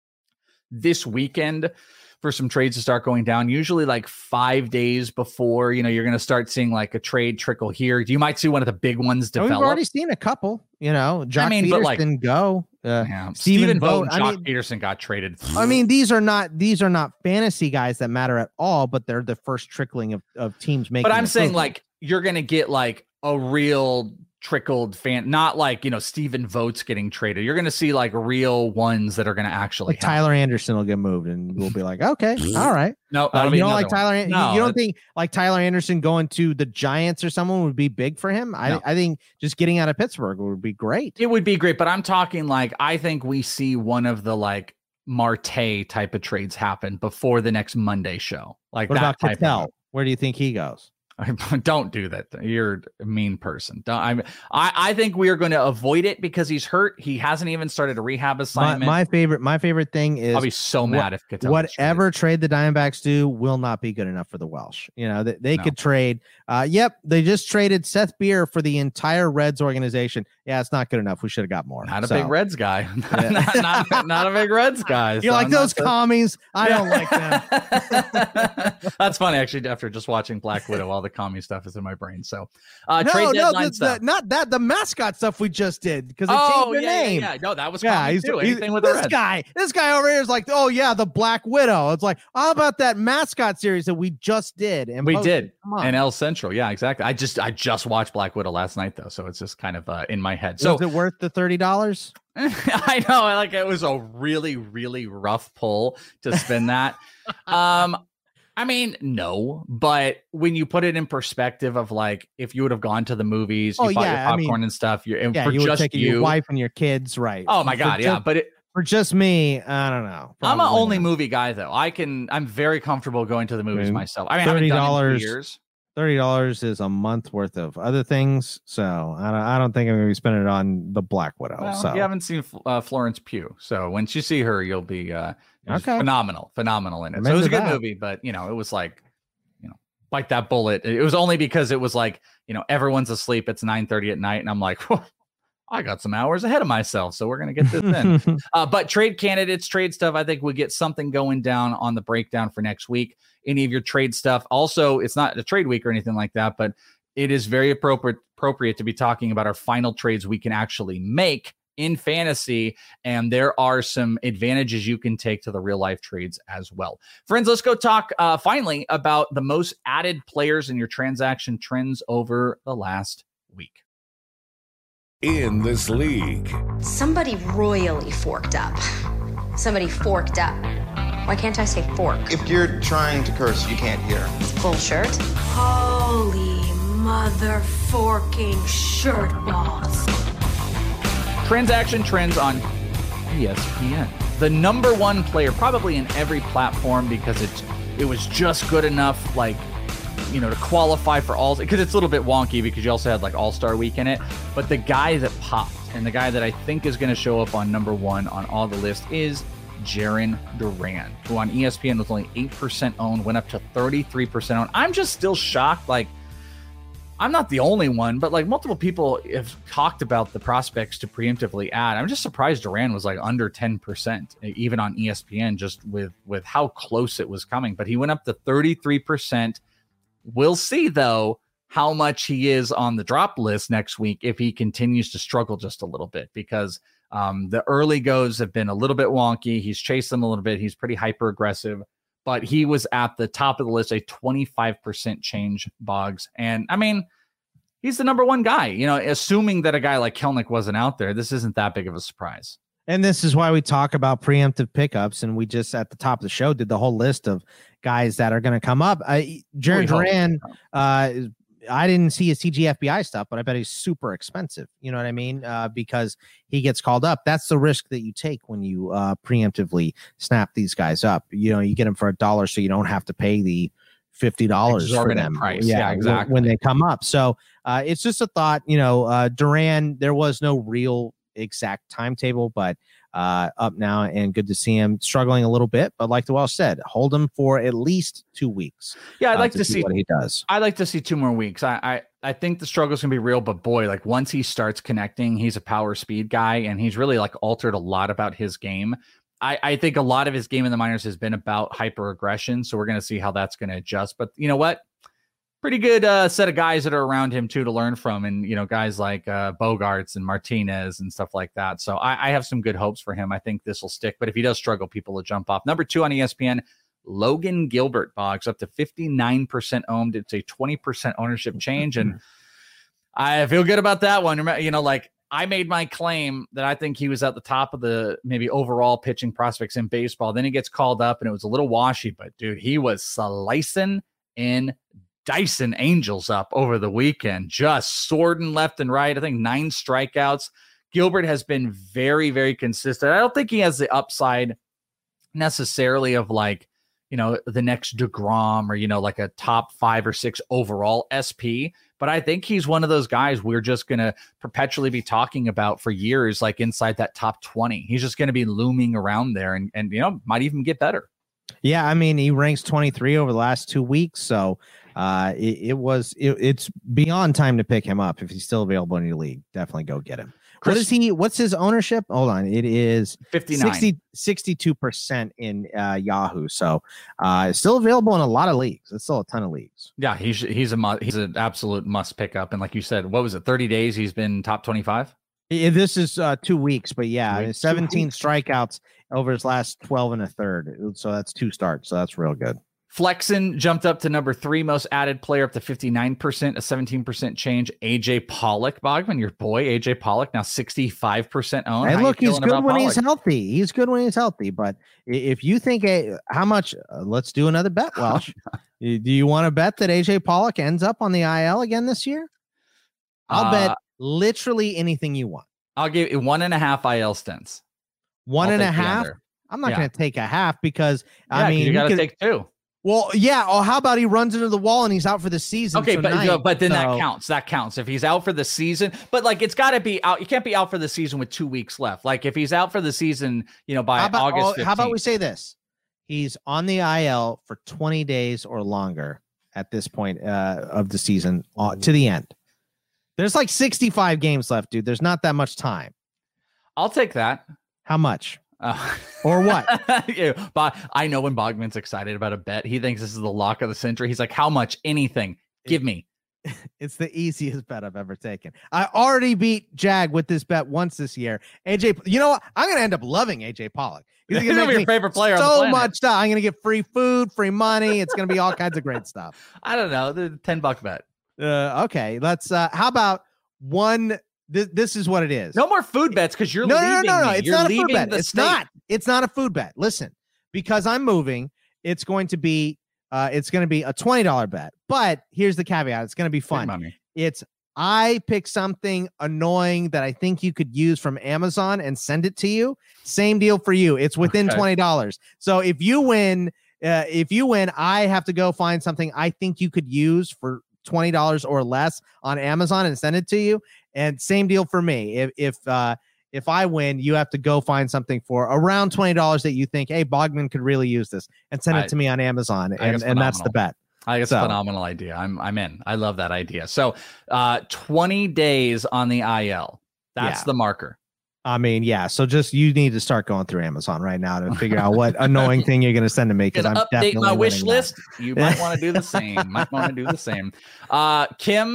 [SPEAKER 2] this weekend for some trades to start going down, usually like five days before, you know, you're going to start seeing like a trade trickle here. You might see one of the big ones develop.
[SPEAKER 3] We've already seen a couple, you know, Jock
[SPEAKER 2] I mean,
[SPEAKER 3] Peterson
[SPEAKER 2] like,
[SPEAKER 3] go. Uh,
[SPEAKER 2] yeah.
[SPEAKER 3] Stephen
[SPEAKER 2] Stephen Vogt and
[SPEAKER 3] I
[SPEAKER 2] Jock
[SPEAKER 3] mean,
[SPEAKER 2] Peterson got traded.
[SPEAKER 3] I mean, these are not these are not fantasy guys that matter at all, but they're the first trickling of, of teams making.
[SPEAKER 2] But I'm saying
[SPEAKER 3] improvement.
[SPEAKER 2] like you're going to get like a real trickled fan, not like, you know, Stephen Vogt's getting traded. You're going to see like real ones that are going to actually
[SPEAKER 3] like Tyler Anderson will get moved and we'll be like, okay, all right.
[SPEAKER 2] No,
[SPEAKER 3] uh, you don't like Tyler.
[SPEAKER 2] An- no,
[SPEAKER 3] you, you don't think like Tyler Anderson going to the Giants or someone would be big for him? I,
[SPEAKER 2] no.
[SPEAKER 3] I think just getting out of Pittsburgh would be great.
[SPEAKER 2] It would be great, but I'm talking like, I think we see one of the like Marte type of trades happen before the next Monday show. Like
[SPEAKER 3] what
[SPEAKER 2] that
[SPEAKER 3] about
[SPEAKER 2] type
[SPEAKER 3] Cattell?
[SPEAKER 2] of
[SPEAKER 3] Where do you think he goes?
[SPEAKER 2] Don't do that. You're a mean person. Don't, I'm, I, I think we are going to avoid it because he's hurt. He hasn't even started a rehab assignment.
[SPEAKER 3] My, my favorite, my favorite thing is
[SPEAKER 2] I'll be so mad
[SPEAKER 3] what,
[SPEAKER 2] if Cattell
[SPEAKER 3] whatever trade the Diamondbacks do will not be good enough for the Welsh. You know, they, they
[SPEAKER 2] no.
[SPEAKER 3] could trade. Uh, yep, they just traded Seth Beer for the entire Reds organization. Yeah, it's not good enough. We should have got more.
[SPEAKER 2] Not a
[SPEAKER 3] so.
[SPEAKER 2] big Reds guy. not, not, not, not a big Reds guy.
[SPEAKER 3] You're so like those the... commies. I don't like them.
[SPEAKER 2] That's funny, actually. After just watching Black Widow, all the commie stuff is in my brain. So, uh,
[SPEAKER 3] no,
[SPEAKER 2] trade
[SPEAKER 3] no,
[SPEAKER 2] deadline
[SPEAKER 3] the,
[SPEAKER 2] stuff.
[SPEAKER 3] The, not that the mascot stuff we just did because they
[SPEAKER 2] oh,
[SPEAKER 3] changed their
[SPEAKER 2] yeah,
[SPEAKER 3] name.
[SPEAKER 2] Yeah, yeah, no, that was
[SPEAKER 3] yeah.
[SPEAKER 2] He's, too. Anything
[SPEAKER 3] he's,
[SPEAKER 2] with
[SPEAKER 3] this
[SPEAKER 2] the Reds.
[SPEAKER 3] guy. This guy over here is like, oh yeah, the Black Widow. It's like, how about that mascot series that we just did? And
[SPEAKER 2] we
[SPEAKER 3] posted?
[SPEAKER 2] did, and El Central. Yeah, exactly. I just I just watched Black Widow last night though, so it's just kind of uh, in my head. So
[SPEAKER 3] is it worth the thirty dollars?
[SPEAKER 2] I know, like it was a really, really rough pull to spin that. um, I mean, no, but when you put it in perspective of like, if you would have gone to the movies, you
[SPEAKER 3] oh,
[SPEAKER 2] bought
[SPEAKER 3] yeah,
[SPEAKER 2] your popcorn
[SPEAKER 3] I mean,
[SPEAKER 2] and stuff, you're and
[SPEAKER 3] yeah,
[SPEAKER 2] for
[SPEAKER 3] you
[SPEAKER 2] just
[SPEAKER 3] would take
[SPEAKER 2] you,
[SPEAKER 3] your wife and your kids, right?
[SPEAKER 2] Oh my
[SPEAKER 3] for
[SPEAKER 2] god,
[SPEAKER 3] just,
[SPEAKER 2] yeah, but it,
[SPEAKER 3] for just me, I don't know.
[SPEAKER 2] I'm an only
[SPEAKER 3] not.
[SPEAKER 2] movie guy though. I can, I'm very comfortable going to the movies
[SPEAKER 3] I mean,
[SPEAKER 2] myself. I mean,
[SPEAKER 3] thirty dollars.
[SPEAKER 2] I haven't done it in years.
[SPEAKER 3] Thirty dollars is a month worth of other things, so I don't. I don't think I'm going to be spending it on the Black Widow.
[SPEAKER 2] Well,
[SPEAKER 3] so
[SPEAKER 2] you haven't seen uh, Florence Pugh, so once you see her, you'll be uh,
[SPEAKER 3] okay.
[SPEAKER 2] phenomenal, phenomenal in it.
[SPEAKER 3] Remember
[SPEAKER 2] so it was a good
[SPEAKER 3] that.
[SPEAKER 2] movie, but you know, it was like, you know, bite that bullet. It was only because it was like, you know, everyone's asleep. It's nine thirty at night, and I'm like, whoa, I got some hours ahead of myself, so we're gonna get this in. uh, but trade candidates, trade stuff. I think we get something going down on the breakdown for next week. Any of your trade stuff. Also, it's not a trade week or anything like that, but it is very appropriate appropriate to be talking about our final trades we can actually make in fantasy. And there are some advantages you can take to the real life trades as well. Friends, let's go talk uh, finally about the most added players in your transaction trends over the last week.
[SPEAKER 1] In this league,
[SPEAKER 6] somebody royally forked up. Somebody forked up. Why can't I say fork?
[SPEAKER 7] If you're trying to curse, you can't hear.
[SPEAKER 6] Full shirt.
[SPEAKER 8] Holy mother forking shirt balls.
[SPEAKER 2] Transaction trends on E S P N. The number one player probably in every platform because it's it was just good enough, like, you know, to qualify for all, because it's a little bit wonky because you also had like All-Star Week in it. But the guy that popped and the guy that I think is going to show up on number one on all the list is Jarren Duran, who on E S P N was only eight percent owned, went up to thirty-three percent owned. I'm just still shocked. Like, I'm not the only one, but like multiple people have talked about the prospects to preemptively add. I'm just surprised Duran was like under ten percent, even on E S P N, just with, with how close it was coming. But he went up to thirty-three percent. We'll see, though, how much he is on the drop list next week if he continues to struggle just a little bit, because Um, the early goes have been a little bit wonky. He's chased them a little bit. He's pretty hyper aggressive, but he was at the top of the list, a twenty-five percent change, Boggs. And I mean, he's the number one guy. You know, assuming that a guy like Kelenic wasn't out there, this isn't that big of a surprise.
[SPEAKER 3] And this is why we talk about preemptive pickups. And we just at the top of the show did the whole list of guys that are going to come up. I, Jarren Duran, uh, I didn't see his C G F B I stuff, but I bet he's super expensive. You know what I mean? Uh, because he gets called up. That's the risk that you take when you uh, preemptively snap these guys up. You know, you get them for a dollar, so you don't have to pay the fifty dollars for them.
[SPEAKER 2] Price.
[SPEAKER 3] Yeah,
[SPEAKER 2] yeah, exactly.
[SPEAKER 3] When, when they come up. So uh, it's just a thought. You know, uh, Duran, there was no real exact timetable, but uh, up now and good to see him struggling a little bit. But like the Welsh said, hold him for at least two weeks.
[SPEAKER 2] Yeah, I'd like
[SPEAKER 3] uh, to,
[SPEAKER 2] to
[SPEAKER 3] see,
[SPEAKER 2] see
[SPEAKER 3] what he does.
[SPEAKER 2] I'd like to see two more weeks. I I, I think the struggle's gonna be real, but boy, like once he starts connecting, he's a power speed guy, and he's really like altered a lot about his game. I, I think a lot of his game in the minors has been about hyper aggression, so we're gonna see how that's gonna adjust. But you know what? Pretty good uh, set of guys that are around him too to learn from, and you know guys like uh, Bogarts and Martinez and stuff like that. So I, I have some good hopes for him. I think this will stick. But if he does struggle, people will jump off. Number two on E S P N, Logan Gilbert, Boggs, up to fifty-nine percent owned. It's a twenty percent ownership change, and I feel good about that one. You know, like I made my claim that I think he was at the top of the maybe overall pitching prospects in baseball. Then he gets called up, and it was a little washy. But dude, he was slicing in. Dyson Angels up over the weekend, just swording left and right. I think nine strikeouts. Gilbert has been very, very consistent. I don't think he has the upside necessarily of like, you know, the next DeGrom or, you know, like a top five or six overall S P. But I think he's one of those guys we're just going to perpetually be talking about for years, like inside that top twenty. He's just going to be looming around there and, and, you know, might even get better.
[SPEAKER 3] Yeah, I mean, he ranks twenty-three over the last two weeks. So uh, it, it was it, it's beyond time to pick him up if he's still available in your league. Definitely go get him. Chris, what is he? What's his ownership? Hold on. It is
[SPEAKER 2] fifty-nine.
[SPEAKER 3] sixty, sixty-two percent in uh, Yahoo. So uh, it's still available in a lot of leagues. It's still a ton of leagues.
[SPEAKER 2] Yeah, he's he's a he's an absolute must pick up. And like you said, what was it? thirty days. He's been top twenty-five.
[SPEAKER 3] Yeah, this is uh, two weeks, but yeah,
[SPEAKER 2] Wait,
[SPEAKER 3] seventeen strikeouts over his last twelve and a third. So that's two starts. So that's real good.
[SPEAKER 2] Flexen jumped up to number three most added player, up to fifty-nine percent, a seventeen percent change. A J Pollock, Bogman, your boy, A J Pollock, now sixty-five percent owned.
[SPEAKER 3] Hey, look, he's good when
[SPEAKER 2] Pollock?
[SPEAKER 3] he's healthy. He's good when he's healthy. But if you think, a, how much, uh, let's do another bet, Welsh. Do you want to bet that A J Pollock ends up on the I L again this year? I'll uh, bet literally anything you want.
[SPEAKER 2] I'll give you one and a half I L stints.
[SPEAKER 3] One
[SPEAKER 2] I'll
[SPEAKER 3] and a half? I'm not yeah. going to take a half because, yeah, I mean,
[SPEAKER 2] you got to take two.
[SPEAKER 3] Well, yeah. Oh, how about he runs into the wall and he's out for the season?
[SPEAKER 2] Okay,
[SPEAKER 3] tonight,
[SPEAKER 2] but but then
[SPEAKER 3] so.
[SPEAKER 2] that counts. That counts if he's out for the season. But like, it's got to be out. You can't be out for the season with two weeks left. Like, if he's out for the season, you know, by
[SPEAKER 3] how about,
[SPEAKER 2] August
[SPEAKER 3] oh,
[SPEAKER 2] fifteenth.
[SPEAKER 3] How about we say this? He's on the I L for twenty days or longer at this point uh, of the season uh, to the end. There's like sixty-five games left, dude. There's not that much time.
[SPEAKER 2] I'll take that.
[SPEAKER 3] How much?
[SPEAKER 2] Uh,
[SPEAKER 3] or what?
[SPEAKER 2] yeah, but I know when Bogman's excited about a bet, he thinks this is the lock of the century. He's like, how much? Anything. Give me.
[SPEAKER 3] It's the easiest bet I've ever taken. I already beat Jag with this bet once this year. A J, you know what? I'm going to end up loving A J Pollock.
[SPEAKER 2] He's going to be your favorite player
[SPEAKER 3] so
[SPEAKER 2] on the planet.
[SPEAKER 3] much stuff. I'm going to get free food, free money. It's going to be all kinds of great stuff.
[SPEAKER 2] I don't know. The ten buck bet.
[SPEAKER 3] Uh, okay. Let's, uh, how about one? This, this is what it is.
[SPEAKER 2] No more food bets because you're
[SPEAKER 3] no,
[SPEAKER 2] leaving.
[SPEAKER 3] No, no, no, no.
[SPEAKER 2] Me.
[SPEAKER 3] It's
[SPEAKER 2] you're
[SPEAKER 3] not a food bet. It's
[SPEAKER 2] state.
[SPEAKER 3] not. It's not a food bet. Listen, because I'm moving, it's going to be uh, it's going to be a twenty dollars bet. But here's the caveat. It's going to be fun. It's I pick something annoying that I think you could use from Amazon and send it to you. Same deal for you. It's within okay. twenty dollars. So if you win, uh, if you win, I have to go find something I think you could use for twenty dollars or less on Amazon and send it to you. And same deal for me. If if uh, if I win, you have to go find something for around twenty dollars that you think, hey, Bogman could really use this, and send it I, to me on Amazon. And, and that's the bet.
[SPEAKER 2] I think it's
[SPEAKER 3] so.
[SPEAKER 2] a phenomenal idea. I'm I'm in. I love that idea. So uh, twenty days on the I L. That's yeah. the marker.
[SPEAKER 3] I mean, yeah. So just you need to start going through Amazon right now to figure out what annoying thing you're going to send to me. Because I'm
[SPEAKER 2] update
[SPEAKER 3] definitely
[SPEAKER 2] my wish
[SPEAKER 3] that.
[SPEAKER 2] list. You might want to do the same. Might want to do the same. Uh, Kim.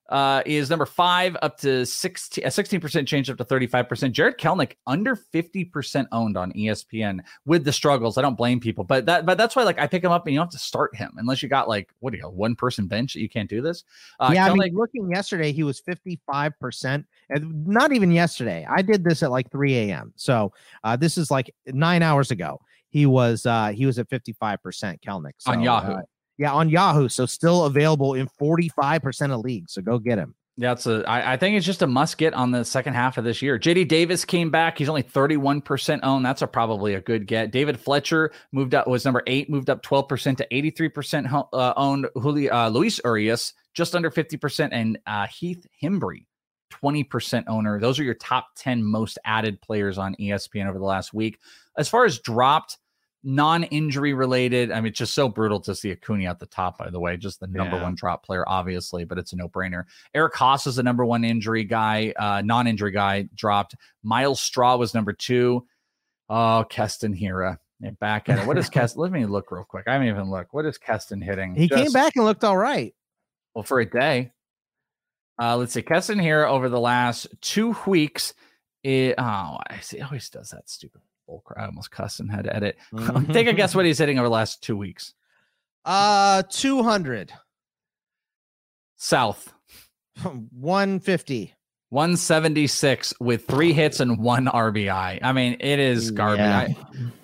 [SPEAKER 2] uh, is number five, up to sixteen, a sixteen percent change up to thirty-five percent. Jared Kelnick under fifty percent owned on E S P N with the struggles. I don't blame people, but that, but that's why like I pick him up and you don't have to start him unless you got like, what do you got, one person bench that you can't do this. Uh,
[SPEAKER 3] yeah.
[SPEAKER 2] Kelnick,
[SPEAKER 3] I mean, looking yesterday, he was fifty-five percent and not even yesterday. I did this at like three a.m. So uh, this is like nine hours ago. He was, uh, he was at fifty-five percent Kelnick so,
[SPEAKER 2] on Yahoo.
[SPEAKER 3] Uh, Yeah, on Yahoo. So still available in forty-five percent of leagues. So go get him.
[SPEAKER 2] That's a, I, I think it's just a must get on the second half of this year. J D Davis came back. He's only thirty-one percent owned. That's a probably a good get. David Fletcher moved up, was number eight, moved up twelve percent to eighty-three percent uh, owned. Julio, uh, Luis Urias, just under fifty percent. And uh, Heath Hembry, twenty percent owner. Those are your top ten most added players on E S P N over the last week. As far as dropped, non-injury related, I mean, it's just so brutal to see Acuna at the top, by the way, just the number
[SPEAKER 3] Yeah.
[SPEAKER 2] one drop player, obviously, but it's a no-brainer. Eric Haas is the number one injury guy, uh, non-injury guy dropped. Miles Straw was number two. Oh, Keston Hira. Yeah, back at it. What is Keston? Let me look real quick. I haven't even looked. What is Keston hitting?
[SPEAKER 3] He
[SPEAKER 2] Just,
[SPEAKER 3] came back and looked all right.
[SPEAKER 2] well, for a day. Uh, let's see. Keston Hira over the last two weeks. It, oh, I see. He always does that stupid. I almost cussed and had to edit. Take a guess what he's hitting over the last two weeks.
[SPEAKER 3] Uh, two hundred.
[SPEAKER 2] South.
[SPEAKER 3] one fifty.
[SPEAKER 2] one seventy-six with three hits and one R B I. I mean, it is garbage.
[SPEAKER 3] Yeah.
[SPEAKER 2] I,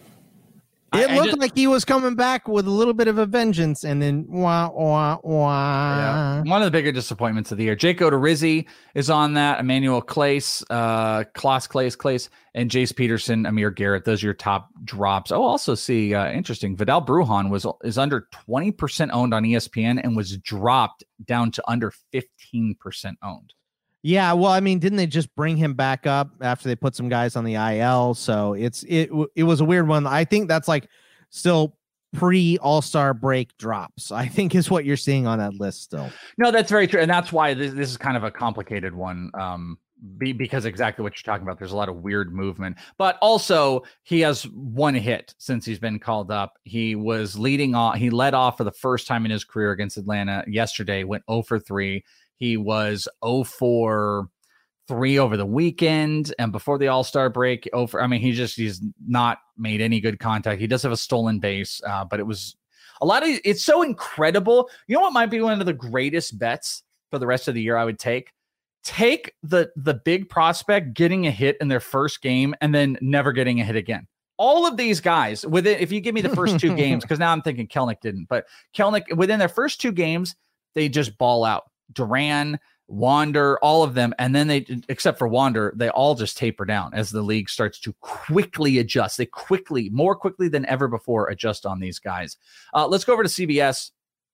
[SPEAKER 3] It
[SPEAKER 2] I,
[SPEAKER 3] looked
[SPEAKER 2] I just,
[SPEAKER 3] like he was coming back with a little bit of a vengeance, and then wah wah wah.
[SPEAKER 2] yeah, one of the bigger disappointments of the year. Jake Odorizzi is on that. Emmanuel Clace, uh, Klaas Clace, Clace, and Jace Peterson, Amir Garrett. Those are your top drops. Oh, also see, uh, interesting. Vidal Brujan was is under twenty percent owned on E S P N and was dropped down to under fifteen percent owned.
[SPEAKER 3] Yeah, well, I mean, didn't they just bring him back up after they put some guys on the I L? So it's it it was a weird one. I think that's like still pre All-Star break drops, I think is what you're seeing on that list still.
[SPEAKER 2] No, that's very true. And that's why this, this is kind of a complicated one. Um, be, because exactly what you're talking about. There's a lot of weird movement, but also he has one hit since he's been called up. He was leading off. He led off for the first time in his career against Atlanta yesterday, went oh for three. He was oh for three over the weekend, and before the All-Star break, oh for, I mean, he just he's not made any good contact. He does have a stolen base, uh, but it was a lot of. It's so incredible. You know what might be one of the greatest bets for the rest of the year? I would take take the the big prospect getting a hit in their first game and then never getting a hit again. All of these guys within, if you give me the first two games, because now I'm thinking Kelnick didn't, but Kelnick within their first two games, they just ball out. Duran, Wander, all of them. And then they, except for Wander, they all just taper down as the league starts to quickly adjust. They quickly, more quickly than ever before, adjust on these guys. Uh, let's go over to C B S.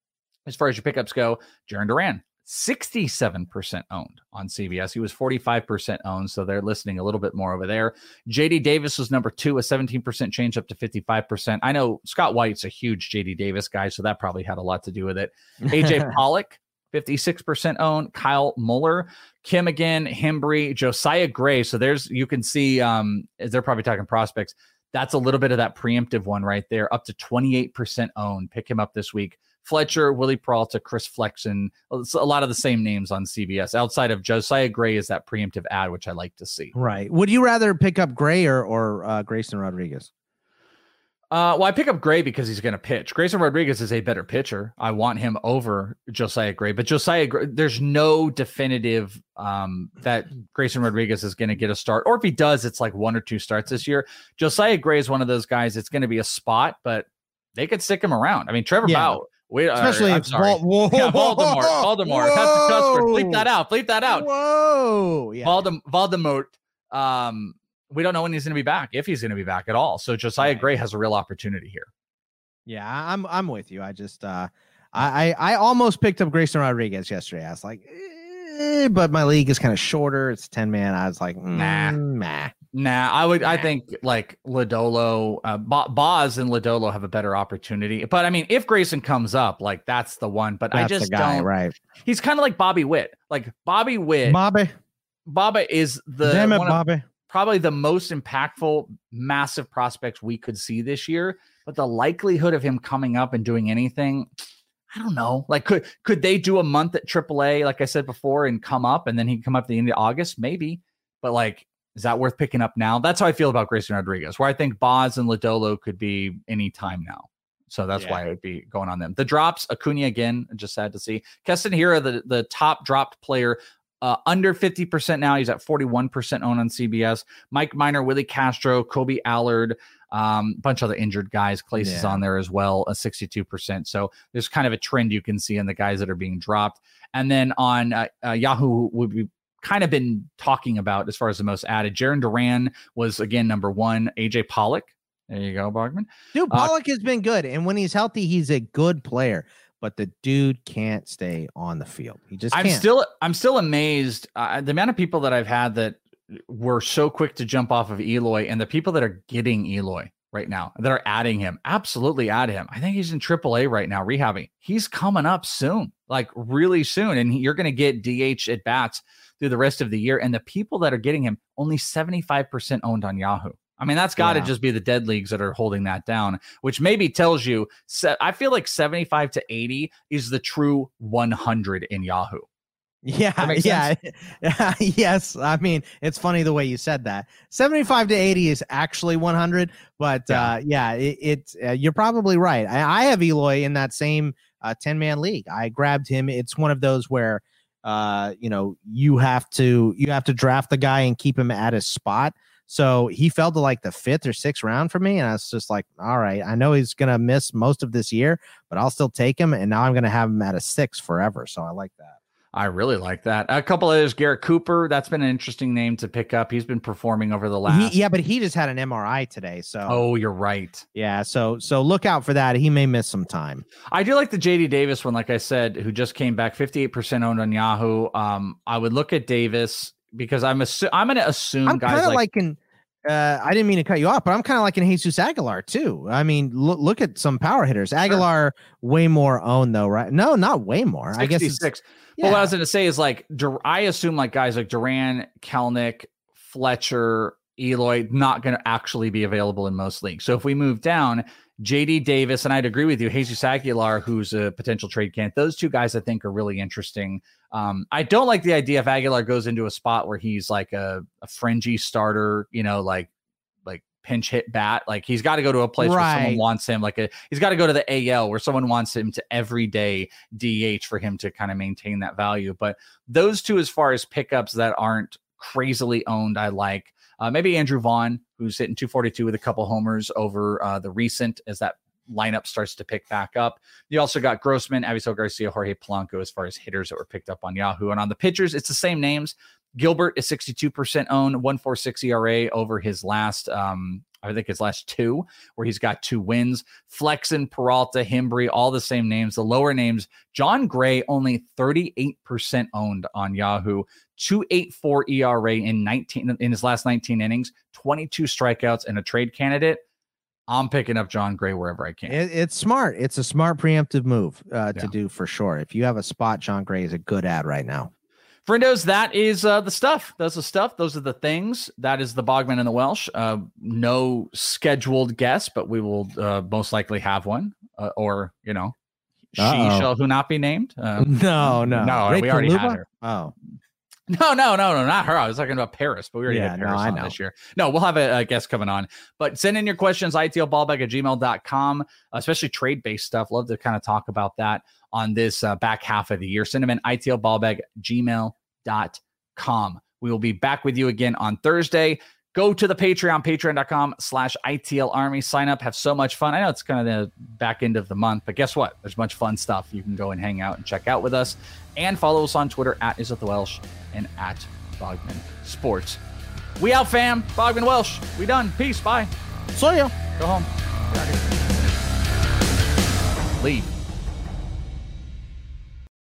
[SPEAKER 2] As far as your pickups go, Jarren Duran, sixty-seven percent owned on C B S. He was forty-five percent owned, so they're listening a little bit more over there. J D Davis was number two, a seventeen percent change up to fifty-five percent. I know Scott White's a huge J D Davis guy, so that probably had a lot to do with it. A J Pollock, fifty-six percent owned. Kyle Muller, Kim again, Hembry, Josiah Gray. So there's, you can see, um, they're probably talking prospects. That's a little bit of that preemptive one right there, up to twenty-eight percent owned. Pick him up this week. Fletcher, Willie Peralta, Chris Flexen, it's a lot of the same names on C B S. Outside of Josiah Gray is that preemptive ad, which I like to see.
[SPEAKER 3] Right. Would you rather pick up Gray or, or uh, Grayson Rodriguez?
[SPEAKER 2] Uh, well, I pick up Gray because he's going to pitch. Grayson Rodriguez is a better pitcher. I want him over Josiah Gray, but Josiah Gray, there's no definitive um, that Grayson Rodriguez is going to get a start, or if he does, it's like one or two starts this year. Josiah Gray is one of those guys. It's going to be a spot, but they could stick him around. I mean, Trevor
[SPEAKER 3] Yeah.
[SPEAKER 2] Bauer, we,
[SPEAKER 3] Especially
[SPEAKER 2] uh, I'm
[SPEAKER 3] if
[SPEAKER 2] sorry.
[SPEAKER 3] Whoa,
[SPEAKER 2] yeah, Voldemort, Voldemort. That's a cuss word. Bleep that out. Bleep that out.
[SPEAKER 3] Whoa. Yeah.
[SPEAKER 2] Voldem- Voldemort. Um, we don't know when he's going to be back, if he's going to be back at all. So Josiah
[SPEAKER 3] Right.
[SPEAKER 2] Gray has a real opportunity here.
[SPEAKER 3] Yeah, I'm I'm with you. I just uh I I, I almost picked up Grayson Rodriguez yesterday. I was like, eh, but my league is kind of shorter. It's ten man. I was like, mm,
[SPEAKER 2] Nah.
[SPEAKER 3] nah.
[SPEAKER 2] Nah, I would. I think like Lodolo, uh, Bo- Boz and Lodolo have a better opportunity. But I mean, if Grayson comes up, like that's the one. But
[SPEAKER 3] That's
[SPEAKER 2] I just
[SPEAKER 3] the guy,
[SPEAKER 2] don't.
[SPEAKER 3] right?
[SPEAKER 2] He's kind of like Bobby Witt. Like Bobby Witt.
[SPEAKER 3] Bobby.
[SPEAKER 2] Bobby is the
[SPEAKER 3] Damn it,
[SPEAKER 2] one of-
[SPEAKER 3] Bobby.
[SPEAKER 2] probably the most impactful, massive prospects we could see this year. But the likelihood of him coming up and doing anything, I don't know. Like, could could they do a month at triple A, like I said before, and come up, and then he can come up at the end of August? Maybe. But, like, is that worth picking up now? That's how I feel about Grayson Rodriguez, where I think Boz and Lodolo could be any time now. So that's yeah. why I would be going on them. The drops, Acuna again, just sad to see. Keston Hiura, the, the top dropped player, uh, under fifty percent now. He's at forty-one percent owned on C B S. Mike Minor, Willie Castro, Kobe Allard, a um, bunch of other injured guys. Clace yeah. is on there as well, a sixty-two percent. So there's kind of a trend you can see in the guys that are being dropped. And then on uh, uh, Yahoo, would be kind of been talking about as far as the most added. Jaron Duran was, again, number one. A J Pollock. There you go, Bogman.
[SPEAKER 3] Dude, Pollock uh, has been good. And when he's healthy, he's a good player. But the dude can't stay on the field. He just
[SPEAKER 2] I'm
[SPEAKER 3] can't.
[SPEAKER 2] still I'm still amazed. Uh, the amount of people that I've had that were so quick to jump off of Eloy, and the people that are getting Eloy right now, that are adding him, absolutely add him. I think he's in triple A right now, rehabbing. He's coming up soon, like really soon. And you're going to get D H at bats through the rest of the year. And the people that are getting him, only seventy-five percent owned on Yahoo. I mean, that's got to yeah. just be the dead leagues that are holding that down, which maybe tells you, I feel like seventy-five to eighty is the true one hundred in Yahoo.
[SPEAKER 3] Yeah. Yeah. Yes. I mean, it's funny the way you said that. seventy-five to eighty is actually one hundred, but yeah, uh, yeah it, it uh, you're probably right. I, I have Eloy in that same uh, ten man league. I grabbed him. It's one of those where, uh, you know, you have to, you have to draft the guy and keep him at his spot. So he fell to like the fifth or sixth round for me. And I was just like, all right, I know he's going to miss most of this year, but I'll still take him. And now I'm going to have him at a six forever. So I like that.
[SPEAKER 2] I really like that. A couple of others, Garrett Cooper. That's been an interesting name to pick up. He's been performing over the last.
[SPEAKER 3] He, yeah, but he just had an M R I today. So.
[SPEAKER 2] Oh, you're right.
[SPEAKER 3] Yeah. So, so look out for that. He may miss some time.
[SPEAKER 2] I do like the J D Davis one, like I said, who just came back, fifty-eight percent owned on Yahoo. Um, I would look at Davis because I'm assu- I'm going to assume
[SPEAKER 3] I'm
[SPEAKER 2] guys like.
[SPEAKER 3] Liking- Uh, I didn't mean to cut you off, but I'm kind of liking Jesus Aguilar too. I mean, look look at some power hitters. Aguilar sure. way more owned though, right? No, not way more. I guess
[SPEAKER 2] sixty-six. Yeah. But what I was going to say is like I assume like guys like Duran, Kelnick, Fletcher, Eloy not going to actually be available in most leagues. So if we move down, J D Davis, and I'd agree with you, Jesus Aguilar, who's a potential trade candidate. Those two guys I think are really interesting. Um, I don't like the idea if Aguilar goes into a spot where he's like a, a fringy starter, you know, like like pinch hit bat. Like he's got to go to a place right. where someone wants him. Like a, he's got to go to the A L where someone wants him to everyday D H for him to kind of maintain that value. But those two, as far as pickups that aren't crazily owned, I like. Uh, maybe Andrew Vaughn, who's hitting two forty-two with a couple homers over uh, the recent as that lineup starts to pick back up. You also got Grossman, Avisail Garcia, Jorge Polanco as far as hitters that were picked up on Yahoo. And on the pitchers, it's the same names. Gilbert is sixty-two percent owned, one point four six E R A over his last, um, I think his last two, where he's got two wins. Flexen, Peralta, Hembree, all the same names. The lower names, John Gray, only thirty-eight percent owned on Yahoo. two eighty-four E R A in nineteen in his last nineteen innings, twenty-two strikeouts, and a trade candidate. I'm picking up John Gray wherever I can.
[SPEAKER 3] It, it's smart. It's a smart preemptive move uh, to yeah. do for sure. If you have a spot, John Gray is a good ad right now.
[SPEAKER 2] Friendos, that is uh, the stuff. Those are the stuff. Those are the things. That is the Bogman and the Welsh. Uh, no scheduled guest, but we will uh, most likely have one. Uh, or, you know, Uh-oh. she shall who not be named. Um,
[SPEAKER 3] no, no.
[SPEAKER 2] No, Ray we already
[SPEAKER 3] Kaluba?
[SPEAKER 2] had her.
[SPEAKER 3] Oh.
[SPEAKER 2] No, no, no, no, not her. I was talking about Paris, but we already
[SPEAKER 3] yeah,
[SPEAKER 2] had Paris
[SPEAKER 3] no,
[SPEAKER 2] on this year. No, we'll have a, a guest coming on. But send in your questions, I T L ballbag at gmail dot com, especially trade-based stuff. Love to kind of talk about that on this uh, back half of the year. Send them in, I T L ballbag at gmail dot com. We will be back with you again on Thursday. Go to the Patreon, patreon dot com slash I T L Army. Sign up, have so much fun. I know it's kind of the back end of the month, but guess what? There's a bunch of fun stuff. You can go and hang out and check out with us. And follow us on Twitter at Is It The Welsh and at Bogman Sports. We out, fam. Bogman Welsh. We done. Peace. Bye.
[SPEAKER 3] See ya.
[SPEAKER 2] Go home. Get out of here. Leave.